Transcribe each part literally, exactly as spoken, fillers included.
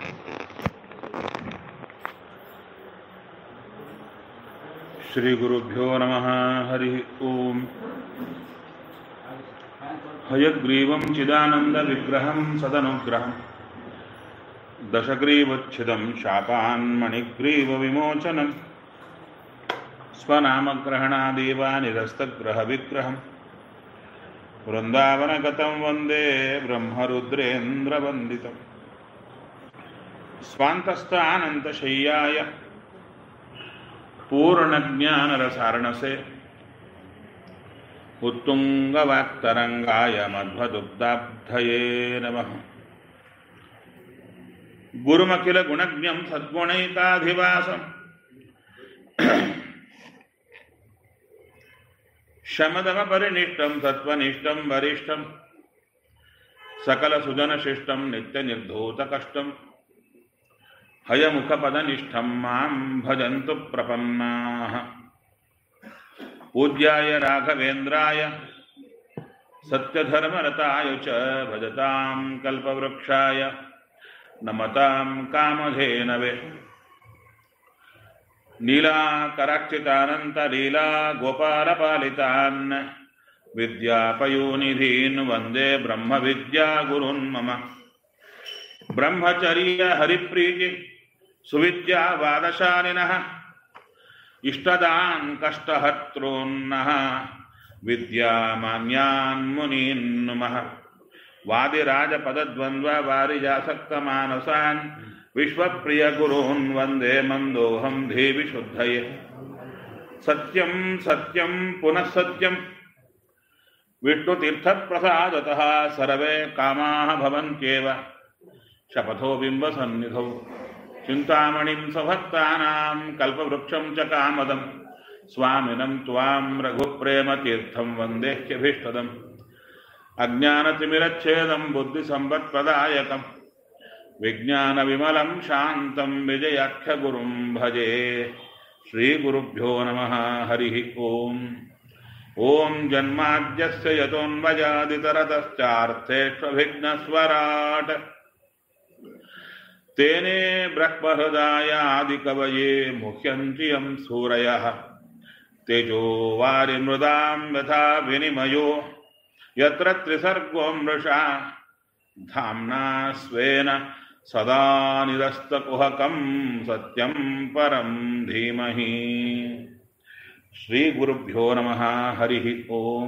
ಶ್ರೀ ಗುರುಭ್ಯೋ ನಮಃ. ಹರಿ ಓಂ. ಹಯಗ್ರೀವಂ ಚಿದಾನಂದ ವಿಗ್ರಹಂ ಸದನುಗ್ರಹಂ ದಶಗ್ರೀವಚ್ಛಿದಂ ಶಾಪಾನ್ ಮಣಿಗ್ರೀವ ವಿಮೋಚನಂ ಸ್ವನಾಮಗ್ರಹಣಾದೇವ ನಿರಸ್ತಗ್ರಹ ವಿಗ್ರಹಂ ವೃಂದಾವನಗತಂ ವಂದೇ ಬ್ರಹ್ಮರುದ್ರೇಂದ್ರವಂದಿತಂ ಸ್ವಾಂತಸ್ಥಾನಂತಶಯ್ಯಾಯ ಪೂರ್ಣಜ್ಞಾನರಸಾರಣಸೆ ಉತ್ತುಂಗವಾಕ್ತರಂಗಾಯ ಮಧ್ವದುಗ್ಧಾಬ್ಧಯೇ ನಮಃ. ಗುರುಮಖಿಲ ಗುಣಜ್ಞಂ ಸದ್ಗುಣೈಕಾಧಿವಾಸಂ ಶಮದಮ ಪರಿನಿಷ್ಠಂ ಸತ್ವನಿಷ್ಠಂ ವರಿಷ್ಠಂ ಸಕಲ ಸುಜನಶಿಷ್ಟಂ ನಿತ್ಯ ನಿರ್ಧೂತ ಕಷ್ಟಂ ಹಯಮುಖಪದನಿಷ್ಠಂ ಮಾಂ ಭಜಂತು ಪ್ರಪನ್ನಾಃ. ಪೂಜ್ಯಾಯ ರಾಘವೇಂದ್ರಾಯ ಸತ್ಯಧರ್ಮರತಾಯ ಚ ಭಜತಾಂ ಕಲ್ಪವೃಕ್ಷಾಯ ನಮತಾಂ ಕಾಮಧೇನವೇ. ನೀಲಾಕರಾಕ್ಷಿತಾನಂತಲೀಲಾ ಗೋಪಾಲಪಾಲಿತಾನ್ ವಿದ್ಯಾಪಯೋನಿಧೀನ್ ವಂದೇ ಬ್ರಹ್ಮವಿದ್ಯಾಗುರುನ್ ಮಮ. ಬ್ರಹ್ಮಚರ್ಯ ಹರಿಪ್ರೀತಿ ಸುವಿದ್ಯಾವಾದಶಾಲಿನಃ ಇಷ್ಟದಾನ್ ಕಷ್ಟಹರ್ತॄನ್ನಃ ವಿದ್ಯಾಮಾನ್ಯಾನ್ ಮುನೀನ್ ನಮಃ. ವಾದಿರಾಜಪದದ್ವಂದ್ವ ವಾರಿಜಾಸಕ್ತಮಾನಸಾನ್ ವಿಶ್ವಪ್ರಿಯ ಗುರೂನ್ ವಂದೇ ಮಂದೋಹಂ ಧೀವಿ ಶುದ್ಧಯೇ. ಸತ್ಯಂ ಸತ್ಯಂ ಪುನಃ ಸತ್ಯಂ ವಿಷ್ಣುತೀರ್ಥಪ್ರಸಾದತಃ ಸರ್ವೇ ಕಾಮಾಃ ಭವಂತ್ಯೇವ ಶಪಥೋ ಬಿಂಬಸನ್ನಿಧೌ. ಚಿಂತಾಮಣಿಂ ಸಭಕ್ತಾನಾಂ ಕಲ್ಪವೃಕ್ಷಂ ಚ ಕಾಮದಂ ಸ್ವಾಮಿನಂ ತ್ವಾಂ ರಘುಪ್ರೇಮತೀರ್ಥಂ ವಂದೇಹ್ಯಭೀಷ್ಟದಂ. ಅಜ್ಞಾನತಿಮಿರಚ್ಛೇದಂ ಬುದ್ಧಿಸಂಪತ್ಪ್ರದಾಯಕಂ ವಿಜ್ಞಾನವಿಮಲಂ ಶಾಂತಂ ವಿಜಯಾಖ್ಯಗುರುಂ ಭಜೆ. ಶ್ರೀಗುರುಭ್ಯೋ ನಮಃ. ಹರಿ ಓಂ. ಓಂ ಜನ್ಮಾದ್ಯಸ್ಯ ಯತೋನ್ಮಜಾದಿತರತಶ್ಚಾರ್ಥೇಷ್ವಭಿಘ್ನಸ್ವರಾಟ್ ತೇನೇ ಬ್ರಹ್ಮಹೃದಾಯ ಆದಿಕವಯೇ ಮುಹ್ಯಂತಿ ಯಂ ಸೂರಯಃ. ತೇಜೋ ವಾರಿಮೃದಾಂ ಯಥಾ ವಿನಿಮಯೋ ಯತ್ರ ತ್ರಿಸರ್ಗೋ ಮೃಷಾ ಧಾಮ್ನಾ ಸ್ವೇನ ಸದಾ ನಿರಸ್ತಕುಹಕಂ ಸತ್ಯಂ ಪರಂ ಧೀಮಹಿ. ಶ್ರೀ ಗುರುಭ್ಯೋ ನಮಃ. ಹರಿ ಓಂ.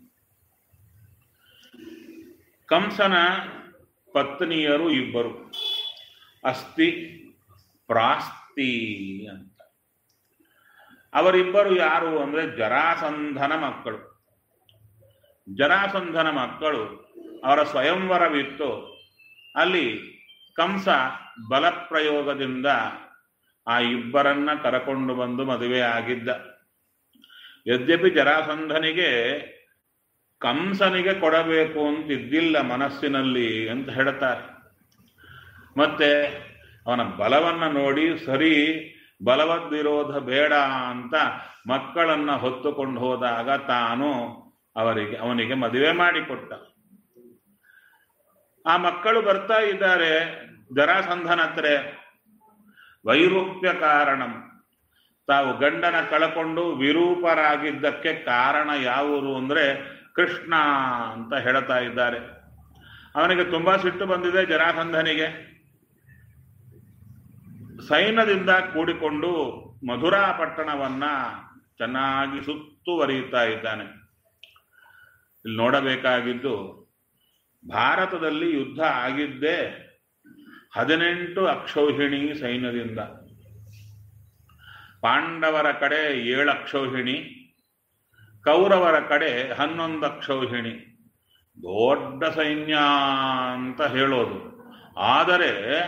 ಕಂಸನ ಪತ್ನಿಯರು ಇಬ್ಬರು, ಅಸ್ತಿ ಪ್ರಾಸ್ತಿ ಅಂತ. ಅವರಿಬ್ಬರು ಯಾರು ಅಂದರೆ ಜರಾಸಂಧನ ಮಕ್ಕಳು. ಜರಾಸಂಧನ ಮಕ್ಕಳು, ಅವರ ಸ್ವಯಂವರವಿತ್ತು. ಅಲ್ಲಿ ಕಂಸ ಬಲಪ್ರಯೋಗದಿಂದ ಆ ಇಬ್ಬರನ್ನ ಕರಕೊಂಡು ಬಂದು ಮದುವೆ ಆಗಿದ್ದ. ಯದ್ಯಪಿ ಜರಾಸಂಧನಿಗೆ ಕಂಸನಿಗೆ ಕೊಡಬೇಕು ಅಂತಿದ್ದಿಲ್ಲ ಮನಸ್ಸಿನಲ್ಲಿ ಅಂತ ಹೇಳ್ತಾರೆ. ಮತ್ತೆ ಅವನ ಬಲವನ್ನು ನೋಡಿ ಸರಿ ಬಲವದ್ವಿರೋಧ ಬೇಡ ಅಂತ ಮಕ್ಕಳನ್ನ ಹೊತ್ತುಕೊಂಡು ಹೋದಾಗ ತಾನು ಅವರಿಗೆ ಅವನಿಗೆ ಮದುವೆ ಮಾಡಿಕೊಟ್ಟ. ಆ ಮಕ್ಕಳು ಬರ್ತಾ ಇದ್ದಾರೆ ಜರಾಸಂಧನ ಹತ್ರ. ವೈರೂಪ್ಯ ಕಾರಣಂ, ತಾವು ಗಂಡನ ಕಳಕೊಂಡು ವಿರೂಪರಾಗಿದ್ದಕ್ಕೆ ಕಾರಣ ಯಾವುದು ಅಂದರೆ ಕೃಷ್ಣ ಅಂತ ಹೇಳ್ತಾ ಇದ್ದಾರೆ. ಅವನಿಗೆ ತುಂಬಾ ಸಿಟ್ಟು ಬಂದಿದೆ ಜರಾಸಂಧನಿಗೆ. ಸೈನ್ಯದಿಂದ ಕೂಡಿಕೊಂಡು ಮಧುರಾ ಪಟ್ಟಣವನ್ನ ಚೆನ್ನಾಗಿ ಸುತ್ತುವರಿಯುತ್ತಾ ಇದ್ದಾನೆ. ಇಲ್ಲಿ ನೋಡಬೇಕಾಗಿದ್ದು, ಭಾರತದಲ್ಲಿ ಯುದ್ಧ ಆಗಿದ್ದೇ ಹದಿನೆಂಟು ಅಕ್ಷೌಹಿಣಿ ಸೈನ್ಯದಿಂದ. ಪಾಂಡವರ ಕಡೆ ಏಳು ಅಕ್ಷೌಹಿಣಿ, ಕೌರವರ ಕಡೆ ಹನ್ನೊಂದು ಅಕ್ಷೌಹಿಣಿ. ದೊಡ್ಡ ಸೈನ್ಯ ಅಂತ ಹೇಳೋದು. ಆದರೆ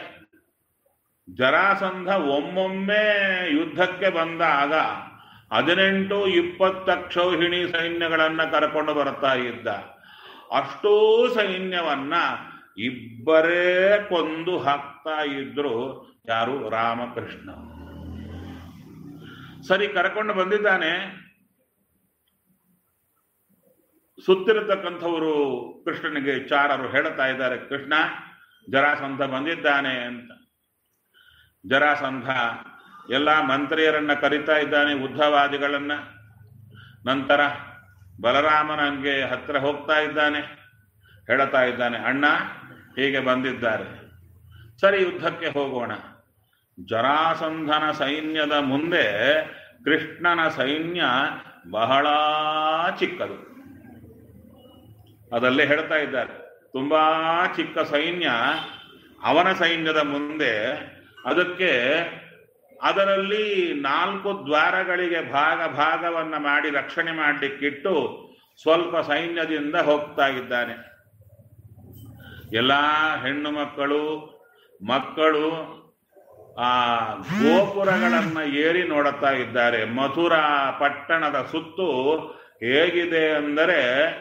ಜರಾಸಂಧ ಒಮ್ಮೊಮ್ಮೆ ಯುದ್ಧಕ್ಕೆ ಬಂದಾಗ ಹದಿನೆಂಟು ಇಪ್ಪತ್ತು ಅಕ್ಷೌಹಿಣಿ ಸೈನ್ಯಗಳನ್ನ ಕರ್ಕೊಂಡು ಬರ್ತಾ ಇದ್ದ. ಅಷ್ಟೂ ಸೈನ್ಯವನ್ನ ಇಬ್ಬರೇ ಕೊಂದು ಹಾಕ್ತಾ ಇದ್ರು. ಯಾರು? ರಾಮಕೃಷ್ಣ. ಸರಿ, ಕರ್ಕೊಂಡು ಬಂದಿದ್ದಾನೆ. ಸುತ್ತಿರತಕ್ಕಂಥವರು ಕೃಷ್ಣನಿಗೆ ಚಾರರು ಹೇಳ್ತಾ ಇದ್ದಾರೆ, ಕೃಷ್ಣ ಜರಾಸಂಧ ಬಂದಿದ್ದಾನೆ ಅಂತ. ಜರಾಸಂಧ ಎಲ್ಲ ಮಂತ್ರಿಯರನ್ನ ಕರಿತಾ ಇದ್ದಾನೆ, ಉದ್ಧವಾದಿಗಳನ್ನ. ನಂತರ ಬಲರಾಮನಿಗೆ ಹತ್ರ ಹೋಗ್ತಾ ಇದ್ದಾನೆ, ಹೇಳ್ತಾ ಇದ್ದಾನೆ, ಅಣ್ಣ ಹೀಗೆ ಬಂದಿದ್ದಾರೆ, ಸರಿ ಯುದ್ಧಕ್ಕೆ ಹೋಗೋಣ. ಜರಾಸಂಧನ ಸೈನ್ಯದ ಮುಂದೆ ಕೃಷ್ಣನ ಸೈನ್ಯ ಬಹಳ ಚಿಕ್ಕದು. ಅದಲ್ಲೇ ಹೇಳ್ತಾ ಇದ್ದಾರೆ, ತುಂಬಾ ಚಿಕ್ಕ ಸೈನ್ಯ ಅವನ ಸೈನ್ಯದ ಮುಂದೆ. ಅದಕ್ಕೆ ಅದರಲ್ಲಿ ನಾಲ್ಕು ದ್ವಾರಗಳಿಗೆ ಭಾಗ ಭಾಗವನ್ನ ಮಾಡಿ ರಕ್ಷಣೆ ಮಾಡಲಿಕ್ಕಿಟ್ಟು ಸ್ವಲ್ಪ ಸೈನ್ಯದಿಂದ ಹೋಗ್ತಾ ಇದ್ದಾನೆ. ಎಲ್ಲ ಹೆಣ್ಣು ಮಕ್ಕಳು ಮಕ್ಕಳು ಆ ಗೋಪುರಗಳನ್ನ ಏರಿ ನೋಡುತ್ತಾ ಇದ್ದಾರೆ. ಮಥುರಾ ಪಟ್ಟಣದ ಸುತ್ತು ಹೇಗಿದೆ ಅಂದರೆ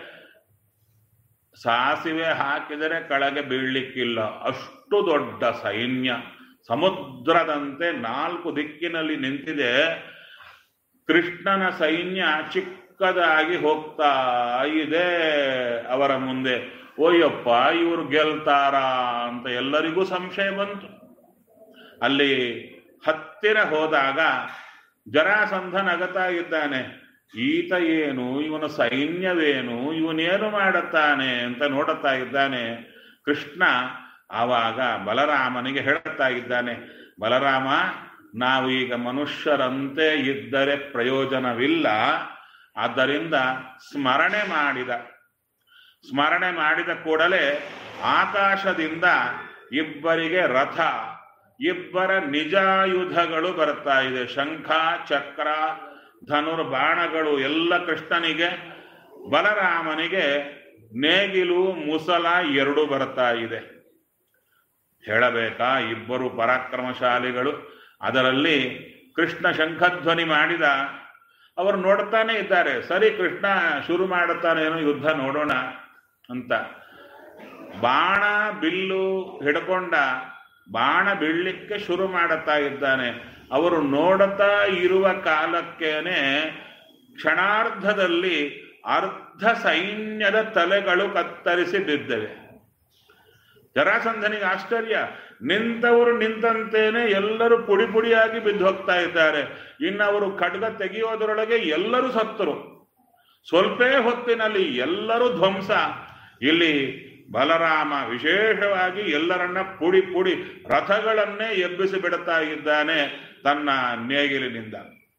ಸಾಸಿವೆ ಹಾಕಿದರೆ ಕೆಳಗೆ ಬೀಳ್ಲಿಕ್ಕಿಲ್ಲ, ಅಷ್ಟು ದೊಡ್ಡ ಸೈನ್ಯ. ಸಮುದ್ರದಂತೆ ನಾಲ್ಕು ದಿಕ್ಕಿನಲ್ಲಿ ನಿಂತಿದೆ. ಕೃಷ್ಣನ ಸೈನ್ಯ ಚಿಕ್ಕದಾಗಿ ಹೋಗ್ತಾ ಇದೆ ಅವರ ಮುಂದೆ. ಓಯ್ಯಪ್ಪ, ಇವರು ಗೆಲ್ತಾರಾ ಅಂತ ಎಲ್ಲರಿಗೂ ಸಂಶಯ ಬಂತು. ಅಲ್ಲಿ ಹತ್ತಿರ ಹೋದಾಗ ಜರಾಸಂಧ ನಗತಾ ಇದ್ದಾನೆ. ಈತ ಏನು, ಇವನ ಸೈನ್ಯವೇನು, ಇವನೇನು ಮಾಡುತ್ತಾನೆ ಅಂತ ನೋಡುತ್ತಾ ಇದ್ದಾನೆ. ಕೃಷ್ಣ ಆವಾಗ ಬಲರಾಮನಿಗೆ ಹೇಳುತ್ತಾ ಇದ್ದಾನೆ, ಬಲರಾಮ, ನಾವು ಈಗ ಮನುಷ್ಯರಂತೆ ಇದ್ದರೆ ಪ್ರಯೋಜನವಿಲ್ಲ, ಆದ್ದರಿಂದ ಸ್ಮರಣೆ ಮಾಡಿದ ಸ್ಮರಣೆ ಮಾಡಿದ ಕೂಡಲೇ ಆಕಾಶದಿಂದ ಇಬ್ಬರಿಗೆ ರಥ, ಇಬ್ಬರ ನಿಜಾಯುಧಗಳು ಬರ್ತಾ ಇದೆ. ಶಂಖ ಚಕ್ರ ಧನುರ್ಬಾಣಗಳು ಎಲ್ಲ ಕೃಷ್ಣನಿಗೆ, ಬಲರಾಮನಿಗೆ ನೇಗಿಲು ಮುಸಲ ಎರಡು ಬರ್ತಾ ಇದೆ. ಹೇಳಬೇಕಾ, ಇಬ್ಬರು ಪರಾಕ್ರಮಶಾಲಿಗಳು. ಅದರಲ್ಲಿ ಕೃಷ್ಣ ಶಂಖಧ್ವನಿ ಮಾಡಿದ. ಅವರು ನೋಡ್ತಾನೆ ಇದ್ದಾರೆ, ಸರಿ ಕೃಷ್ಣ ಶುರು ಮಾಡುತ್ತಾನೇನೋ ಯುದ್ಧ ನೋಡೋಣ ಅಂತ. ಬಾಣ ಬಿಲ್ಲು ಹಿಡ್ಕೊಂಡ, ಬಾಣ ಬೀಳ್ಲಿಕ್ಕೆ ಶುರು ಮಾಡುತ್ತಾ ಇದ್ದಾನೆ. ಅವರು ನೋಡುತ್ತಾ ಇರುವ ಕಾಲಕ್ಕೇನೆ ಕ್ಷಣಾರ್ಧದಲ್ಲಿ ಅರ್ಧ ಸೈನ್ಯದ ತಲೆಗಳು ಕತ್ತರಿಸಿ ಬಿದ್ದವೆ. ಜರಾಸಂಧನಿಗೆ ಆಶ್ಚರ್ಯ, ನಿಂತವರು ನಿಂತಂತೇನೆ ಎಲ್ಲರೂ ಪುಡಿ ಪುಡಿಯಾಗಿ ಬಿದ್ದು ಹೋಗ್ತಾ ಇದ್ದಾರೆ. ಇನ್ನು ಅವರು ಖಡ್ಗ ತೆಗೆಯೋದರೊಳಗೆ ಎಲ್ಲರೂ ಸತ್ತರು. ಸ್ವಲ್ಪ ಹೊತ್ತಿನಲ್ಲಿ ಎಲ್ಲರೂ ಧ್ವಂಸ. ಇಲ್ಲಿ ಬಲರಾಮ ವಿಶೇಷವಾಗಿ ಎಲ್ಲರನ್ನ ಪುಡಿ ಪುಡಿ ರಥಗಳನ್ನೇ ಎಬ್ಬಿಸಿ ಬಿಡುತ್ತಾ ಇದ್ದಾನೆ ತನ್ನ ನೇಗಿಲಿನಿಂದ.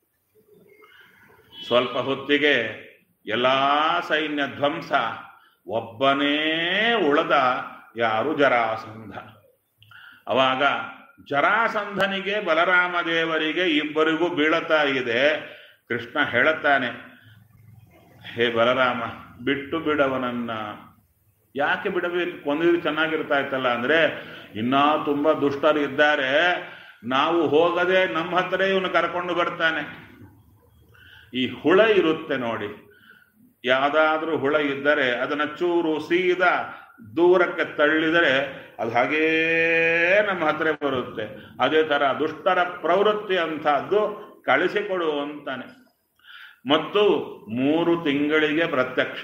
ಸ್ವಲ್ಪ ಹೊತ್ತಿಗೆ ಎಲ್ಲಾ ಸೈನ್ಯ ಧ್ವಂಸ. ಒಬ್ಬನೇ ಉಳದ, ಯಾರು? ಜರಾಸಂಧ. ಅವಾಗ ಜರಾಸಂಧನಿಗೆ ಬಲರಾಮ ದೇವರಿಗೆ ಇಬ್ಬರಿಗೂ ಬೀಳುತ್ತಾ ಇದೆ. ಕೃಷ್ಣ ಹೇಳುತ್ತಾನೆ, ಹೇ ಬಲರಾಮ, ಬಿಟ್ಟು ಬಿಡವನನ್ನ. ಯಾಕೆ ಬಿಡಬೇಕು? ಕೊಂದಿದ್ದು ಚೆನ್ನಾಗಿರ್ತಾ ಇತ್ತಲ್ಲ. ಅಂದ್ರೆ ಇನ್ನೂ ತುಂಬಾ ದುಷ್ಟರು ಇದ್ದಾರೆ, ನಾವು ಹೋಗದೆ ನಮ್ಮ ಹತ್ರ ಇವನು ಕರ್ಕೊಂಡು ಬರ್ತಾನೆ. ಈ ಹುಳ ಇರುತ್ತೆ ನೋಡಿ, ಯಾವ್ದಾದ್ರೂ ಹುಳ ಇದ್ದರೆ ಅದನ್ನ ಚೂರು ಸೀದಾ ದೂರಕ್ಕೆ ತಳ್ಳಿದರೆ ಅದು ಹಾಗೇ ನಮ್ಮ ಹತ್ರ ಬರುತ್ತೆ. ಅದೇ ತರ ದುಷ್ಟರ ಪ್ರವೃತ್ತಿ ಅಂತಹದ್ದು, ಕಳಿಸಿಕೊಡು ಅಂತಾನೆ. ಮತ್ತು ಮೂರು ತಿಂಗಳಿಗೆ ಪ್ರತ್ಯಕ್ಷ.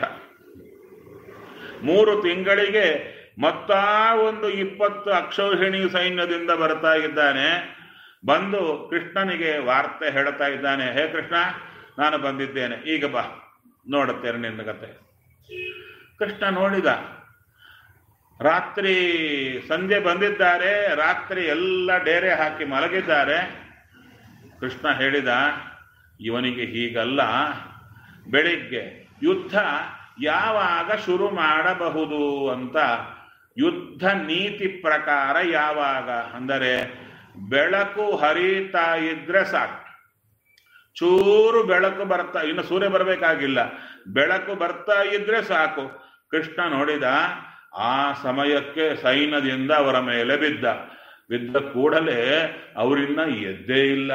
ಮೂರು ತಿಂಗಳಿಗೆ ಮತ್ತಾ ಒಂದು ಇಪ್ಪತ್ತು ಅಕ್ಷೌಹಿಣಿ ಸೈನ್ಯದಿಂದ ಬರ್ತಾ ಇದ್ದಾನೆ. ಬಂದು ಕೃಷ್ಣನಿಗೆ ವಾರ್ತೆ ಹೇಳ್ತಾ ಇದ್ದಾನೆ, ಹೇ ಕೃಷ್ಣ, ನಾನು ಬಂದಿದ್ದೇನೆ, ಈಗ ಬಾ, ನೋಡುತ್ತೇನೆ ನಿನ್ನ ಕತೆ. ಕೃಷ್ಣ ನೋಡಿದ. ರಾತ್ರಿ ಸಂಜೆ ಬಂದಿದ್ದಾರೆ, ರಾತ್ರಿ ಎಲ್ಲ ಡೇರೆ ಹಾಕಿ ಮಲಗಿದ್ದಾರೆ. ಕೃಷ್ಣ ಹೇಳಿದ, ಇವನಿಗೆ ಹೀಗಲ್ಲ, ಬೆಳಿಗ್ಗೆ ಯುದ್ಧ ಯಾವಾಗ ಶುರು ಮಾಡಬಹುದು ಅಂತ. ಯುದ್ಧ ನೀತಿ ಪ್ರಕಾರ ಯಾವಾಗ ಅಂದರೆ ಬೆಳಕು ಹರಿತಾ ಇದ್ರೆ ಸಾಕು. ಚೂರು ಬೆಳಕು ಬರ್ತಾ, ಇನ್ನು ಸೂರ್ಯ ಬರಬೇಕಾಗಿಲ್ಲ, ಬೆಳಕು ಬರ್ತಾ ಇದ್ರೆ ಸಾಕು. ಕೃಷ್ಣ ನೋಡಿದ, ಆ ಸಮಯಕ್ಕೆ ಸೈನ್ಯದಿಂದ ಅವರ ಮೇಲೆ ಬಿದ್ದ. ಬಿದ್ದ ಕೂಡಲೇ ಅವರಿನ್ನ ಎದ್ದೇ ಇಲ್ಲ.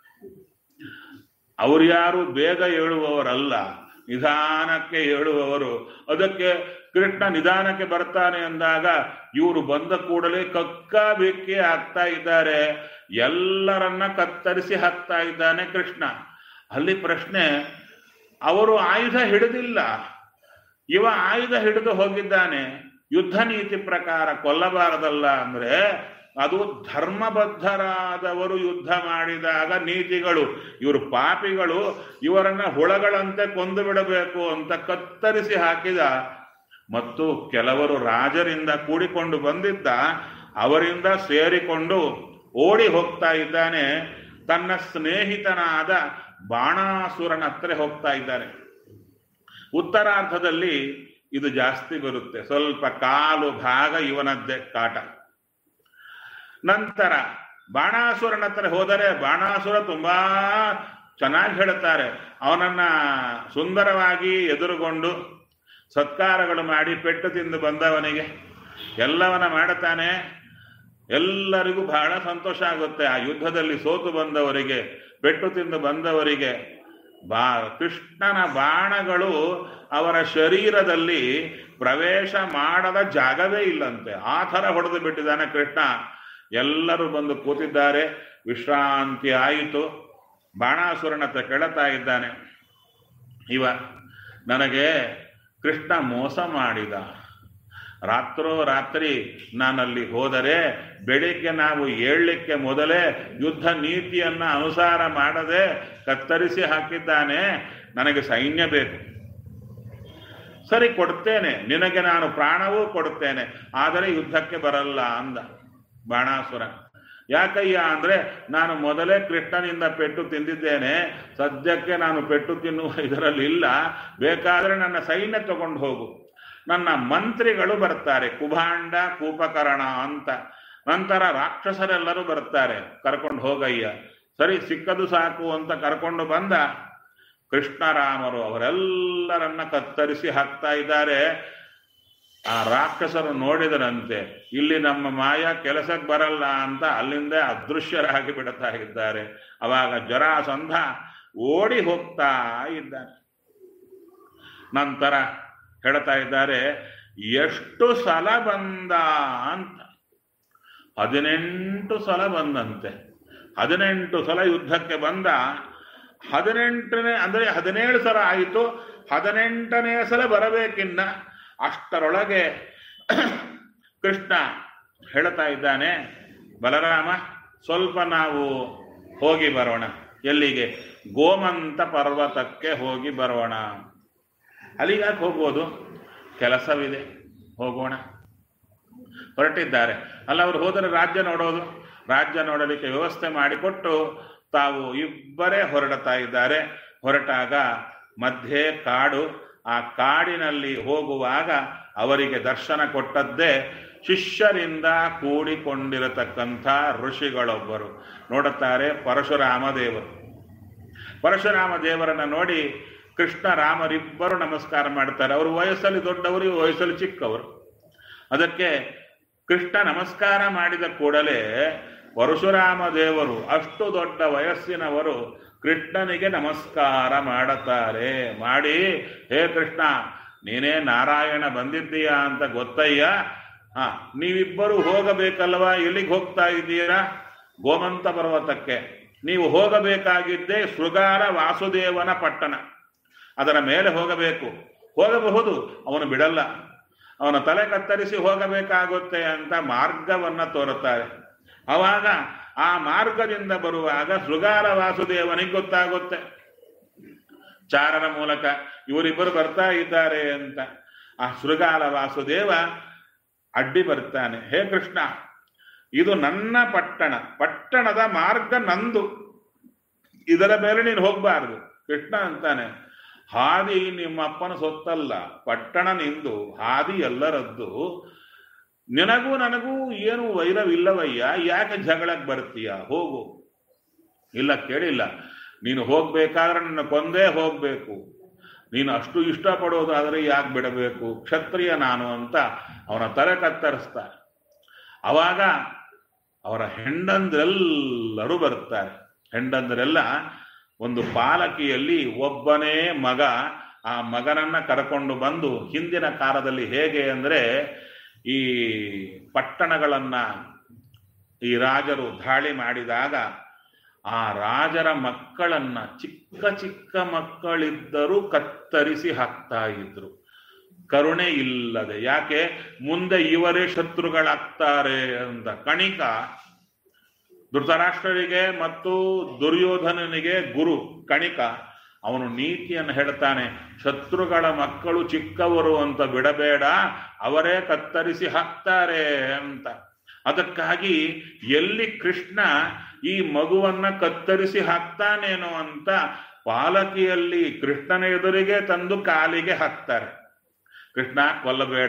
ಅವ್ರು ಯಾರು ಬೇಗ ಏಳುವವರಲ್ಲ, ನಿಧಾನಕ್ಕೆ ಏಳುವವರು. ಅದಕ್ಕೆ ಕೃಷ್ಣ ನಿಧಾನಕ್ಕೆ ಬರ್ತಾನೆ ಅಂದಾಗ ಇವರು ಬಂದ ಕೂಡಲೇ ಕಕ್ಕ ಬೆಕ್ಕಿ ಆಗ್ತಾ ಇದ್ದಾರೆ. ಎಲ್ಲರನ್ನ ಕತ್ತರಿಸಿ ಹಾಕ್ತಾ ಇದ್ದಾನೆ ಕೃಷ್ಣ. ಅಲ್ಲಿ ಪ್ರಶ್ನೆ, ಅವರು ಆಯುಧ ಹಿಡಿದಿಲ್ಲ, ಇವ ಆಯುಧ ಹಿಡಿದು ಹೋಗಿದ್ದಾನೆ. ಯುದ್ಧ ನೀತಿ ಪ್ರಕಾರ ಕೊಲ್ಲಬಾರದಲ್ಲ ಅಂದ್ರೆ ಅದು ಧರ್ಮಬದ್ಧರಾದವರು ಯುದ್ಧ ಮಾಡಿದಾಗ ನೀತಿಗಳು, ಇವರು ಪಾಪಿಗಳು, ಇವರನ್ನ ಹುಳಗಳಂತೆ ಕೊಂದು ಬಿಡಬೇಕು ಅಂತ ಕತ್ತರಿಸಿ ಹಾಕಿದ. ಮತ್ತು ಕೆಲವರು ರಾಜರಿಂದ ಕೂಡಿಕೊಂಡು ಬಂದಿದ್ದ, ಅವರಿಂದ ಸೇರಿಕೊಂಡು ಓಡಿ ಹೋಗ್ತಾ ಇದ್ದಾನೆ. ತನ್ನ ಸ್ನೇಹಿತನಾದ ಬಾಣಾಸುರನ ಹತ್ರ ಹೋಗ್ತಾ ಇದ್ದಾನೆ. ಉತ್ತರಾರ್ಧದಲ್ಲಿ ಇದು ಜಾಸ್ತಿ ಬರುತ್ತೆ, ಸ್ವಲ್ಪ ಕಾಲು ಭಾಗ ಇವನದ್ದೇ ಕಾಟ. ನಂತರ ಬಾಣಾಸುರನ ಹತ್ರ ಹೋದರೆ ಬಾಣಾಸುರ ತುಂಬಾ ಚೆನ್ನಾಗಿ ಹೇಳ್ತಾರೆ. ಅವನನ್ನ ಸುಂದರವಾಗಿ ಎದುರುಗೊಂಡು ಸತ್ಕಾರಗಳು ಮಾಡಿ ಪೆಟ್ಟು ತಿಂದು ಬಂದವನಿಗೆ ಎಲ್ಲವನ್ನ ಮಾಡುತ್ತಾನೆ. ಎಲ್ಲರಿಗೂ ಬಹಳ ಸಂತೋಷ ಆಗುತ್ತೆ. ಆ ಯುದ್ಧದಲ್ಲಿ ಸೋತು ಬಂದವರಿಗೆ, ಪೆಟ್ಟು ತಿಂದು ಬಂದವರಿಗೆ ಬಾ ಕೃಷ್ಣನ ಬಾಣಗಳು ಅವರ ಶರೀರದಲ್ಲಿ ಪ್ರವೇಶ ಮಾಡದ ಜಾಗವೇ ಇಲ್ಲಂತೆ. ಆ ಥರ ಹೊಡೆದು ಬಿಟ್ಟಿದ್ದಾನೆ ಕೃಷ್ಣ. ಎಲ್ಲರೂ ಬಂದು ಕೂತಿದ್ದಾರೆ. ವಿಶ್ರಾಂತಿ ಆಯಿತು. ಬಾಣಾಸುರನ ಹತ್ರ ಕೇಳುತ್ತಾ ಇದ್ದಾನೆ, ಇವ ನನಗೆ ಕೃಷ್ಣ ಮೋಸ ಮಾಡಿದ. ರಾತ್ರೋ ರಾತ್ರಿ ನಾನಲ್ಲಿ ಹೋದರೆ ಬೆಳಿಗ್ಗೆ ನಾವು ಏಳಲಿಕ್ಕೆ ಮೊದಲೇ ಯುದ್ಧ ನೀತಿಯನ್ನ ಅನುಸಾರ ಮಾಡದೆ ಕತ್ತರಿಸಿ ಹಾಕಿದ್ದಾನೆ. ನನಗೆ ಸೈನ್ಯ ಬೇಕು. ಸರಿ, ಕೊಡ್ತೇನೆ, ನಿನಗೆ ನಾನು ಪ್ರಾಣವೂ ಕೊಡುತ್ತೇನೆ, ಆದರೆ ಯುದ್ಧಕ್ಕೆ ಬರಲ್ಲ ಅಂದ ಬಾಣಾಸುರ. ಯಾಕಯ್ಯ ಅಂದ್ರೆ, ನಾನು ಮೊದಲೇ ಕೃಷ್ಣನಿಂದ ಪೆಟ್ಟು ತಿಂದಿದ್ದೇನೆ, ಸದ್ಯಕ್ಕೆ ನಾನು ಪೆಟ್ಟು ತಿನ್ನುವ ಇದರಲ್ಲಿ ಇಲ್ಲ. ಬೇಕಾದ್ರೆ ನನ್ನ ಸೈನ್ಯ ತಗೊಂಡು ಹೋಗು. ನನ್ನ ಮಂತ್ರಿಗಳು ಬರ್ತಾರೆ, ಕುಭಾಂಡ ಕೂಪಕರ್ಣ ಅಂತ. ನಂತರ ರಾಕ್ಷಸರೆಲ್ಲರೂ ಬರ್ತಾರೆ, ಕರ್ಕೊಂಡು ಹೋಗಯ್ಯ. ಸರಿ, ಸಿಕ್ಕದು ಸಾಕು ಅಂತ ಕರ್ಕೊಂಡು ಬಂದ. ಕೃಷ್ಣರಾಮರು ಅವರೆಲ್ಲರನ್ನ ಕತ್ತರಿಸಿ ಹಾಕ್ತಾ ಇದ್ದಾರೆ. ಆ ರಾಕ್ಷಸರು ನೋಡಿದರಂತೆ, ಇಲ್ಲಿ ನಮ್ಮ ಮಾಯ ಕೆಲಸಕ್ಕೆ ಬರಲ್ಲ ಅಂತ ಅಲ್ಲಿಂದ ಅದೃಶ್ಯರಾಗಿ ಬಿಡ್ತಾ ಇದ್ದಾರೆ. ಅವಾಗ ಜರಾಸಂಧ ಓಡಿ ಹೋಗ್ತಾ ಇದ್ದಾನೆ. ನಂತರ ಹೇಳ್ತಾ ಇದ್ದಾರೆ, ಎಷ್ಟು ಸಲ ಬಂದ ಅಂತ. ಹದಿನೆಂಟು ಸಲ ಬಂದಂತೆ. ಹದಿನೆಂಟು ಸಲ ಯುದ್ಧಕ್ಕೆ ಬಂದ. ಹದಿನೆಂಟನೇ ಅಂದ್ರೆ ಹದಿನೇಳು ಸಲ ಆಯಿತು. ಹದಿನೆಂಟನೇ ಸಲ ಬರಬೇಕಿನ್ನ. ಅಷ್ಟರೊಳಗೆ ಕೃಷ್ಣ ಹೇಳ್ತಾ ಇದ್ದಾನೆ, ಬಲರಾಮ ಸ್ವಲ್ಪ ನಾವು ಹೋಗಿ ಬರೋಣ. ಎಲ್ಲಿಗೆ? ಗೋಮಂತ ಪರ್ವತಕ್ಕೆ ಹೋಗಿ ಬರೋಣ. ಅಲ್ಲಿಗಾಕೆ ಹೋಗ್ಬೋದು? ಕೆಲಸವಿದೆ, ಹೋಗೋಣ. ಹೊರಟಿದ್ದಾರೆ. ಅಲ್ಲ, ಅವರು ಹೋದರೆ ರಾಜ್ಯ ನೋಡೋದು, ರಾಜ್ಯ ನೋಡಲಿಕ್ಕೆ ವ್ಯವಸ್ಥೆ ಮಾಡಿಕೊಟ್ಟು ತಾವು ಇಬ್ಬರೇ ಹೊರಡ್ತಾ ಇದ್ದಾರೆ. ಹೊರಟಾಗ ಮಧ್ಯೆ ಕಾಡು. ಆ ಕಾಡಿನಲ್ಲಿ ಹೋಗುವಾಗ ಅವರಿಗೆ ದರ್ಶನ ಕೊಟ್ಟದ್ದೇ ಶಿಷ್ಯರಿಂದ ಕೂಡಿಕೊಂಡಿರತಕ್ಕಂಥ ಋಷಿಗಳೊಬ್ಬರು. ನೋಡುತ್ತಾರೆ ಪರಶುರಾಮ ದೇವರು. ಪರಶುರಾಮ ದೇವರನ್ನ ನೋಡಿ ಕೃಷ್ಣ ರಾಮರಿಬ್ಬರು ನಮಸ್ಕಾರ ಮಾಡ್ತಾರೆ. ಅವರು ವಯಸ್ಸಲ್ಲಿ ದೊಡ್ಡವರು, ಇವರು ವಯಸ್ಸಲ್ಲಿ ಚಿಕ್ಕವರು. ಅದಕ್ಕೆ ಕೃಷ್ಣ ನಮಸ್ಕಾರ ಮಾಡಿದ ಕೂಡಲೇ ಪರಶುರಾಮ ದೇವರು, ಅಷ್ಟು ದೊಡ್ಡ ವಯಸ್ಸಿನವರು, ಕೃಷ್ಣನಿಗೆ ನಮಸ್ಕಾರ ಮಾಡುತ್ತಾರೆ. ಮಾಡಿ, ಹೇ ಕೃಷ್ಣ, ನೀನೇ ನಾರಾಯಣ ಬಂದಿದ್ದೀಯಾ ಅಂತ ಗೊತ್ತಯ್ಯ. ಹಾ, ನೀವಿಬ್ಬರು ಹೋಗಬೇಕಲ್ವಾ? ಎಲ್ಲಿಗೆ ಹೋಗ್ತಾ ಇದ್ದೀರಾ? ಗೋಮಂತ ಪರ್ವತಕ್ಕೆ. ನೀವು ಹೋಗಬೇಕಾಗಿದ್ದೇ ಶೃಗಾರ ವಾಸುದೇವನ ಪಟ್ಟಣ, ಅದರ ಮೇಲೆ ಹೋಗಬೇಕು. ಹೋಗಬಹುದು, ಅವನು ಬಿಡಲ್ಲ. ಅವನ ತಲೆ ಕತ್ತರಿಸಿ ಹೋಗಬೇಕಾಗುತ್ತೆ ಅಂತ ಮಾರ್ಗವನ್ನ ತೋರುತ್ತಾರೆ. ಅವಾಗ ಆ ಮಾರ್ಗದಿಂದ ಬರುವಾಗ ಶೃಗಾರ ವಾಸುದೇವನಿಗೆ ಗೊತ್ತಾಗುತ್ತೆ, ಚಾರನ ಮೂಲಕ ಇವರಿಬ್ಬರು ಬರ್ತಾ ಇದ್ದಾರೆ ಅಂತ. ಆ ಶೃಗಾಲ ವಾಸುದೇವ ಅಡ್ಡಿ ಬರ್ತಾನೆ. ಹೇ ಕೃಷ್ಣ, ಇದು ನನ್ನ ಪಟ್ಟಣ, ಪಟ್ಟಣದ ಮಾರ್ಗ ನಂದು, ಇದರ ಮೇಲೆ ನೀನು ಹೋಗ್ಬಾರ್ದು. ಕೃಷ್ಣ ಅಂತಾನೆ, ಹಾದಿ ನಿಮ್ಮಪ್ಪನ ಸೊತ್ತಲ್ಲ, ಪಟ್ಟಣ ನಿಂದು, ಹಾದಿ ಎಲ್ಲರದ್ದು. ನಿನಗೂ ನನಗೂ ಏನು ವೈರವಿಲ್ಲವಯ್ಯ, ಯಾಕೆ ಜಗಳಕ್ಕೆ ಬರ್ತೀಯ? ಹೋಗು. ಇಲ್ಲ, ಕೇಳಿಲ್ಲ, ನೀನು ಹೋಗ್ಬೇಕಾದ್ರೆ ನನ್ನ ಕೊಂದೇ ಹೋಗ್ಬೇಕು. ನೀನು ಅಷ್ಟು ಇಷ್ಟಪಡೋದಾದ್ರೆ ಯಾಕೆ ಬಿಡಬೇಕು? ಕ್ಷತ್ರಿಯ ನಾನು ಅಂತ ಅವನ ತಲೆ ಕತ್ತರಿಸ್ತಾರೆ. ಅವಾಗ ಅವರ ಹೆಂಡಂದ್ರೆಲ್ಲರೂ ಬರ್ತಾರೆ. ಹೆಂಡಂದ್ರೆಲ್ಲ ಒಂದು ಪಾಲಕಿಯಲ್ಲಿ ಒಬ್ಬನೇ ಮಗ. ಆ ಮಗನನ್ನ ಕರ್ಕೊಂಡು ಬಂದು, ಹಿಂದಿನ ಕಾಲದಲ್ಲಿ ಹೇಗೆ ಅಂದ್ರೆ, ಈ ಪಟ್ಟಣಗಳನ್ನ ಈ ರಾಜರು ದಾಳಿ ಮಾಡಿದಾಗ ಆ ರಾಜರ ಮಕ್ಕಳನ್ನ, ಚಿಕ್ಕ ಚಿಕ್ಕ ಮಕ್ಕಳಿದ್ದರೂ ಕತ್ತರಿಸಿ ಹಾಕ್ತಾ ಇದ್ರು. ಕರುಣೆ ಇಲ್ಲದೆ. ಯಾಕೆ? ಮುಂದೆ ಇವರೇ ಶತ್ರುಗಳಾಗ್ತಾರೆ ಅಂತ. ಕಣಿಕ ಧೃತರಾಷ್ಟ್ರರಿಗೆ ಮತ್ತು ದುರ್ಯೋಧನನಿಗೆ ಗುರು ಕಣಿಕ. ಅವನು ನೀತಿಯನ್ನು ಹೇಳ್ತಾನೆ, ಶತ್ರುಗಳ ಮಕ್ಕಳು ಚಿಕ್ಕವರು ಅಂತ ಬಿಡಬೇಡ, ಅವರೇ ಕತ್ತರಿಸಿ ಹಾಕ್ತಾರೆ ಅಂತ. ಅದಕ್ಕಾಗಿ ಎಲ್ಲಿ ಕೃಷ್ಣ ಈ ಮಗುವನ್ನ ಕತ್ತರಿಸಿ ಹಾಕ್ತಾನೇನೋ ಅಂತ ಪಾಲಕಿಯಲ್ಲಿ ಕೃಷ್ಣನ ಎದುರಿಗೆ ತಂದು ಕಾಲಿಗೆ ಹಾಕ್ತಾರೆ. ಕೃಷ್ಣ ಕೊಲ್ಲಬೇಡ,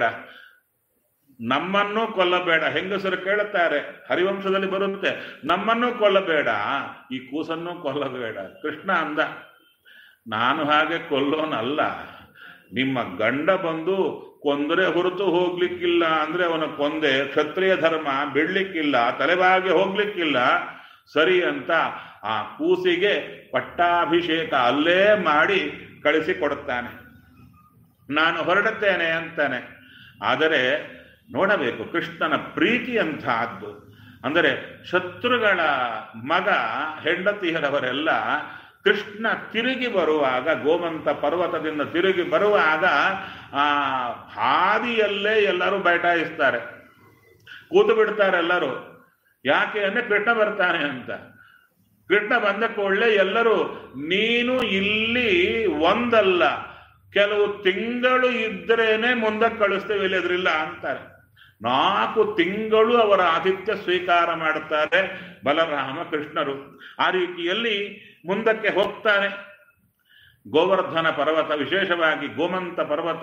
ನಮ್ಮನ್ನೂ ಕೊಲ್ಲಬೇಡ. ಹೆಂಗಸರು ಕೇಳುತ್ತಾರೆ, ಹರಿವಂಶದಲ್ಲಿ ಬರುತ್ತೆ, ನಮ್ಮನ್ನೂ ಕೊಲ್ಲಬೇಡ, ಈ ಕೂಸನ್ನೂ ಕೊಲ್ಲಬೇಡ. ಕೃಷ್ಣ ಅಂದ, ನಾನು ಹಾಗೆ ಕೊಲ್ಲೋನಲ್ಲ, ನಿಮ್ಮ ಗಂಡ ಬಂದು ಕೊಂದರೆ ಹೊರತು ಹೋಗ್ಲಿಕ್ಕಿಲ್ಲ ಅಂದ್ರೆ ಅವನ ಕೊಂದೆ, ಕ್ಷತ್ರಿಯ ಧರ್ಮ ಬಿಡ್ಲಿಕ್ಕಿಲ್ಲ, ತಲೆಬಾಗಿ ಹೋಗ್ಲಿಕ್ಕಿಲ್ಲ, ಸರಿ ಅಂತ ಆ ಕೂಸಿಗೆ ಪಟ್ಟಾಭಿಷೇಕ ಅಲ್ಲೇ ಮಾಡಿ ಕಳಿಸಿ ಕೊಡುತ್ತಾನೆ. ನಾನು ಹೊರಡುತ್ತೇನೆ ಅಂತಾನೆ. ಆದರೆ ನೋಡಬೇಕು ಕೃಷ್ಣನ ಪ್ರೀತಿ ಅಂತಹದ್ದು. ಅಂದರೆ ಶತ್ರುಗಳ ಮಗ ಹೆಂಡತಿಯರವರೆಲ್ಲ ಕೃಷ್ಣ ತಿರುಗಿ ಬರುವಾಗ, ಗೋಮಂತ ಪರ್ವತದಿಂದ ತಿರುಗಿ ಬರುವಾಗ ಆ ಹಾದಿಯಲ್ಲೇ ಎಲ್ಲರೂ ಬೈಠಾಯಿಸ್ತಾರೆ, ಕೂತು ಬಿಡ್ತಾರೆ ಎಲ್ಲರೂ. ಯಾಕೆ ಅಂದ್ರೆ ಕೃಷ್ಣ ಬರ್ತಾನೆ ಅಂತ. ಕೃಷ್ಣ ಬಂದ ಕೂಡಲೇ ಎಲ್ಲರೂ, ನೀನು ಇಲ್ಲಿ ಒಂದಲ್ಲ ಕೆಲವು ತಿಂಗಳು ಇದ್ರೇನೆ ಮುಂದಕ್ಕೆ ಕಳಿಸ್ತೇವೆ, ಇಲ್ಲದ್ರಿಲ್ಲ ಅಂತಾರೆ. ನಾಲ್ಕು ತಿಂಗಳು ಅವರ ಆತಿಥ್ಯ ಸ್ವೀಕಾರ ಮಾಡುತ್ತಾರೆ ಬಲರಾಮ ಕೃಷ್ಣರು. ಆ ರೀತಿಯಲ್ಲಿ ಮುಂದಕ್ಕೆ ಹೋಗ್ತಾರೆ. ಗೋವರ್ಧನ ಪರ್ವತ, ವಿಶೇಷವಾಗಿ ಗೋಮಂತ ಪರ್ವತ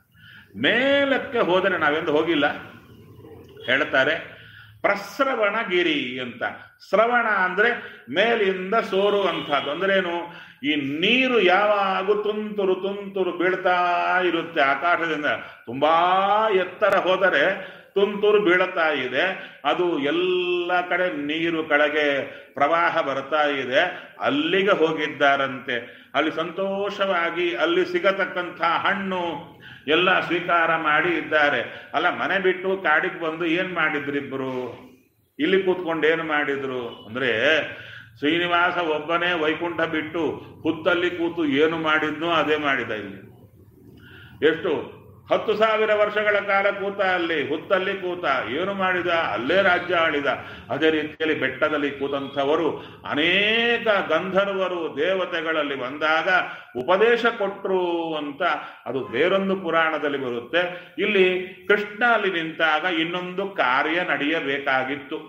ಮೇಲಕ್ಕೆ ಹೋದರೆ, ನಾವೆಂದು ಹೋಗಿಲ್ಲ ಹೇಳ್ತಾರೆ, ಪ್ರಸ್ರವಣಗಿರಿ ಅಂತ. ಸ್ರವಣ ಅಂದ್ರೆ ಮೇಲಿಂದ ಸೋರುವಂಥದ್ದು. ಅಂದ್ರೇನು? ಈ ನೀರು ಯಾವಾಗೂ ತುಂತುರು ತುಂತುರು ಬೀಳ್ತಾ ಇರುತ್ತೆ ಆಕಾಶದಿಂದ. ತುಂಬಾ ಎತ್ತರ ಹೋದರೆ ತುಂತುರು ಬೀಳ್ತಾ ಇದೆ, ಅದು ಎಲ್ಲ ಕಡೆ ನೀರು ಕೆಳಗೆ ಪ್ರವಾಹ ಬರ್ತಾ ಇದೆ. ಅಲ್ಲಿಗೆ ಹೋಗಿದ್ದಾರಂತೆ. ಅಲ್ಲಿ ಸಂತೋಷವಾಗಿ ಅಲ್ಲಿ ಸಿಗತಕ್ಕಂಥ ಹಣ್ಣು ಎಲ್ಲ ಸ್ವೀಕಾರ ಮಾಡಿ ಇದ್ದಾರೆ. ಅಲ್ಲ, ಮನೆ ಬಿಟ್ಟು ಕಾಡಿಗೆ ಬಂದು ಏನ್ ಮಾಡಿದ್ರಿಬ್ರು? ಇಲ್ಲಿ ಕೂತ್ಕೊಂಡು ಏನು ಮಾಡಿದ್ರು ಅಂದ್ರೆ, ಶ್ರೀನಿವಾಸ ಒಬ್ಬನೇ ವೈಕುಂಠ ಬಿಟ್ಟು ಹುತ್ತಲ್ಲಿ ಕೂತು ಏನು ಮಾಡಿದ್ನೋ ಅದೇ ಮಾಡಿದ. ಇಲ್ಲಿ ಎಷ್ಟು ಹತ್ತು ಸಾವಿರ ವರ್ಷಗಳ ಕಾಲ ಕೂತ, ಅಲ್ಲಿ ಹುತ್ತಲ್ಲಿ ಕೂತ, ಏನು ಮಾಡಿದ? ಅಲ್ಲೇ ರಾಜ್ಯ ಆಳಿದ. ಅದೇ ರೀತಿಯಲ್ಲಿ ಬೆಟ್ಟದಲ್ಲಿ ಕೂತಂಥವರು ಅನೇಕ ಗಂಧರ್ವರು ದೇವತೆಗಳಲ್ಲಿ ಬಂದಾಗ ಉಪದೇಶ ಕೊಟ್ಟರು ಅಂತ ಅದು ಬೇರೊಂದು ಪುರಾಣದಲ್ಲಿ ಬರುತ್ತೆ. ಇಲ್ಲಿ ಕೃಷ್ಣ ಅಲ್ಲಿ ನಿಂತಾಗ ಇನ್ನೊಂದು ಕಾರ್ಯ ನಡೆಯಬೇಕಾಗಿತ್ತು,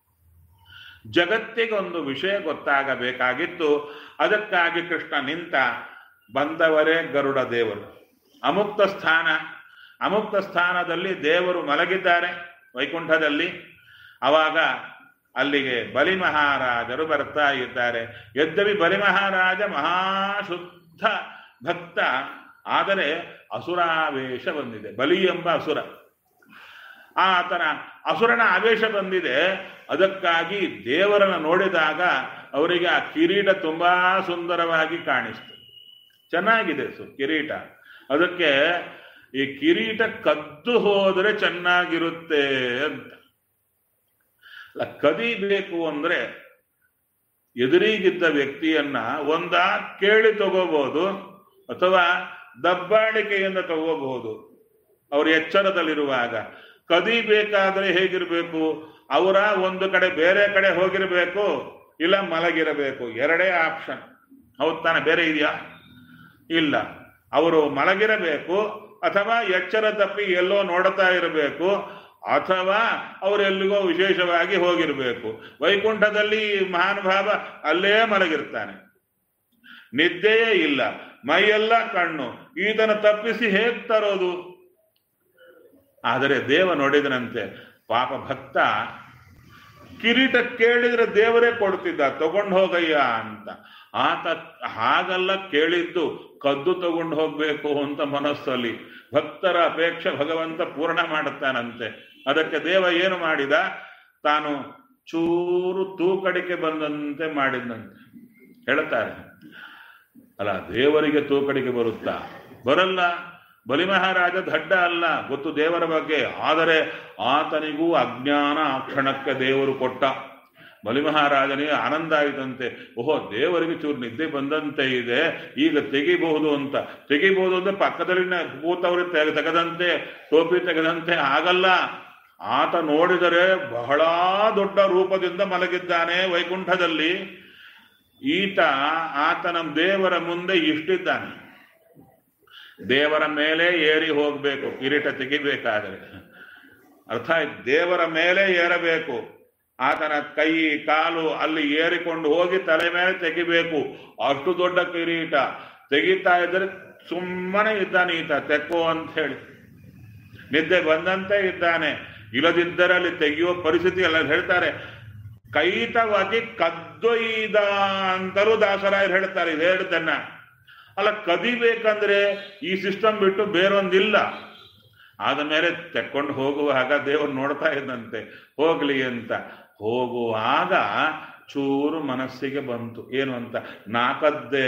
ಜಗತ್ತಿಗೊಂದು ವಿಷಯ ಗೊತ್ತಾಗಬೇಕಾಗಿತ್ತು. ಅದಕ್ಕಾಗಿ ಕೃಷ್ಣ ನಿಂತ. ಬಂದವರೇ ಗರುಡ ದೇವರು. ಅಮುಕ್ತ ಸ್ಥಾನ, ಅಮುಕ್ತ ಸ್ಥಾನದಲ್ಲಿ ದೇವರು ಮಲಗಿದ್ದಾರೆ ವೈಕುಂಠದಲ್ಲಿ. ಆವಾಗ ಅಲ್ಲಿಗೆ ಬಲಿ ಮಹಾರಾಜರು ಬರ್ತಾ ಇದ್ದಾರೆ. ಯದ್ಯಪಿ ಬಲಿ ಮಹಾರಾಜ ಮಹಾಶುದ್ಧ ಭಕ್ತ, ಆದರೆ ಅಸುರಾವೇಶ ಬಂದಿದೆ. ಬಲಿ ಎಂಬ ಅಸುರ, ಆತನ ಅಸುರನ ಆವೇಶ ಬಂದಿದೆ. ಅದಕ್ಕಾಗಿ ದೇವರನ್ನು ನೋಡಿದಾಗ ಅವರಿಗೆ ಆ ಕಿರೀಟ ತುಂಬಾ ಸುಂದರವಾಗಿ ಕಾಣಿಸ್ತು, ಚೆನ್ನಾಗಿದೆ ಸು ಕಿರೀಟ. ಅದಕ್ಕೆ ಈ ಕಿರೀಟ ಕದ್ದು ಹೋದರೆ ಚೆನ್ನಾಗಿರುತ್ತೆ ಅಂತ. ಅಲ್ಲ, ಕದಿಬೇಕು ಅಂದ್ರೆ ಎದುರಿಗಿದ್ದ ವ್ಯಕ್ತಿಯನ್ನ ಒಂದ ಕೇಳಿ ತಗೋಬಹುದು ಅಥವಾ ದಬ್ಬಾಳಿಕೆಯಿಂದ ತಗೋಬಹುದು. ಅವರು ಎಚ್ಚರದಲ್ಲಿರುವಾಗ. ಕದಿಬೇಕಾದ್ರೆ ಹೇಗಿರ್ಬೇಕು? ಅವರ ಒಂದು ಕಡೆ ಬೇರೆ ಕಡೆ ಹೋಗಿರ್ಬೇಕು, ಇಲ್ಲ ಮಲಗಿರಬೇಕು. ಎರಡೇ ಆಪ್ಷನ್. ಹೌದು ತಾನೆ? ಬೇರೆ ಇದೆಯಾ? ಇಲ್ಲ. ಅವರು ಮಲಗಿರಬೇಕು, ಅಥವಾ ಎಚ್ಚರ ತಪ್ಪಿ ಎಲ್ಲೋ ನೋಡ್ತಾ ಇರಬೇಕು, ಅಥವಾ ಅವರೆಲ್ಲಿಗೋ ವಿಶೇಷವಾಗಿ ಹೋಗಿರಬೇಕು. ವೈಕುಂಠದಲ್ಲಿ ಮಹಾನುಭಾವ ಅಲ್ಲೇ ಮಲಗಿರ್ತಾನೆ, ನಿದ್ದೆಯೇ ಇಲ್ಲ, ಮೈಯೆಲ್ಲ ಕಣ್ಣು. ಈತನ ತಪ್ಪಿಸಿ ಹೇಗ್ ತರೋದು? ಆದರೆ ದೇವ ನೋಡಿದನಂತೆ, ಪಾಪ ಭಕ್ತ ಕಿರೀಟ ಕೇಳಿದ್ರೆ ದೇವರೇ ಕೊಡ್ತಿದ್ದ, ತಗೊಂಡು ಹೋಗಯ್ಯ ಅಂತ. ಆತ ಹಾಗಲ್ಲ ಕೇಳಿದ್ದು, ಕದ್ದು ತಗೊಂಡು ಹೋಗ್ಬೇಕು ಅಂತ ಮನಸ್ಸಲ್ಲಿ. ಭಕ್ತರ ಅಪೇಕ್ಷೆ ಭಗವಂತ ಪೂರ್ಣ ಮಾಡುತ್ತಾನಂತೆ. ಅದಕ್ಕೆ ದೇವ ಏನು ಮಾಡಿದ? ತಾನು ಚೂರು ತೂಕಡಿಕೆ ಬಂದಂತೆ ಮಾಡಿದಂತೆ ಹೇಳ್ತಾರೆ. ಅಲ್ಲ, ದೇವರಿಗೆ ತೂಕಡಿಕೆ ಬರುತ್ತಾ? ಬರಲ್ಲ. ಬಲಿ ಮಹಾರಾಜ ದಡ್ಡ ಅಲ್ಲ, ಗೊತ್ತು ದೇವರ ಬಗ್ಗೆ. ಆದರೆ ಆತನಿಗೂ ಅಜ್ಞಾನ ಆ ಕ್ಷಣಕ್ಕೆ ದೇವರು ಕೊಟ್ಟ. ಬಲಿಮಹಾರಾಜನಿಗೆ ಆನಂದ ಆಯಿತಂತೆ. ಓಹೋ, ದೇವರಿಗೆ ಚೂರು ನಿದ್ದೆ ಬಂದಂತೆ ಇದೆ, ಈಗ ತೆಗಿಬಹುದು ಅಂತ. ತೆಗಿಬಹುದು ಅಂದ್ರೆ ಪಕ್ಕದಲ್ಲಿನ ಕೂತವ್ರಿಗೆ ತೆಗೆ ತೆಗೆದಂತೆ ಟೋಪಿ ತೆಗೆದಂತೆ ಆಗಲ್ಲ. ಆತ ನೋಡಿದರೆ ಬಹಳ ದೊಡ್ಡ ರೂಪದಿಂದ ಮಲಗಿದ್ದಾನೆ ವೈಕುಂಠದಲ್ಲಿ. ಈತ ಆತನ ದೇವರ ಮುಂದೆ ಇಷ್ಟಿದ್ದಾನೆ. ದೇವರ ಮೇಲೆ ಏರಿ ಹೋಗ್ಬೇಕು ಕಿರೀಟ ತೆಗಿಬೇಕಾದರೆ. ಅರ್ಥ ಆಯ್ತು? ದೇವರ ಮೇಲೆ ಏರಬೇಕು. ಆತನ ಕೈ ಕಾಲು ಅಲ್ಲಿ ಏರಿಕೊಂಡು ಹೋಗಿ ತಲೆ ಮೇಲೆ ತೆಗಿಬೇಕು. ಅಷ್ಟು ದೊಡ್ಡ ಕಿರೀಟ ತೆಗಿತಾ ಇದ್ರೆ ಸುಮ್ಮನೆ ಇದ್ದಾನೆ ಈತ, ತೆಕ್ಕೋ ಅಂತ ಹೇಳಿ. ನಿದ್ದೆ ಬಂದಂತೆ ಇದ್ದಾನೆ. ಇಲ್ಲದಿದ್ದರೆ ಅಲ್ಲಿ ತೆಗೆಯುವ ಪರಿಸ್ಥಿತಿ ಎಲ್ಲ ಹೇಳ್ತಾರೆ. ಕೈತವಾಗಿ ಕದ್ದೊಯ್ದ ಅಂತಲೂ ದಾಸರಾಯರು ಹೇಳ್ತಾರೆ. ಇದು ಹೇಳ್ತನ್ನ ಅಲ್ಲ, ಕದಿಬೇಕಂದ್ರೆ ಈ ಸಿಸ್ಟಮ್ ಬಿಟ್ಟು ಬೇರೊಂದಿಲ್ಲ. ಆದ ಮೇಲೆ ತೆಕ್ಕೊಂಡು ಹೋಗುವಾಗ ದೇವರು ನೋಡ್ತಾ ಇದ್ದಂತೆ, ಹೋಗ್ಲಿ ಅಂತ. ಹೋಗುವಾಗ ಚೂರು ಮನಸ್ಸಿಗೆ ಬಂತು, ಏನು ಅಂತ, ನಾಕದ್ದೇ.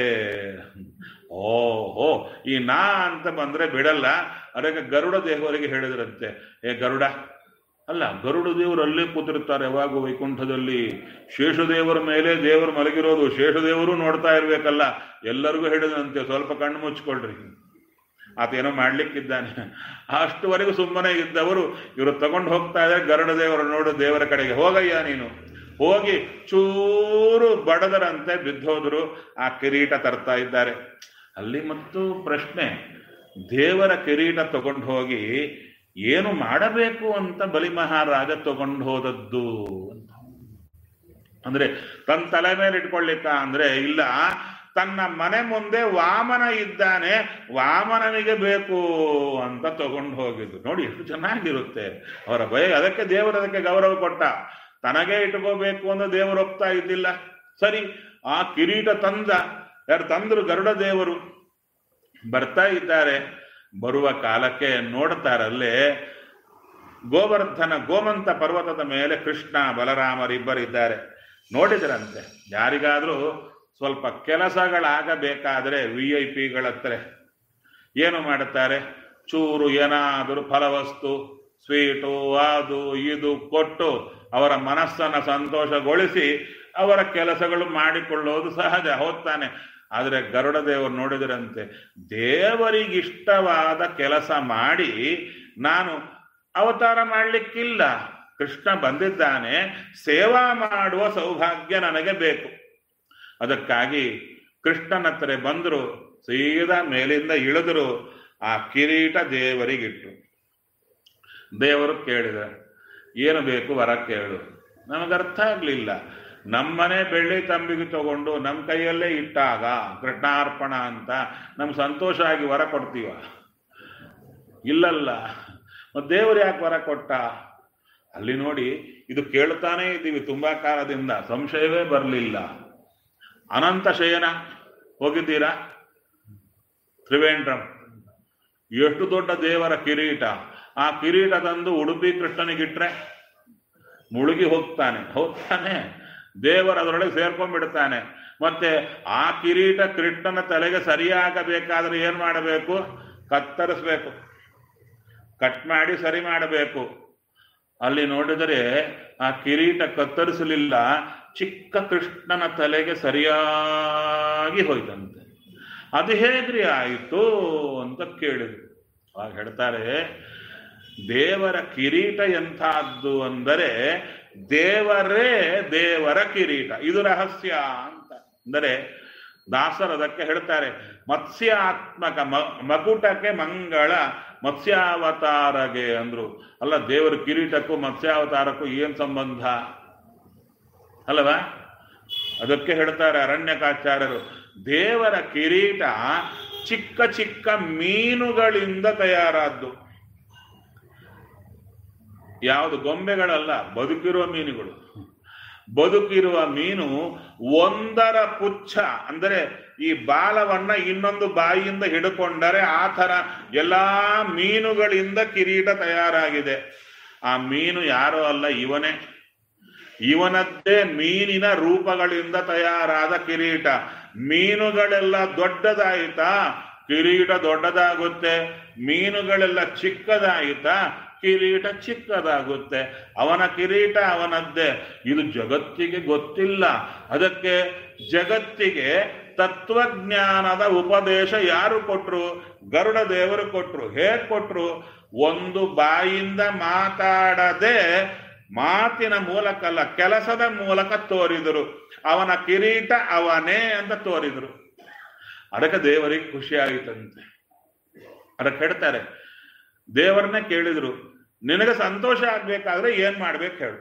ಓಹೋ, ಈ ನಾ ಅಂತ ಬಂದ್ರೆ ಬಿಡಲ್ಲ. ಅದಕ್ಕೆ ಗರುಡ ದೇವರಿಗೆ ಹೇಳಿದ್ರಂತೆ, ಏ ಗರುಡ, ಅಲ್ಲ ಗರುಡ ದೇವರು ಅಲ್ಲೇ ಕೂತಿರ್ತಾರೆ ಯಾವಾಗ ವೈಕುಂಠದಲ್ಲಿ. ಶೇಷದೇವರ ಮೇಲೆ ದೇವರು ಮಲಗಿರೋದು, ಶೇಷದೇವರು ನೋಡ್ತಾ ಇರ್ಬೇಕಲ್ಲ. ಎಲ್ಲರಿಗೂ ಹೇಳಿದಂತೆ, ಸ್ವಲ್ಪ ಕಣ್ಣು ಮುಚ್ಕೊಳ್ರಿ, ಆತೇನೋ ಮಾಡ್ಲಿಕ್ಕಿದ್ದಾನೆ. ಅಷ್ಟುವರೆಗೂ ಸುಮ್ಮನೆ ಇದ್ದವರು ಇವರು ತಗೊಂಡು ಹೋಗ್ತಾ ಇದ್ದಾರೆ. ಗರುಡ ದೇವರು ನೋಡು ದೇವರ ಕಡೆಗೆ, ಹೋಗಯ್ಯ ನೀನು. ಹೋಗಿ ಚೂರು ಬಡದರಂತೆ ಬಿದ್ದೋದ್ರು. ಆ ಕಿರೀಟ ತರ್ತಾ ಇದ್ದಾರೆ. ಅಲ್ಲಿ ಮತ್ತು ಪ್ರಶ್ನೆ, ದೇವರ ಕಿರೀಟ ತಗೊಂಡು ಹೋಗಿ ಏನು ಮಾಡಬೇಕು ಅಂತ ಬಲಿ ಮಹಾರಾಜ ತಗೊಂಡು ಹೋದದ್ದು ಅಂತ ಅಂದ್ರೆ, ತನ್ನ ತಲೆ ಮೇಲೆ ಇಟ್ಕೊಳ್ಳಿಕ್ಕ ಅಂದ್ರೆ ಇಲ್ಲ, ತನ್ನ ಮನೆ ಮುಂದೆ ವಾಮನ ಇದ್ದಾನೆ, ವಾಮನನಿಗೆ ಬೇಕು ಅಂತ ತಗೊಂಡು ಹೋಗಿದ್ದು. ನೋಡಿ ಎಷ್ಟು ಚೆನ್ನಾಗಿರುತ್ತೆ ಅವರ ಭಯ. ಅದಕ್ಕೆ ದೇವರು ಅದಕ್ಕೆ ಗೌರವ ಕೊಟ್ಟ. ತನಗೇ ಇಟ್ಕೋಬೇಕು ಅಂದ್ರೆ ದೇವರು ಒಪ್ತಾ ಇದ್ದಿಲ್ಲ. ಸರಿ, ಆ ಕಿರೀಟ ತಂದ. ಯಾರು ತಂದ್ರು? ಗರುಡ ದೇವರು. ಬರ್ತಾ ಇದ್ದಾರೆ. ಬರುವ ಕಾಲಕ್ಕೆ ನೋಡ್ತಾರಲ್ಲೇ ಗೋವರ್ಧನ ಗೋಮಂತ ಪರ್ವತದ ಮೇಲೆ ಕೃಷ್ಣ ಬಲರಾಮರಿಬ್ಬರಿದ್ದಾರೆ. ನೋಡಿದ್ರಂತೆ, ಯಾರಿಗಾದ್ರೂ ಸ್ವಲ್ಪ ಕೆಲಸಗಳಾಗಬೇಕಾದ್ರೆ ವಿ ಐ ಪಿಗಳ ಹತ್ರ ಏನು ಮಾಡುತ್ತಾರೆ, ಚೂರು ಏನಾದರೂ ಫಲವಸ್ತು, ಸ್ವೀಟು, ಅದು ಇದು ಕೊಟ್ಟು ಅವರ ಮನಸ್ಸನ್ನು ಸಂತೋಷಗೊಳಿಸಿ ಅವರ ಕೆಲಸಗಳು ಮಾಡಿಕೊಳ್ಳೋದು ಸಹಜ, ಹೋಗ್ತಾನೆ. ಆದರೆ ಗರುಡ ದೇವರು ನೋಡಿದ್ರಂತೆ, ದೇವರಿಗಿಷ್ಟವಾದ ಕೆಲಸ ಮಾಡಿ ನಾನು ಅವತಾರ ಮಾಡಲಿಕ್ಕಿಲ್ಲ. ಕೃಷ್ಣ ಬಂದಿದ್ದಾನೆ, ಸೇವಾ ಮಾಡುವ ಸೌಭಾಗ್ಯ ನನಗೆ ಬೇಕು. ಅದಕ್ಕಾಗಿ ಕೃಷ್ಣನ ಹತ್ರ ಬಂದರು. ಸೀದಾ ಮೇಲಿಂದ ಇಳಿದ್ರು. ಆ ಕಿರೀಟ ದೇವರಿಗಿಟ್ರು. ದೇವರು ಕೇಳಿದ, ಏನು ಬೇಕು ವರ ಕೇಳು. ನಮಗರ್ಥ ಆಗಲಿಲ್ಲ. ನಮ್ಮನೆ ಬೆಳ್ಳಿ ತಂಬಿಗೆ ತಗೊಂಡು ನಮ್ಮ ಕೈಯಲ್ಲೇ ಇಟ್ಟಾಗ ಕೃಷ್ಣಾರ್ಪಣ ಅಂತ ನಮ್ಗೆ ಸಂತೋಷ ಆಗಿ ವರ ಕೊಡ್ತೀವ? ಇಲ್ಲಲ್ಲ. ಮತ್ತು ದೇವರು ಯಾಕೆ ವರ ಕೊಟ್ಟ? ಅಲ್ಲಿ ನೋಡಿ, ಇದು ಕೇಳ್ತಾನೇ ಇದ್ದೀವಿ ತುಂಬಾ ಕಾಲದಿಂದ, ಸಂಶಯವೇ ಬರಲಿಲ್ಲ. ಅನಂತ ಶಯನ ಹೋಗಿದ್ದೀರಾ? ತ್ರಿವೇಂದ್ರಂ, ಎಷ್ಟು ದೊಡ್ಡ ದೇವರ ಕಿರೀಟ. ಆ ಕಿರೀಟ ತಂದು ಉಡುಪಿ ಕೃಷ್ಣನಿಗಿಟ್ರೆ ಮುಳುಗಿ ಹೋಗ್ತಾನೆ, ಹೋಗ್ತಾನೆ. ದೇವರು ಅದರೊಳಗೆ ಸೇರ್ಕೊಂಡ್ಬಿಡ್ತಾನೆ. ಮತ್ತೆ ಆ ಕಿರೀಟ ಕೃಷ್ಣನ ತಲೆಗೆ ಸರಿಯಾಗಬೇಕಾದ್ರೆ ಏನ್ ಮಾಡಬೇಕು? ಕತ್ತರಿಸ್ಬೇಕು, ಕಟ್ ಮಾಡಿ ಸರಿ ಮಾಡಬೇಕು. ಅಲ್ಲಿ ನೋಡಿದರೆ ಆ ಕಿರೀಟ ಕತ್ತರಿಸಲಿಲ್ಲ, ಚಿಕ್ಕ ಕೃಷ್ಣನ ತಲೆಗೆ ಸರಿಯಾಗಿ ಹೋಯ್ತಂತೆ. ಅದು ಹೇಗ್ರಿ ಆಯಿತು ಅಂತ ಕೇಳಿದ್ರು. ಆಗ ಹೇಳ್ತಾರೆ, ದೇವರ ಕಿರೀಟ ಎಂಥದ್ದು ಅಂದರೆ ದೇವರೇ ದೇವರ ಕಿರೀಟ. ಇದು ರಹಸ್ಯ ಅಂತ. ಅಂದರೆ ದಾಸರದಕ್ಕೆ ಹೇಳ್ತಾರೆ, ಮತ್ಸ್ಯಾತ್ಮಕ ಮ ಮಕುಟಕ್ಕೆ ಮಂಗಳ ಮತ್ಸ್ಯಾವತಾರಗೆ ಅಂದ್ರು. ಅಲ್ಲ, ದೇವರ ಕಿರೀಟಕ್ಕೂ ಮತ್ಸ್ಯಾವತಾರಕ್ಕೂ ಏನ್ ಸಂಬಂಧ ಅಲ್ಲವಾ? ಅದಕ್ಕೆ ಹೇಳ್ತಾರೆ ಅರಣ್ಯಕಾಚಾರ್ಯರು, ದೇವರ ಕಿರೀಟ ಚಿಕ್ಕ ಚಿಕ್ಕ ಮೀನುಗಳಿಂದ ತಯಾರಾದ್ದು. ಯಾವುದು? ಗೊಂಬೆಗಳಲ್ಲ, ಬದುಕಿರುವ ಮೀನುಗಳು. ಬದುಕಿರುವ ಮೀನು ಒಂದರ ಪುಚ್ಛ ಅಂದರೆ ಈ ಬಾಲವನ್ನ ಇನ್ನೊಂದು ಬಾಯಿಯಿಂದ ಹಿಡ್ಕೊಂಡರೆ ಆ ಥರ ಎಲ್ಲಾ ಮೀನುಗಳಿಂದ ಕಿರೀಟ ತಯಾರಾಗಿದೆ. ಆ ಮೀನು ಯಾರೋ ಅಲ್ಲ, ಇವನೇ. ಇವನದ್ದೇ ಮೀನಿನ ರೂಪಗಳಿಂದ ತಯಾರಾದ ಕಿರೀಟ. ಮೀನುಗಳೆಲ್ಲ ದೊಡ್ಡದಾಯಿತಾ, ಕಿರೀಟ ದೊಡ್ಡದಾಗುತ್ತೆ. ಮೀನುಗಳೆಲ್ಲ ಚಿಕ್ಕದಾಯಿತಾ, ಕಿರೀಟ ಚಿಕ್ಕದಾಗುತ್ತೆ. ಅವನ ಕಿರೀಟ ಅವನದ್ದೇ. ಇದು ಜಗತ್ತಿಗೆ ಗೊತ್ತಿಲ್ಲ. ಅದಕ್ಕೆ ಜಗತ್ತಿಗೆ ತತ್ವಜ್ಞಾನದ ಉಪದೇಶ ಯಾರು ಕೊಟ್ರು? ಗರುಡ ದೇವರು ಕೊಟ್ರು. ಹೇಗೆ ಕೊಟ್ರು? ಒಂದು ಬಾಯಿಂದ ಮಾತಾಡದೆ ಮಾತಿನ ಮೂಲಕಲ್ಲ, ಕೆಲಸದ ಮೂಲಕ ತೋರಿದರು. ಅವನ ಕಿರೀಟ ಅವನೇ ಅಂತ ತೋರಿದರು. ಅದಕ್ಕೆ ದೇವರಿಗೆ ಖುಷಿ ಆಯಿತಂತೆ. ಅದಕ್ಕೆ ಹೇಳ್ತಾರೆ, ದೇವರನ್ನೇ ಕೇಳಿದ್ರು, ನಿನಗೆ ಸಂತೋಷ ಆಗ್ಬೇಕಾದ್ರೆ ಏನ್ ಮಾಡ್ಬೇಕು ಹೇಳು?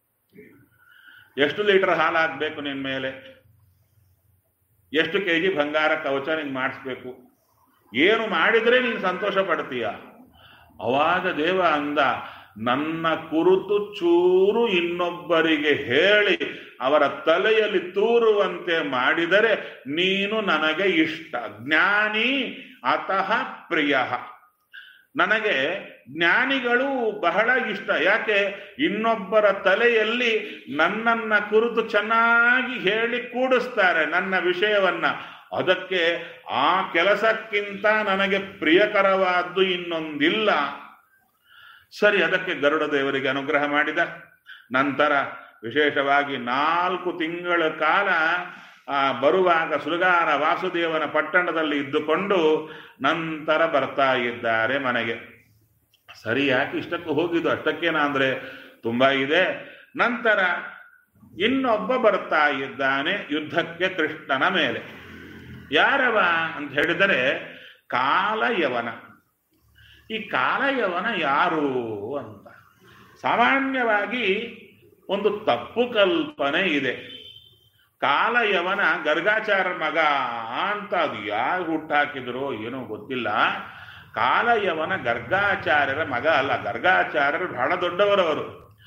ಎಷ್ಟು ಲೀಟರ್ ಹಾಲು ಹಾಕ್ಬೇಕು ನಿನ್ ಮೇಲೆ? ಎಷ್ಟು ಕೆ ಜಿ ಬಂಗಾರ ಕವಚ ನಿಂಗೆ ಮಾಡಿಸ್ಬೇಕು? ಏನು ಮಾಡಿದ್ರೆ ನೀನು ಸಂತೋಷ ಪಡ್ತೀಯ? ಅವಾಗ ದೇವ ಅಂದ, ನನ್ನ ಕುರಿತು ಚೂರು ಇನ್ನೊಬ್ಬರಿಗೆ ಹೇಳಿ ಅವರ ತಲೆಯಲ್ಲಿ ತೂರುವಂತೆ ಮಾಡಿದರೆ ನೀನು ನನಗೆ ಇಷ್ಟ. ಜ್ಞಾನಿ ಅತಃ ಪ್ರಿಯ. ನನಗೆ ಜ್ಞಾನಿಗಳು ಬಹಳ ಇಷ್ಟ. ಯಾಕೆ? ಇನ್ನೊಬ್ಬರ ತಲೆಯಲ್ಲಿ ನನ್ನನ್ನ ಕುರಿತು ಚೆನ್ನಾಗಿ ಹೇಳಿ ಕೂಡಿಸ್ತಾರೆ ನನ್ನ ವಿಷಯವನ್ನ. ಅದಕ್ಕೆ ಆ ಕೆಲಸಕ್ಕಿಂತ ನನಗೆ ಪ್ರಿಯಕರವಾದ್ದು ಇನ್ನೊಂದಿಲ್ಲ. ಸರಿ, ಅದಕ್ಕೆ ಗರುಡ ದೇವರಿಗೆ ಅನುಗ್ರಹ ಮಾಡಿದ. ನಂತರ ವಿಶೇಷವಾಗಿ ನಾಲ್ಕು ತಿಂಗಳ ಕಾಲ ಆ ಬರುವಾಗ ಸುರಗಾರ ವಾಸುದೇವನ ಪಟ್ಟಣದಲ್ಲಿ ಇದ್ದುಕೊಂಡು ನಂತರ ಬರ್ತಾ ಇದ್ದಾರೆ ಮನೆಗೆ. ಸರಿ, ಯಾಕೆ ಇಷ್ಟಕ್ಕೂ ಹೋಗಿದ್ದು? ಅಷ್ಟಕ್ಕೇನಾ ಅಂದ್ರೆ ತುಂಬಾ ಇದೆ. ನಂತರ ಇನ್ನೊಬ್ಬ ಬರ್ತಾ ಇದ್ದಾನೆ ಯುದ್ಧಕ್ಕೆ ಕೃಷ್ಣನ ಮೇಲೆ. ಯಾರವ ಅಂತ ಹೇಳಿದರೆ ಕಾಲಯವನ. ಈ ಕಾಲಯವನ ಯಾರು ಅಂತ ಸಾಮಾನ್ಯವಾಗಿ ಒಂದು ತಪ್ಪು ಕಲ್ಪನೆ ಇದೆ. ಕಾಲಯವನ ಗರ್ಗಾಚಾರ ಮಗ ಅಂತ. ಅದು ಯಾರು ಹುಟ್ಟಾಕಿದ್ರು ಏನೋ ಗೊತ್ತಿಲ್ಲ. ಕಾಲಯವನ ಗರ್ಗಾಚಾರ್ಯರ ಮಗ ಅಲ್ಲ. ಗರ್ಗಾಚಾರ್ಯರು ಬಹಳ ದೊಡ್ಡವರವರು.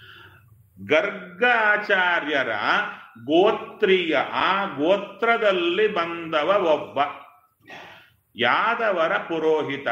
ಗರ್ಗಾಚಾರ್ಯರ ಗೋತ್ರೀಯ, ಆ ಗೋತ್ರದಲ್ಲಿ ಬಂದವ ಒಬ್ಬ ಯಾದವರ ಪುರೋಹಿತ